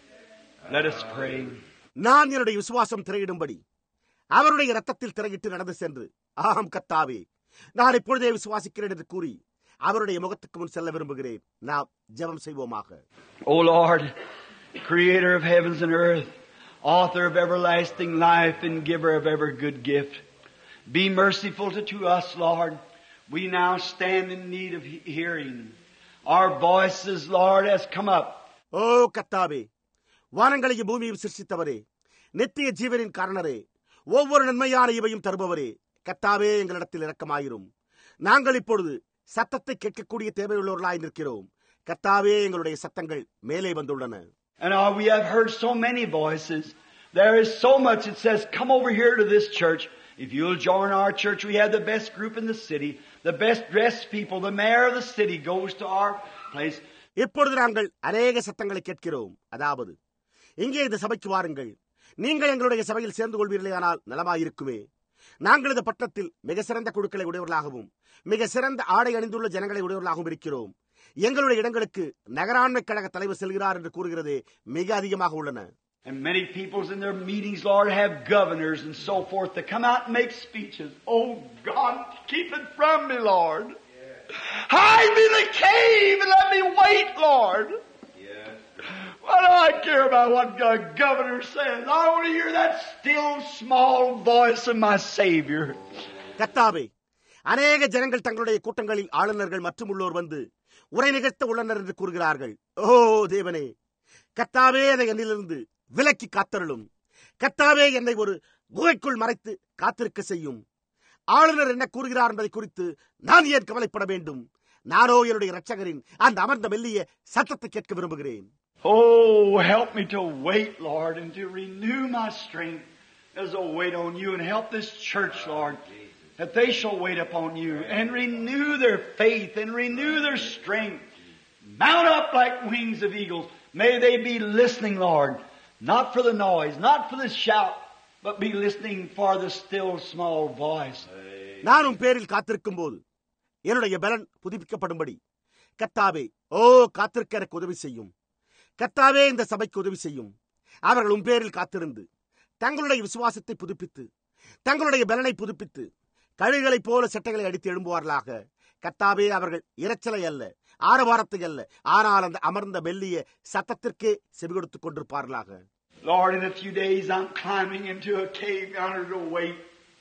Let us pray. நான் என்னுடைய விசுவாசம் திரையிடும்படி அவருடைய இரத்தத்தில் திரையிட்டு நடந்து சென்று, ஆம் கர்த்தாவே, நான் இப்பொழுதே விசுவாசிக்கிறேன் என்று கூறி அவருடைய முகத்துக்கு முன் செல்ல விரும்புகிறேன். நாம் ஜெபம் செய்வோமாக. O Lord, Creator of heavens and earth, Author of everlasting life and giver of every good gift, be merciful to us, Lord. We now stand in need of hearing. Our voices, Lord, has come up. ஓ கர்த்தாவே, வானங்களையும் பூமியையும் சிருஷ்டித்தவரே, நித்திய ஜீவனின் காரணரே, ஒவ்வொரு நன்மையான இவையும் தருபவரே, கர்த்தாவே எங்களிடத்தில் இரக்கமாயிரும். நாங்கள் இப்பொழுது சத்தத்தை கேட்கக்கூடிய தேவையுள்ளவர்களாய் நிற்கிறோம். கர்த்தாவே, எங்களுடைய சத்தங்கள் மேலே வந்துள்ளன. And uh, we have heard so many voices. There is so much. It says, come over here to this church. If you'll join our church, we have the best group in the city, the best dressed people. The mayor of the city goes to our place. இப்பொழுது நாங்கள் அநேக சத்தங்களை கேட்கிறோம். அதாவது, இங்கே இந்த சபைக்கு வாருங்கள், நீங்கள் எங்களுடைய சபையில் சேர்ந்து கொள்வீர்களேயானால் நலமாயிருக்குமே. நாங்கள் இந்த பட்டணத்தில் மிக சிறந்த குழுக்களை உடையவர்களாகவும் மிக சிறந்த ஆடை அணிந்துள்ள ஜனங்களை உடையவர்களாகவும் இருக்கிறோம். எங்களுடைய இடங்களுக்கு நகராண்மை கழக தலைவர் செல்கிறார் என்று கூறுகிறதே மிக அதிகமாக உள்ளன. And many peoples in their meetings, Lord, have governors and so forth to come out and make speeches. Oh God, keep it from me, Lord. Hide me in the cave and let me wait, Lord. Yes. What do I care about what the governor says? I want to hear that still small voice of my Savior. கர்த்தாவே, அநேக ஜனங்கள் தங்களுடைய கூட்டங்களில் ஆளுநர்கள் மற்றும் உள்ளோர் வந்து உரை நிகழ்த்த உள்ளனர் என்று கூறுகிறார்கள். ஓ தேவனே, கர்த்தாவே, அதை என்னிலிருந்து விலக்கி காத்தருளும். கர்த்தாவே, என்னை ஒரு குகைக்குள் மறைத்து காத்திருக்க செய்யும். ஆளுநர் என்ன கூறுகிறார் என்பதை குறித்து நான் ஏன் கவலைப்பட வேண்டும்? நானோ என்னுடைய இரட்சகரின் அந்த அமர்ந்த மெல்லிய சத்தத்தை கேட்க விரும்புகிறேன். Oh, help me to wait, Lord, and to renew my strength as I wait on you, and help this church, Lord, that they shall wait upon you and renew their faith and renew their strength. Mount up like wings of eagles. May they be listening, Lord, not for the noise, not for the shout, but be listening for the still small voice. நானும் பேரில் காத்திருக்கும் போது என்னுடைய பலன் புதுப்பிக்கப்படும்படி கர்த்தாவே, ஓ காத்திருக்க எனக்கு உதவி செய்யும். கர்த்தாவே, இந்த சபைக்கு உதவி செய்யும். அவர்கள் உன் பேரில் காத்திருந்து தங்களுடைய விசுவாசத்தை புதுப்பித்து தங்களுடைய பலனை புதுப்பித்து கழுகுகளைப் போல சட்டைகளை அடித்து எழும்புவார்களாக. கர்த்தாவே, அவர்கள் இரைச்சலை அல்ல, ஆரவாரத்தை அல்ல, ஆனால் அந்த அமர்ந்த மெல்லிய சத்தத்திற்கே செவி கொடுத்துக் கொண்டிருப்பார்களாக. Lord, in a few days I'm climbing into a cave yonder to wait.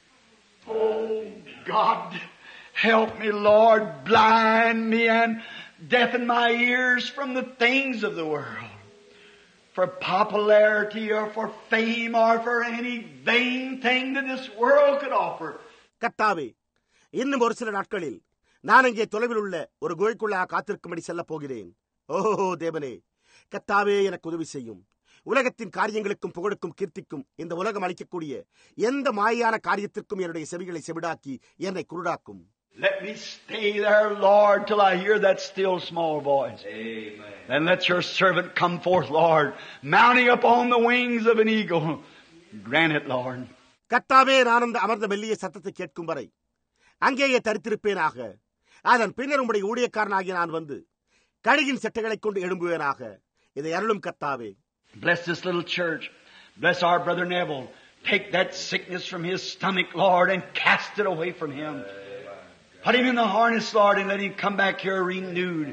Oh God, help me, Lord, blind me and deafen my ears from the things of the world, for popularity or for fame or for any vain thing that this world could offer. கர்த்தாவே, இன்னும் ஒரு சில நாட்களில் நான் இங்கே தொலைவில் உள்ள ஒரு குகைக்குள்ளா காத்திருக்கும்படி செல்ல போகிறேன். ஓஹோ தேவனே, கர்த்தாவே, எனக்கு உதவி செய்யும். உலகத்தின் காரியங்களுக்கும் புகழுக்கும் கீர்த்திக்கும் இந்த உலகம் அளிக்கக்கூடிய எந்த மாயான காரியத்திற்கும் என்னுடைய செவிகளை செவிடாக்கி என்னை குருடாக்கும். Let me stay there, Lord, till I hear that still small voice. Amen. Then let your servant come forth, Lord, mounting upon the wings of an eagle. Grant it, Lord. கர்த்தாவே, நான் அந்த அமர்ந்த மெல்லிய சத்தத்தை கேட்கும் வரை அங்கேயே தரித்திருப்பேனாக. அதன் பின்னர் உம்முடைய ஊழியக்காரனாகிய நான் வந்து கழுகின் சட்டைகளைக் கொண்டு எழும்புவேனாக. இதை அருளும் கர்த்தாவே. Bless this little church. Bless our brother Neville. Take that sickness from his stomach, Lord, and cast it away from him. Put him in the harness, Lord, and let him come back here renewed.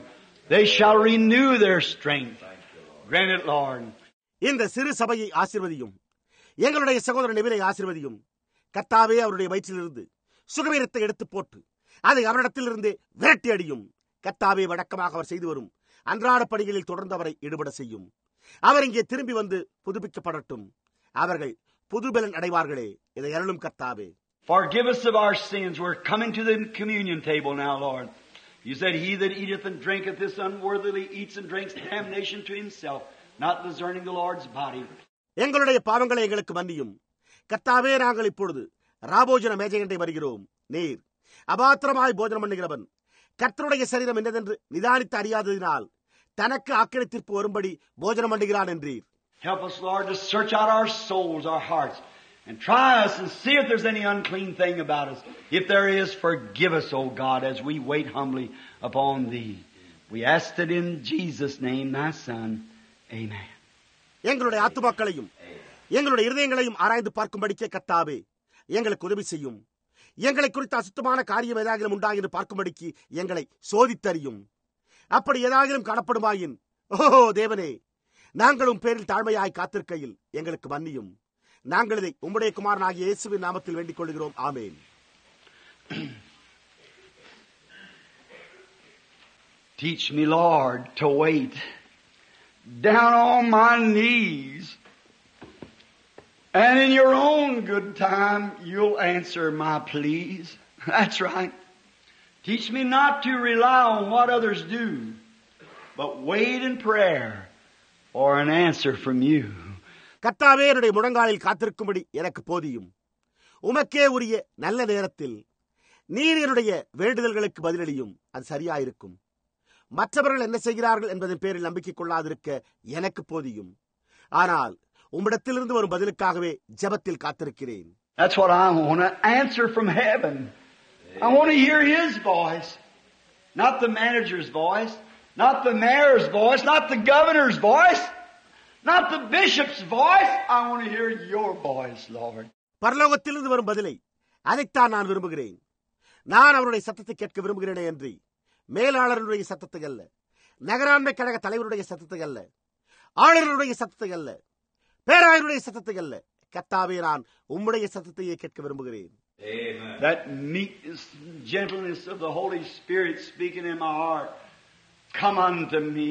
They shall renew their strength. Grant it, Lord. இந்த சிறு சபையை ஆசீர்வதியும். எங்களுடைய சகோதரன் நெவிலை ஆசீர்வதியும். கர்த்தாவே, அவருடைய வயிற்றிலிருந்து சுகவீரத்தை எடுத்து போட்டு அதை அவரிடத்திலிருந்து விரட்டி அடியும். கர்த்தாவே, வழக்கமாக அவர் செய்து வரும் அன்றாட பணிகளில் தொடர்ந்து அவரை ஈடுபட செய்யும். அவர் இங்கே திரும்பி வந்து புதுப்பிக்கப்படட்டும். அவர்கள் புதுபலன் அடைவார்களே. இதை அருளும் கர்த்தாவே. Forgive us of our sins. We're coming to the communion table now, Lord. You said, He that eateth and drinketh this unworthily eats and drinks damnation to himself, not discerning the Lord's body. எங்களுடைய பாவங்களை எங்களுக்கு மன்னியும். கர்த்தாவே, நாங்கள் இப்பொழுது ராபோஜன மேஜையண்டை வருகிறோம். நீர் அபாத்திரமாய் போஜனம் பண்ணுகிறவன் கர்த்தருடைய சரீரம் என்னதென்று நிதானித்து அறியாததினால் தனக்கு ஆக்கினை தீர்ப்பு வரும்படி போஜனம் பண்ணுகிறான் என்றீர். Help us, Lord, to search out our souls, our hearts, and try us and see if there's any unclean thing about us. If there is, forgive us, O God, as we wait humbly upon Thee. We ask it in Jesus' name, Thy Son. Amen. எங்களுடைய ஆத்துமாக்களையும் எங்களுடைய இருதயங்களையும் ஆராய்ந்து பார்க்கும்படிக்கே கர்த்தாவே எங்களுக்கு உதவி செய்யும். எங்களை குறித்த அசுத்தமான காரியம் ஏதாகிலும் உண்டாகின்னு பார்க்கும்படிக்கு எங்களை சோதித்தறியும். அப்படி ஏதாகிலும் காணப்படுமாயின், ஓஹோ தேவனே, நாங்களும் பேரில் தாழ்மையாய் காத்திருக்கையில் எங்களுக்கு மன்னியும். நாங்கள் இதை உம்முடைய குமாரனாகிய இயேசுவின் நாமத்தில் வேண்டிக் கொள்கிறோம். ஆமென். Teach me, Lord, to wait down on my knees, and in your own good time you'll answer my pleas. That's right. Teach me not to rely on what others do, but wait in prayer for an answer from you. கர்த்தாவே, என்னுடைய முழங்காலில் காத்திருக்கும்படி எனக்கு போதியும். உமக்கே உரிய நல்ல நேரத்தில் நீர் என்னுடைய வேண்டுதல்களுக்கு பதிலளியும். அது சரியாயிருக்கும். மற்றவர்கள் என்ன செய்கிறார்கள் என்பதன் பேரில் நம்பிக்கை கொள்ளாதிருக்க எனக்கு போதியும். ஆனால் உம்மிடத்திலிருந்து வரும் பதிலுக்காகவே ஜெபத்தில் காத்திருக்கிறேன். That's what I want, an answer from heaven. I want to hear His voice, not the manager's voice, not the mayor's voice, not the governor's voice, not the bishop's voice. I want to hear your voice, Lord. பரலோகத்திலிருந்து வரும் பதிலை அதைத்தான் நான் விரும்புகிறேன். நான் அவருடைய சத்தத்தை கேட்க விரும்புகிறேனே அன்றி மேலாளருடைய சத்தத்தை அல்ல, நகராண்மை கழக தலைவருடைய சத்தத்தை அல்ல, ஆளுநருடைய சத்தத்தை அல்ல, பேராயருடைய சத்தத்தை அல்ல. கர்த்தாவே, நான் உம்முடைய சத்தத்தையே கேட்க விரும்புகிறேன். That meekness and gentleness of the Holy Spirit speaking in my heart. Come unto me,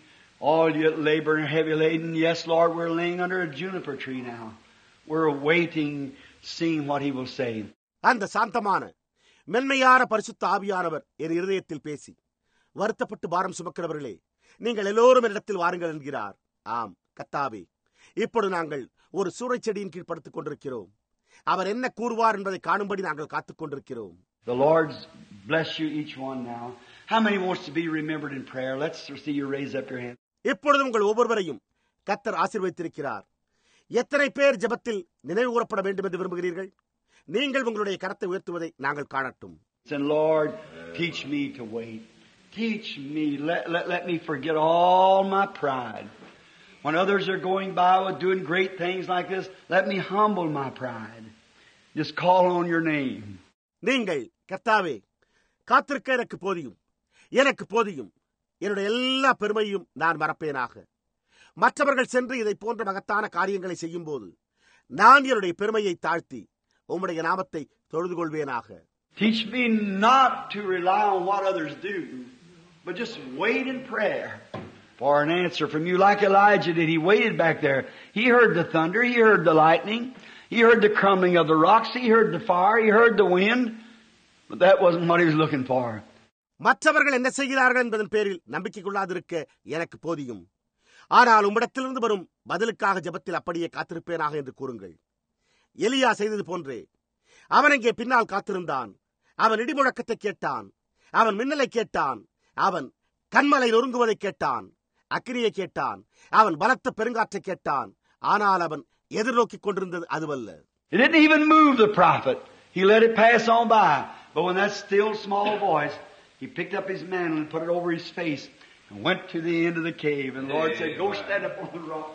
all you labor and heavy laden. Yes, Lord, we're laying under a juniper tree now. We're waiting, seeing what He will say. அந்த சாந்தமான மென்மையான பரிசுத்த ஆவியானவர் என் இருதயத்தில் பேசி, வருத்தப்பட்டு பாரம் சுமக்கிறவர்களே, நீங்கள் எல்லோரும் என்னிடத்தில் வாருங்கள் என்கிறார். ஆம் கர்த்தாவே, இப்பொழுது நாங்கள் ஒரு சூறைச் செடியின் கீழ் படுத்துக் கொண்டிருக்கிறோம். அவர் என்ன கூறுவார் என்பதை காணும்படி நாங்கள் காத்துக் கொண்டிருக்கிறோம். The Lord bless you each one now. How many wants to be remembered in prayer? Let's see you raise up your hand. இப்பொழுது உங்கள் ஒவ்வொருவரையும் கர்த்தர் ஆசீர்வதித்திருக்கிறார். எத்தனை பேர் ஜெபத்தில் நினைவு கூறப்பட வேண்டும் என்று விரும்புகிறீர்கள்? நீங்கள் உங்களுடைய கரத்தை உயர்த்துவதை நாங்கள் காணட்டும். And Lord, teach me to wait. Teach me. Let, let, let me forget all my pride. When others are going by with doing great things like this, let me humble my pride. Just call on your name. நீங்கள் கர்த்தாவே, காத்திருக்க எனக்கு போதியும், எனக்கு போதியும், என்னுடைய எல்லா பெருமையும் நான் மறப்பேனாக. மற்றவர்கள் சென்று இதை போன்ற மகத்தான காரியங்களை செய்யும் போது நான் என்னுடைய பெருமையை தாழ்த்தி உம்முடைய நாமத்தை தொழுது கொள்வேனாக. Teach me not to rely on what others do, but just wait in prayer for an answer from you, like Elijah did. He waited back there. He heard the thunder, he heard the lightning, he heard the crumbling of the rocks, he heard the fire, he heard the wind, but that wasn't what he was looking for. மற்றவர்கள் என்ன செய்கிறார்கள் என்பதன் பேரில் நம்பிக்கை கொள்ளாதிருக்க எனக்கு போதியும். ஆனால் உம்மிடத்திலிருந்து வரும் பதிலுக்காக ஜெபத்தில் அப்படியே காத்திருப்பேனாக என்று கூறுங்கள். எலியா செய்தது போன்றே அவன் இங்கே பின்னால் காத்திருந்தான். அவன் இடிமுழக்கத்தை கேட்டான், அவன் மின்னலை கேட்டான், அவன் கண்மலை நொறுங்குவதை கேட்டான், அக்கினியை கேட்டான், அவன் பலத்த பெருங்காற்றை கேட்டான். ஆனால் அவன் எதிர்நோக்கிக் கொண்டிருந்தது அதுவல்ல. It didn't even move the prophet. He let it pass on by. But when that still small voice, he picked up his mantle and put it over his face and went to the end of the cave. And the Lord said, go stand up on the rock.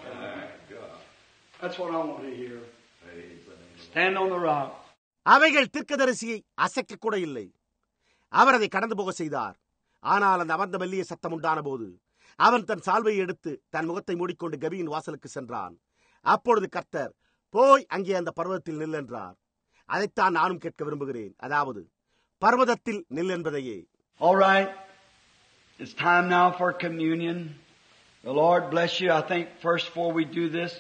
That's what I want to hear. Stand on the rock. அவைகள் தீர்க்கதரிசியை அசைக்க கூட இல்லை. அவர் அதை கடந்து போக செய்தார். ஆனால் அந்த அமர்ந்த மெல்லிய சத்தம் உண்டான போது அவன் தன் சால்வையை எடுத்து தன் முகத்தை மூடிக்கொண்டு கவியின் வாசலுக்கு சென்றான். அப்பொழுது கர்த்தர், போய் அங்கே அந்த பர்வதத்தில் நில் என்றார். அதைத்தான் நானும் கேட்க விரும்புகிறேன். அதாவது பர்வதத்தில் நில் என்பதையே. All right. It's time now for communion. The Lord bless you. I think first before we do this,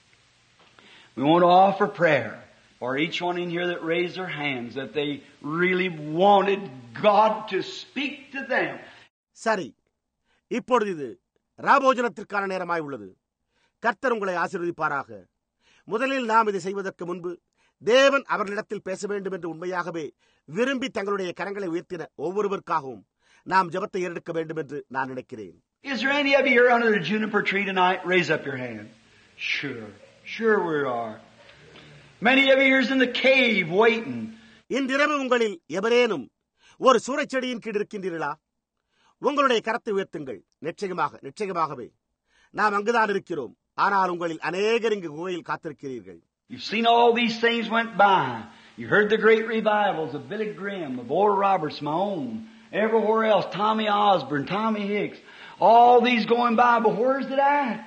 we want to offer prayer for each one in here that raised their hands, that they really wanted God to speak to them. சரி, இப்பொழுது இது ராபோஜனத்திற்கான நேரமாய் உள்ளது. கர்த்தர் உங்களை ஆசீர்வதிப்பாராக. முதலில் நாம் இதை செய்வதற்கு முன்பு தேவன் அவர்களிடத்தில் பேச வேண்டும் என்று உண்மையாகவே விரும்பி தங்களுடைய கரங்களை உயர்த்தின ஒவ்வொருவருக்காகவும் நாம் ஜெபத்தை ஏறெடுக்க வேண்டும் என்று நான் நினைக்கிறேன். Is there any of you here under the juniper tree tonight? Raise up your hand. Sure. Sure we are. Many of you here in the cave waiting. இன்றிரவு உங்களில் எவரேனும் ஒரு சூறைச்செடியின் கீழ் இருக்கின்றீர்களா? உங்களுடைய கரத்தை உயர்த்துங்கள். நிச்சயமாக நிச்சயமாகவே நாம் அங்குதான் இருக்கிறோம். ஆனால் உங்களில் அநேகர் இங்கு குகையில் காத்திருக்கிறீர்கள். You've seen all these things went by. You heard the great revivals of Billy Graham, of Oral Roberts, my own, everywhere else, Tommy Osborne, Tommy Hicks, all these going by, but where's it at?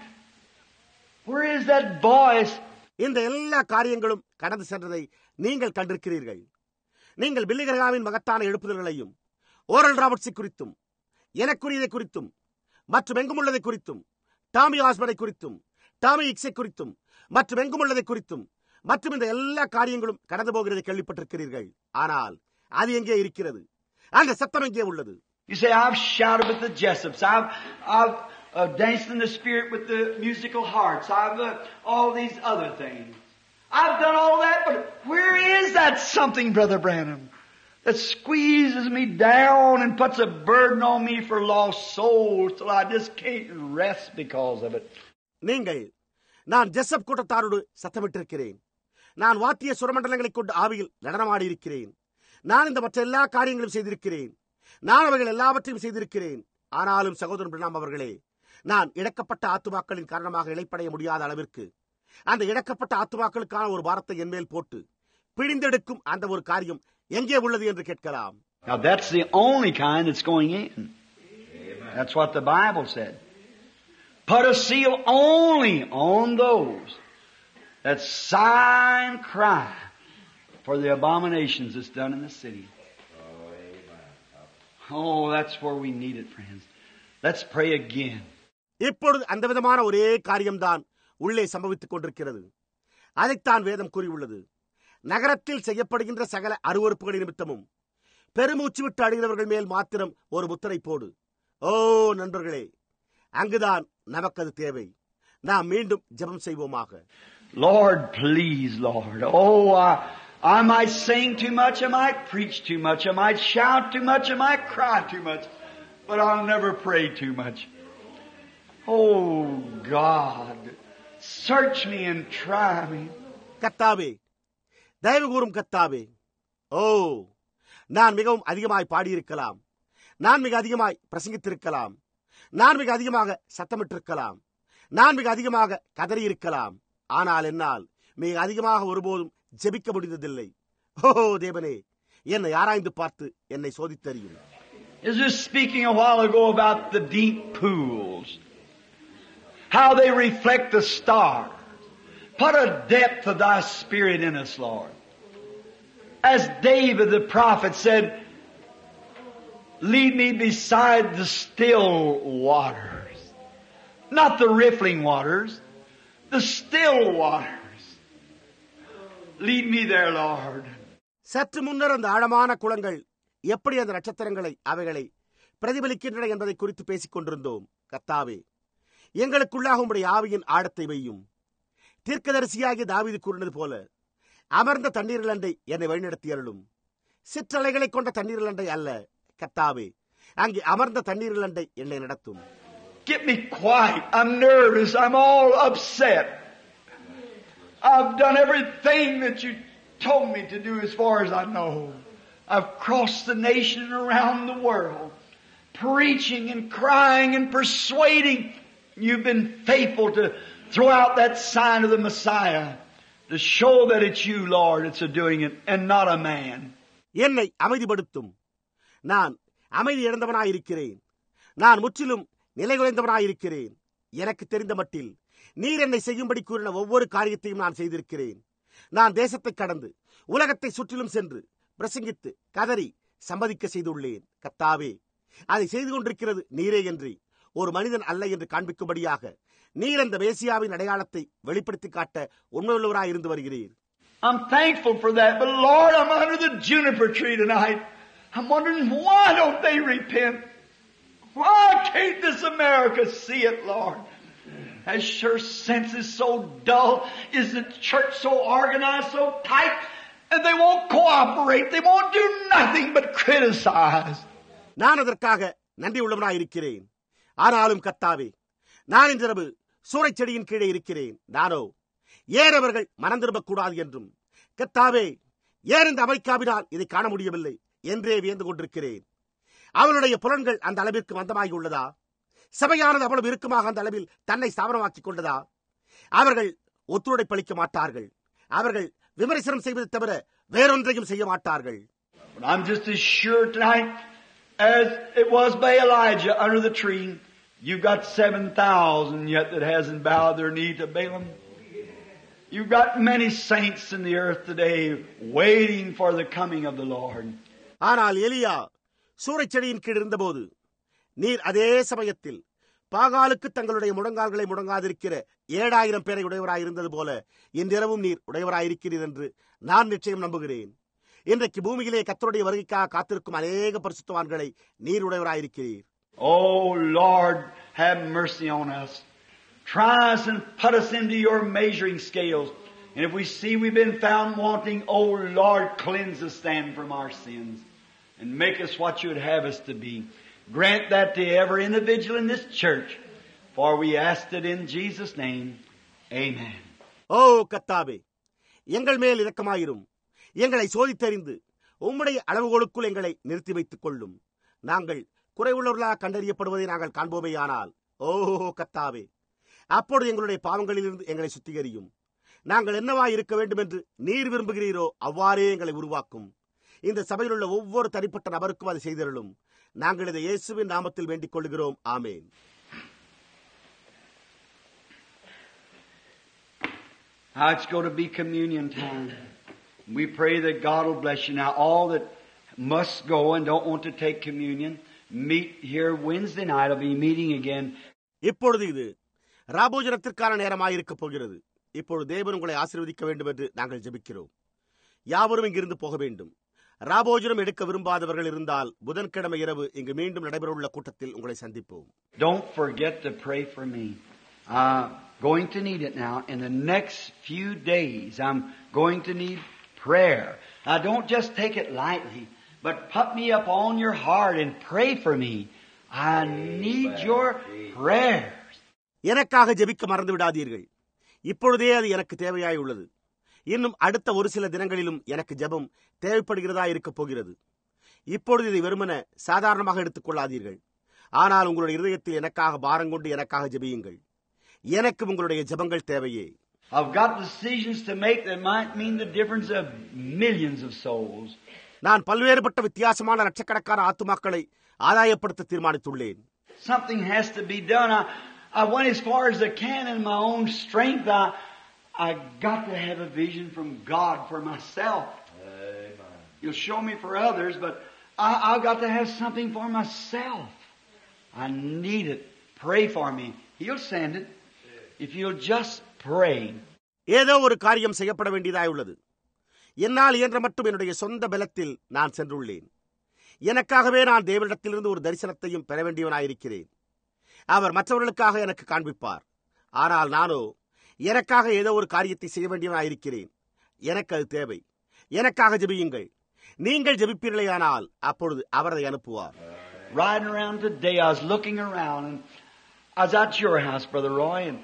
Where is that voice? இந்த எல்லா காரியங்களும் கடந்து சென்றதை நீங்கள் கண்டிருக்கிறீர்கள். நீங்கள் பில்லி கிரஹாமின் மகத்தான எழுப்புதல்களையும் oral ராபர்ட்ஸை குறித்தும் எனக்குரியதை குறித்தும் மற்றும் எங்குமுள்ளதை குறித்தும் டாமி ஆஸ்பரை குறித்தும் டாமி இக்ஸை குறித்தும் மற்றும் எங்குமுள்ளதை குறித்தும் மற்றும் இந்த எல்லா காரியங்களும் கடந்து போகிறதை கேள்விப்பட்டிருக்கிறீர்கள். ஆனால் அது எங்கே இருக்கிறது? அந்த சத்தம் எங்கே உள்ளது? You say, I've shouted with the Jessops. I've, I've uh, danced in the spirit with the musical hearts. I've uh, all these other things. I've done all that, but where is that something, Brother Branham, that squeezes me down and puts a burden on me for lost souls till I just can't rest because of it? நீங்கள், நான் ஜெசப் கூட்டத்தாரோடு சத்தமிட்டிருக்கிறேன். நான் வாத்திய சுரமண்டலங்களை கொண்டு ஆவியில் நடனமாடி இருக்கிறேன். நான் இந்த மற்ற எல்லா காரியங்களும் செய்திருக்கிறேன். நான் அவர்கள் எல்லாவற்றையும் செய்திருக்கிறேன். ஆனாலும் சகோதரன் பிரணாம் அவர்களே, நான் இழக்கப்பட்ட ஆத்துமாக்களின் காரணமாக இழைப்படைய முடியாத அளவிற்கு அந்த இழக்கப்பட்ட ஆத்துமாக்களுக்கான ஒரு பாரத்தை என்மேல் போட்டு பிழிந்தெடுக்கும் அந்த ஒரு காரியம் எங்கே உள்ளது என்று கேட்கலாம். Now that's the only kind that's going in. That's what the Bible said. Put a seal only on those that sigh and cry for the abominations that's done in the city. Oh, that's where we need it, friends. Let's pray again. இப்பொழுது அந்த விதமான ஒரே காரியம்தான் உள்ளே சம்பவித்துக் கொண்டிருக்கிறது. அதைத்தான் வேதம் கூறியுள்ளது. நகரத்தில் செய்யப்படுகின்ற சகல அருவருப்புகளின் நிமித்தமும் பெருமூச்சு விட்டு அழுகிறவர்கள் மேல் மாத்திரம் ஒரு முத்திரை போடு. ஓ நண்பர்களே, அங்குதான் நமக்கு அது தேவை. நாம் மீண்டும் ஜெபம் செய்வோமாக. Lord, please, Lord. Oh, I, I might sing too much, I might preach too much, I might shout too much, I might cry too much, but I'll never pray too much. Oh, God, search me and try me. கர்த்தாவே, தயவு கூறும் கர்த்தாவே, ஓ, நான் மிகவும் அதிகமாய் பாடியிருக்கலாம், நான் மிக அதிகமாய் பிரசங்கித்திருக்கலாம், நான் மிக அதிகமாக சத்தமிட்டிருக்கலாம், நான் மிக அதிகமாக கதறியிருக்கலாம். ஆனால் என்னால் மிக அதிகமாக ஒருபோதும் ஜெபிக்க முடிந்ததில்லை. ஓ தேவனே, என்னை ஆராய்ந்து பார்த்து என்னை சோதித்தறியும். Is this speaking a while ago about the deep pools? How they reflect the stars. Put a depth of thy spirit in us, Lord. As David the prophet said, lead me beside the still waters. Not the riffling waters, the still waters. Lead me there, Lord. சற்று முன்னர் அந்த ஆழமான குளங்கள் எப்படி அந்த நட்சத்திரங்களை அவைகளை பிரதிபலிக்கின்றன என்பதை குறித்து பேசிக் கொண்டிருந்தோம். கர்த்தாவே, எங்களுக்குள்ளாக உம்முடைய ஆவியின் ஆழத்தை வையும். தீர்க்கதரிசியாகிய தாவீது கூறினது போல அமர்ந்த தண்ணீர்கள் அண்டை என்னை வழிநடத்தி அருளும். சிற்றலைகளை கொண்ட தண்ணீர்கள் அண்டை அல்ல கர்த்தாவே, அங்கே அமர்ந்த தண்ணீர்கள் அண்டை என்னை நடத்தும். Get me quiet. I'm nervous. I'm all upset. I've done everything that you told me to do as far as I know. I've crossed the nation and around the world, preaching and crying and persuading. You've been faithful to throw out that sign of the Messiah to show that it's you, Lord, it's a doing it and not a man. என்னை அமைதிப்படுத்தும். நான் அமைதி இழந்தவனாயிருக்கிறேன். நான் முற்றிலும் நிலை குலைந்தவனாயிருக்கிறேன். எனக்கு தெரிந்த மட்டில் நீர் என்னை செய்யும்படி கூறின ஒவ்வொரு காரியத்தையும் நான் செய்திருக்கிறேன். நான் தேசத்தை கடந்து உலகத்தை சுற்றிலும் சென்று பிரசங்கித்து கதறி சம்மதிக்க செய்துள்ளேன். கர்த்தாவே, அதை செய்து கொண்டிருக்கிறது நீரே என்று ஒரு மனிதன் அல்ல என்று காண்பிக்கும்படியாக நீர் அந்த மேசியாவின் அடையாளத்தை வெளிப்படுத்தி காட்ட உண்மையுள்ளவராய் இருந்து வருகிறீர். I'm thankful for that, but Lord, I'm under the juniper tree tonight. I'm wondering, why don't they repent? Why can't this America see it, Lord? Has sure sense is so dull. Is the church so organized, so tight? And they won't cooperate. They won't do nothing but criticize. நான் அதற்காக நன்றி உள்ளவனாய் இருக்கிறேன். ஆனாலும் கர்த்தாவே, நான் இன்றிரவு சூறைச் செடியின் கீழே இருக்கிறேன். நானோ ஏன் அவர்கள் மனம் திரும்பக்கூடாது என்றும், கர்த்தாவே, ஏன் இந்த அமெரிக்காவினால் இதை காண முடியவில்லை என்றே வியந்து கொண்டிருக்கிறேன். அவளுடைய புலன்கள் அந்த அளவிற்கு மந்தமாகி உள்ளதா? சபையானது அவ்வளவு இறுக்கமாக அந்த அளவில் தன்னை ஸ்தாபனமாக்கிக் கொண்டதா? அவர்கள் ஒத்துழைப்பளிக்க மாட்டார்கள். அவர்கள் விமர்சனம் செய்வதை தவிர வேறொன்றையும் செய்ய மாட்டார்கள். I'm just as sure tonight as it was by Elijah under the tree. You've got seven thousand yet that hasn't bowed their knee to Balaam. You've got many saints in the earth today waiting for the coming of the Lord. ஆனால் எலியா சூறைச் செடியின் கீழ் இருந்தபோது நீர் அதே சமயத்தில் பாகாலுக்கு தங்களுடைய முழங்கால்களை முடங்காதிருக்கிற ஏழாயிரம் பேரை உடையவராயிருந்தது போல இன்றிரவும் நீர் உடையவராயிருக்கிறீர் என்று நான் நிச்சயம் நம்புகிறேன். இன்றைக்கு பூமியிலே கர்த்தருடைய வருகைக்காக காத்திருக்கும் அநேக பரிசுத்தவான்களை நீர் உடையவராயிருக்கிறீர். Oh Lord, have mercy on us. Try us and put us into your measuring scales. And if we see we've been found wanting, oh Lord, cleanse us then from our sins and make us what you would have us to be. Grant that to every individual in this church, for we asked it in Jesus' name. Amen. ஓ கர்த்தாவே, எங்கள் மேல் இரக்கமாயிரும். எங்களை சோதித்தறிந்து உம்முடைய அளவுகோலுக்குள் எங்களை நிறுத்தி வைத்துக் கொள்ளும். நாங்கள் குறைவுள்ளவர்களாக கண்டறியப்படுவதை நாங்கள் காண்போமேயானால், ஓ கர்த்தாவே, அப்பொழுது எங்களுடைய பாவங்களிலிருந்து எங்களை சுத்திகரியும். நாங்கள் என்னவாய் இருக்க வேண்டும் என்று நீர் விரும்புகிறீரோ அவ்வாறே எங்களை உருவாக்கும். இந்த சபையில் உள்ள ஒவ்வொரு தனிப்பட்ட நபருக்கும் அதை செய்தருளும். நாங்கள் இதை இயேசுவின் நாமத்தில் வேண்டிக் கொள்கிறோம். ஆமேன். Now it's going to be communion time. We pray that God will bless you. Now all that must go and don't want to take communion, meet here Wednesday night. I'll be meeting again. இப்பொழுது இது ராபோஜனத்திற்கான நேரமாயிருக்க போகிறது. இப்பொழுது தேவன் உங்களை ஆசீர்வதிக்க வேண்டும் என்று நாங்கள் ஜெபிக்கிறோம். யாவரும் இங்கிருந்து போக வேண்டும். ராபோஜனம் எடுக்க விரும்பாதவர்கள் இருந்தால் புதன்கிழமை இரவு இங்கு மீண்டும் நடைபெறவுள்ள கூட்டத்தில் உங்களை சந்திப்போம். Don't forget to pray for me. I'm going to need it now. In the next few days, I'm going to need prayer. Now don't just take it lightly, but put me up on your heart and pray for me. I need your prayers. எனக்காக ஜெபிக்க மறந்து விடாதீர்கள். இப்பொழுதே அது எனக்கு தேவையாய் உள்ளது. இன்னும் அடுத்த ஒரு சில தினங்களிலும் எனக்கு ஜெபம் தேவைப்படுகிறதா இருக்க போகிறது. இப்பொழுது இதை வெறுமன சாதாரணமாக எடுத்துக் கொள்ளாதீர்கள். ஆனால் உங்களுடைய இருதயத்தில் எனக்காக பாரங்கொண்டு எனக்காக ஜெபியுங்கள். எனக்கு உங்களுடைய ஜெபங்கள் தேவையே. I've got decisions to make that might mean the difference of millions of souls. நான் பல்வேறுபட்ட வித்தியாசமான லட்சக்கணக்கான ஆத்துமாக்களை ஆதாயப்படுத்த தீர்மானித்துள்ளேன். Something has to be done. I, I went as far as I can in my own strength. I, I got to have a vision from God for myself. Amen. You'll show me for others, but I, I've got to have something for myself. I need it. Pray for me. He'll send it. If you'll just pray. ஏதோ ஒரு காரியம் செய்யப்பட வேண்டியதாய் உள்ளது. என்னால் இயன்ற மட்டும் என்னுடைய சொந்த பலத்தில் நான் சென்றுள்ளேன். எனக்காகவே நான் தேவனிடத்திலிருந்து ஒரு தரிசனத்தையும் பெற வேண்டியவனாயிருக்கிறேன். அவர் மற்றவர்களுக்காக எனக்கு காண்பிப்பார். ஆனால் நானோ எனக்காக ஏதோ ஒரு காரியத்தை செய்ய வேண்டியவனாயிருக்கிறேன். எனக்கு அது தேவை. எனக்காக ஜெபியுங்கள். நீங்கள் ஜெபிப்பீர்களேயானால் அப்பொழுது அவர் அதை அனுப்புவார். Riding around today, I was looking around, and I was at your house, Brother Roy, and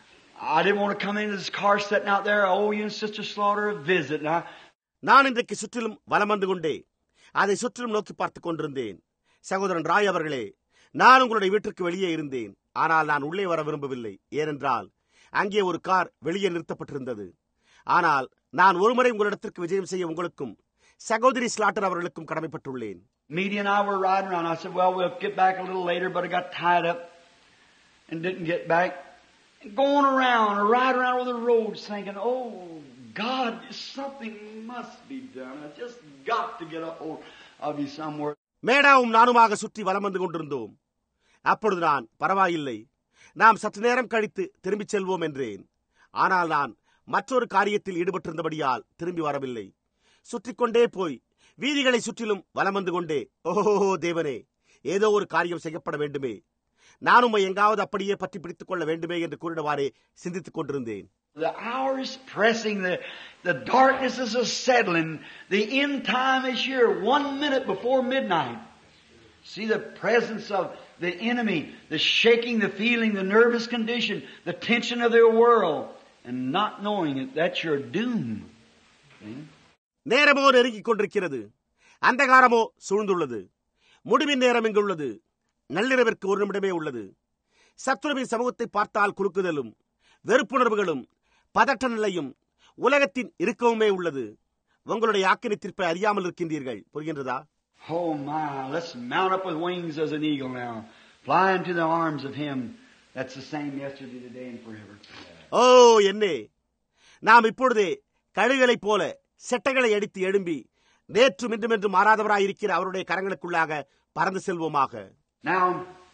I didn't want to come into this car sitting out there. Oh, you and Sister Slaughter a visit. And I... நான் இன்றைக்கு சுற்றிலும் வலம் வந்து கொண்டே அதை சுற்றிலும் நோக்கி பார்த்துக் கொண்டிருந்தேன். சகோதரன் ராய் அவர்களே, நான் உங்களுடைய வீட்டிற்கு வெளியே இருந்தேன். ஆனால் நான் உள்ளே வர விரும்பவில்லை. ஏனென்றால் அங்கே ஒரு கார் வெளியே நிறுத்தப்பட்டிருந்தது. ஆனால் நான் ஒருமுறை உங்களிடத்திற்கு விஜயம் செய்ய உங்களுக்கும் சகோதரி ஸ்லாட்டர் அவர்களுக்கும் கடமைப்பட்டுள்ளேன். Media and I were riding around. I said, well, we'll get back a little later, but I got tied up and didn't get back. And going around or riding around over the roads thinking, oh, God, something must be done. I just got to get a hold of you somewhere. மேடாவும் நானுமாக சுற்றி வலம் வந்து கொண்டிருந்தோம். அப்பொழுது நான், பரவாயில்லை, நாம் சற்று நேரம் கழித்து திரும்பிச் செல்வோம் என்றேன். ஆனால் நான் மற்றொரு காரியத்தில் ஈடுபட்டிருந்தபடியால் திரும்பி வரவில்லை. சுற்றி கொண்டே போய் வீதிகளை சுற்றிலும் வலம் வந்து கொண்டே, ஓஹோ தேவனே, ஏதோ ஒரு காரியம் செய்யப்பட வேண்டுமே, நானும் எங்காவது அப்படியே பற்றி பிடித்துக் கொள்ள வேண்டுமே என்று கூறினவாறே சிந்தித்துக் கொண்டிருந்தேன். The hour is pressing, the, the darkness is settling, the end time is here, one minute before midnight. See the presence of the enemy, the shaking, the feeling, the nervous condition, the tension of their world, and not knowing it, that's your doom. See? நேரமோ நெருங்கிக் கொண்டிருக்கிறது, அந்தகாரமோ சூழ்ந்துள்ளது, முடிவின் நேரம் இங்குள்ளது, நள்ளிரவிற்கு ஒரு நிமிடமே உள்ளது. சத்துருவின் சமூகத்தை பார்த்தால் குறுக்குதலும் வெறுப்புணர்வுகளும் பதட்ட நிலையும் உலகத்தின் இருக்கவுமே உள்ளது. உங்களுடைய ஆக்கினை தீர்ப்பை அறியாமல் இருக்கின்றீர்கள். புரிகின்றதா? Oh my, let's mount up with wings as an eagle now, fly into the arms of him that's the same yesterday, today and forever. ஓ என்னே, நாம் இப்பொழுதே கழுகுகளைப் போல செட்டைகளை அடித்து எழும்பி நேற்று இன்றும் என்று மாறாதவராயிருக்கிற அவருடைய கரங்களுக்குள்ளாக பறந்து செல்வோமாக. Now,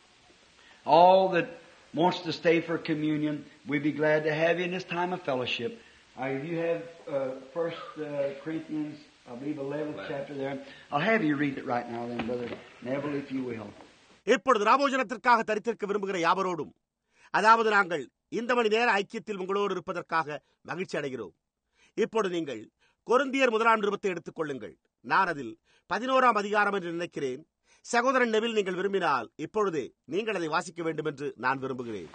all that wants to stay for communion, we'd be glad to have you in this time of fellowship. Uh, you have uh, First uh, Corinthians, I believe, eleventh chapter there. I'll have you read it right now, then, Brother Neville, if you will. இப்பொழுது ராபோஜனத்திற்காக தரித்திருக்க விரும்புகிற யாவரோடும், அதாவது நாங்கள் இந்த மணி நேர ஐக்கியத்தில் உங்களோடு இருப்பதற்காக மகிழ்ச்சி அடைகிறோம். இப்பொழுது நீங்கள் கொரிந்தியர் முதலாம் நிருபத்தை எடுத்துக் கொள்ளுங்கள். நான் அதில் பதினோராம் அதிகாரம் என்று நினைக்கிறேன். சகோதரன் நெவில், நீங்கள் விரும்பினால் இப்பொழுதே நீங்கள் அதை வாசிக்க வேண்டும் என்று நான் விரும்புகிறேன்.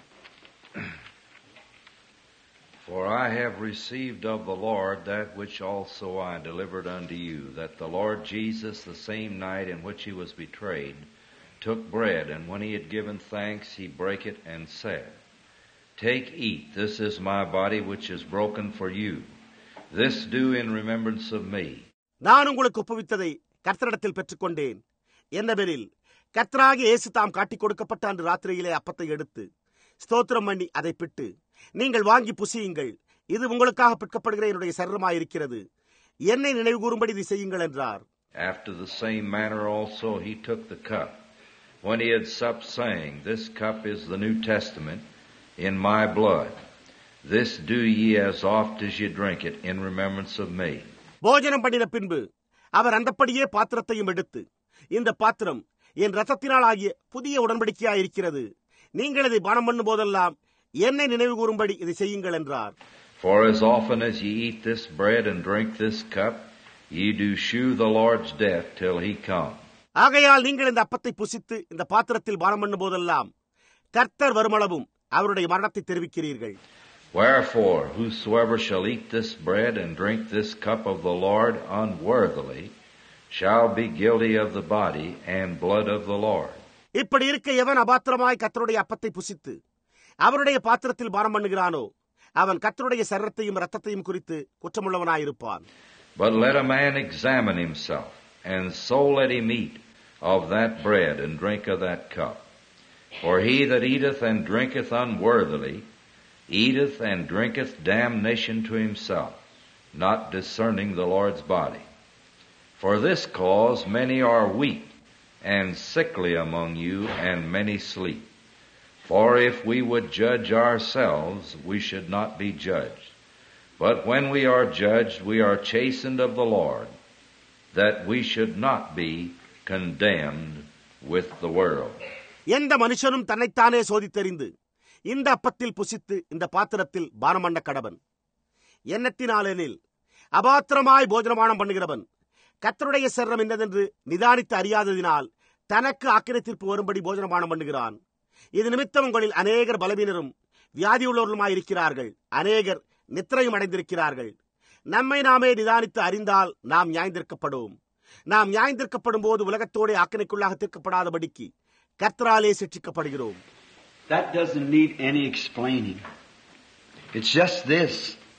For I have received of the Lord that which also I delivered unto you, that the Lord Jesus, the same night in which he was betrayed, took bread, and when he had given thanks, he brake it and said, Take, eat, this is my body which is broken for you. This do in remembrance of me. நான் உங்களுக்கு ஒப்புவித்ததை கர்த்தரிடத்தில் பெற்றுக்கொண்டேன். என்னவெனில், கர்த்தராகிய இயேசு தாம் காட்டிக் கொடுக்கப்பட்ட அன்று ராத்திரியிலே அப்பத்தை எடுத்து ஸ்தோத்திரம் பண்ணி அதை பிட்டு, நீங்கள் வாங்கி புசியுங்கள், இது உங்களுக்காக பிற்கப்படுகிற என்னுடைய சரீரமாயிருக்கிறது, என்னை நினைவு கூறும்படி இதை செய்யுங்கள் என்றார். After the same manner also he took the cup, when he had supped, saying, This cup is the New Testament in my blood. This do ye as oft as ye drink it in remembrance of me. போஜனம் பண்ணின பின்பு அவர் அந்தப்படியே பாத்திரத்தையும் எடுத்து, இந்த பாத்திரம் என் இரத்தத்தினால் ஆகிய புதிய உடன்படிக்கையாயிருக்கிறது, நீங்கள் இதை பானம் பண்ணும் போதெல்லாம் என்னை நினைவு கூறும்படி இதை செய்யுங்கள் என்றார். For as often as ye eat this bread and drink this cup, ye do shew the Lord's death till he come. ஆகையால் நீங்கள் இந்த அப்பத்தை புசித்து இந்த பாத்திரத்தில் பானம் பண்ணும் போதெல்லாம் கர்த்தர் வருமளவும் அவருடைய மரணத்தை தெரிவிக்கிறீர்கள். Wherefore, whosoever shall eat this bread and drink this cup of the Lord unworthily shall be guilty of the body and blood of the Lord. இப்படி இருக்க எவன் அபாத்திரமாய் கர்த்தருடைய அப்பத்தை புசித்து அவருடைய பாத்திரத்தில் பானம் பண்ணுகிறானோ அவன் கர்த்தருடைய சரீரத்தையும் இரத்தத்தையும் குறித்து குற்றமுள்ளவனாயிருப்பான். But let a man examine himself, and so let him eat of that bread and drink of that cup. For he that eateth and drinketh unworthily eateth and drinketh damnation to himself, not discerning the Lord's body. For this cause many are weak and sickly among you, and many sleep. For if we would judge ourselves, we should not be judged. But when we are judged, we are chastened of the Lord, that we should not be condemned with the world. எந்த மனுஷனும் தன்னைத்தானே சோதித்தறிந்து இந்த அப்பத்தில் புசித்து இந்த பாத்திரத்தில் பானம் பண்ண கடவன். எண்ணத்தினாலெனில் அபாத்திரமாய் போஜனமானம் பண்ணுகிறவன் கர்த்தருடைய சரீரம் என்னதென்று நிதானித்து அறியாததினால் தனக்கு ஆக்கினை தீர்ப்பு வரும்படி போஜனமானம் பண்ணுகிறான். இது நிமித்தம் உங்களில் அநேகர் பலவீனரும் வியாதியுள்ளவர்களுமாயிருக்கிறார்கள், அநேகர் நித்திரையும் அடைந்திருக்கிறார்கள். நம்மை நாமே நிதானித்து அறிந்தால் நாம் நியாயந்திருக்கப்படும். நாம் நியாயந்திருக்கப்படும் போது உலகத்தோடு ஆக்கினைக்குள்ளாக தீர்க்கப்படாதபடிக்கு கர்த்தராலே சிட்சிக்கப்படுகிறோம். That doesn't need any explaining. It's just this.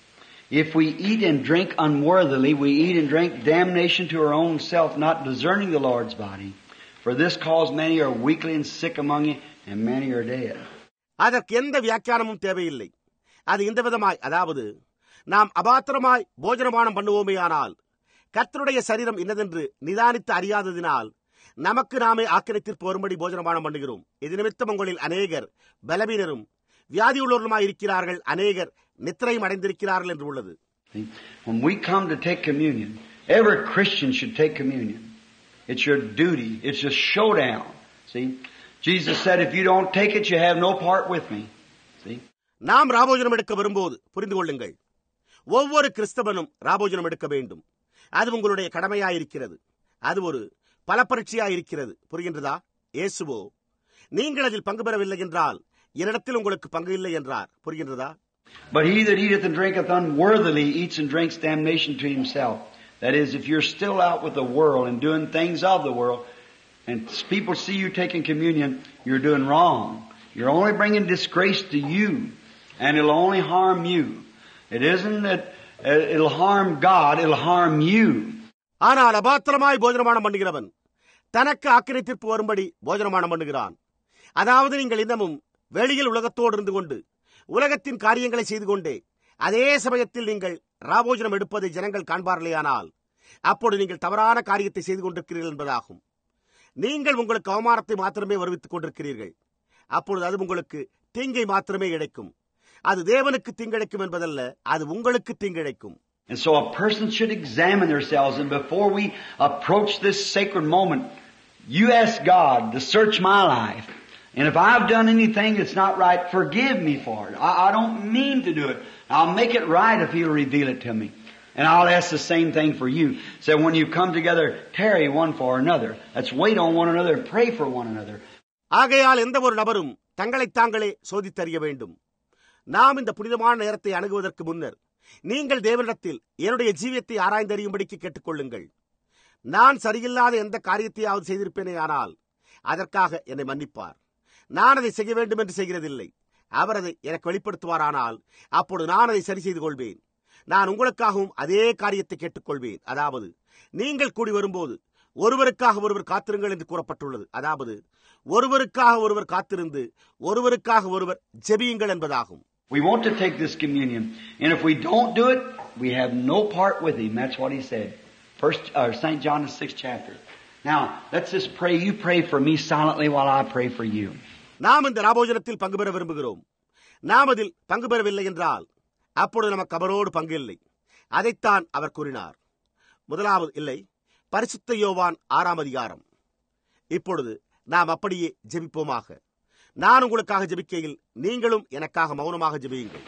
If we eat and drink unworthily, we eat and drink damnation to our own self, not discerning the Lord's body. For this cause many are weakly and sick among you, and many are dead. அதற்கு எந்த வியாக்கியானமும் தேவையில்லை. அது இந்த விதமாய், அதாவது நாம் அபாத்திரமாய் போஜனமானம் பண்ணுவோமேயானால் கர்த்தருடைய சரீரம் இன்னதென்று நிதானித்து அறியாததினால் நமக்கு நாமே ஆக்கிரத்திற்கு வரும்படி போஜனமானம் பண்ணுகிறோம். இது நிமித்தம் உங்களில் அநேகர் பலவீனரும் வியாதியுள்ளவருமாய் இருக்கிறார்கள், அநேகர் நித்திரையும் அடைந்திருக்கிறார்கள் என்று உள்ளது. When we come to take communion, every Christian should take communion. It's your duty. It's a showdown. See? Jesus said, if you don't take it, you have no part with me. See? நாம் ராபோஜனம் எடுக்க வரும்போது புரிந்து கொள்ளுங்கள், ஒவ்வொரு கிறிஸ்தவனும் ராபோஜனம் எடுக்க வேண்டும். அது உங்களுடைய கடமையாயிருக்கிறது. அது ஒரு பலப்பரீட்சையாயிருக்கிறது. புரிகின்றதா? இயேசுவோ, நீங்கள் அதில் பங்கு பெறவில்லை என்றால் என்னிடத்தில் உங்களுக்கு பங்கு இல்லை என்றார். புரிகின்றதா? But he that eateth and drinketh unworthily eats and drinks damnation to himself. That is, if you're still out with the world and doing things of the world, and people see you taking communion, you're doing wrong. You're only bringing disgrace to you, and it'll only harm you. It isn't that it'll harm God, it'll harm you. ஆனால் அபாத்திரமாய் போஜனமானம் பண்ணுகிறவன் தனக்கு ஆக்கிரத்திற்கு வரும்படி போஜனமானம் பண்ணுகிறான். அதாவது நீங்கள் இன்னமும் வெளியில் உலகத்தோடு இருந்து கொண்டு உலகத்தின் காரியங்களை செய்து கொண்டே அதே சமயத்தில் நீங்கள் ராபோஜனம் எடுப்பதை ஜனங்கள் காண்பார்களேயானால் அப்போது நீங்கள் தவறான காரியத்தை செய்து கொண்டிருக்கிறீர்கள் என்பதாகும். நீங்கள் உங்களுக்கு அவமானத்தை மாத்திரமே வருவித்துக் கொண்டிருக்கிறீர்கள். அப்பொழுது அது உங்களுக்கு தீங்கை மாத்திரமே இழைக்கும். அது தேவனுக்கு தீங்கிழைக்கும் என்பதல்ல, அது உங்களுக்கு தீங்கிழைக்கும். And so a person should examine themselves, and before we approach this sacred moment, you ask God to search my life. And if I've done anything that's not right, forgive me for it. I, I don't mean to do it. I'll make it right if He'll reveal it to me. And I'll ask the same thing for you. So when you come together, tarry one for another. Let's wait on one another and pray for one another. ஆகையால் எந்த ஒரு நபரும் தங்களை தாங்களே சோதித்தறிய வேண்டும். நாம் இந்த புனிதமான நேரத்தை அணுகுவதற்கு முன்னர் நீங்கள் தேவனிடத்தில் என்னுடைய ஜீவியத்தை ஆராய்ந்தறியும்படிக்கு கேட்டுக்கொள்ளுங்கள். நான் சரியில்லாத எந்த காரியத்தையாவது செய்திருப்பேனே ஆனால் அதற்காக என்னை மன்னிப்பார். நான் அதை செய்ய வேண்டும் என்று செய்கிறதில்லை. அவர் அதை எனக்கு வெளிப்படுத்துவாரானால் அப்பொழுது நான் அதை சரி செய்து கொள்வேன். நான் உங்களுக்காகவும் அதே காரியத்தை கேட்டுக்கொள்வேன். அதாவது நீங்கள் கூடி வரும்போது ஒருவருக்காக ஒருவர் காத்திருங்கள் என்று கூறப்பட்டுள்ளது. அதாவது ஒருவருக்காக ஒருவர் காத்திருந்து ஒருவருக்காக ஒருவர் ஜெபியுங்கள் என்பதாகும். We want to take this communion, and if we don't do it, we have no part with Him. That's what He said. First, uh, Saint John, the sixth chapter. Now, let's just pray. You pray for me silently while I pray for you. நாம் இந்த ராபோஜனத்தில் பங்கு பெற விரும்புகிறோம். நாம் அதில் பங்கு பெறவில்லை என்றால் அப்பொழுது நமக்கு அவரோடு பங்கு இல்லை. அதைத்தான் அவர் கூறினார். முதலாவது இல்லை, பரிசுத்த யோவான் ஆறாம் அதிகாரம். இப்பொழுது நாம் அப்படியே ஜெபிப்போமாக. நான் உங்களுக்காக ஜெபிக்கையில் நீங்களும் எனக்காக மௌனமாக ஜெபியுங்கள்.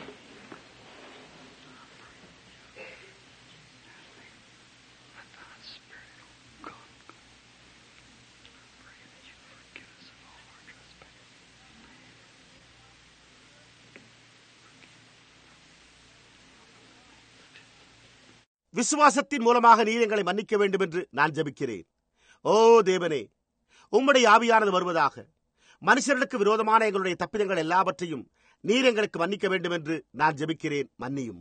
விசுவாசத்தின் மூலமாக நீர் எங்களை மன்னிக்க வேண்டும் என்று நான் ஜெபிக்கிறேன். ஓ தேவனே, உம்முடைய ஆவியானது வருவதாக. மனுஷர்களுக்கு விரோதமான எங்களுடைய தப்பிதங்கள் எல்லாவற்றையும் நீர் எங்களுக்கு மன்னிக்க வேண்டும் என்று நான் ஜெபிக்கிறேன். மன்னியும்.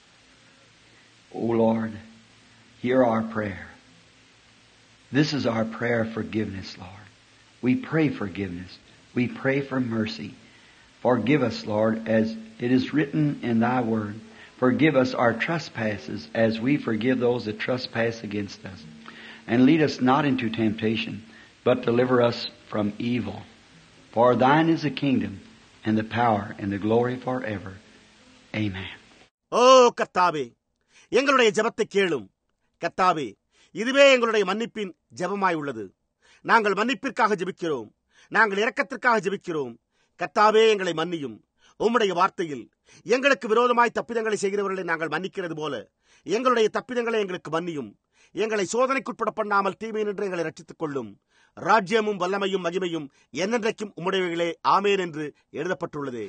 Oh Lord, hear our prayer. This is our prayer of forgiveness, Lord. We pray forgiveness. We pray for mercy. Forgive us, Lord, as it is written in Thy word. Forgive us our trespasses as we forgive those that trespass against us. And lead us not into temptation, but deliver us from evil. For Thine is the kingdom, and the power, and the glory forever. Amen. ஓ கர்த்தாவே, எங்களுடைய ஜெபத்தை கேளும். கர்த்தாவே, இதுவே எங்களுடைய மன்னிப்பின் ஜெபமாய் உள்ளது. நாங்கள் மன்னிப்பிற்காக ஜெபிக்கிறோம். நாங்கள் இரக்கத்திற்காக ஜெபிக்கிறோம். கர்த்தாவே, எங்களை மன்னியும். உம்முடைய வார்த்தையில் எங்களுக்கு விரோதமாய் தப்பிதங்களை செய்கிறவர்களை நாங்கள் மன்னிக்கிறது போல எங்களுடைய தப்பிதங்களை எங்களுக்கு மன்னியும். எங்களை சோதனைக்குட்பட பண்ணாமல் தீமை நின்று எங்களை ரட்சித்துக் கொள்ளும். ராஜ்யமும் வல்லமையும் மகிமையும் என்னென்றைக்கும் உம்முடையவைகளே. ஆமேன் என்று எழுதப்பட்டுள்ளதே.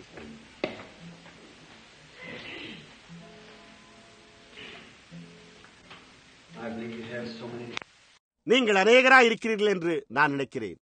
நீங்கள் அநேகராய் இருக்கிறீர்கள் என்று நான் நினைக்கிறேன்.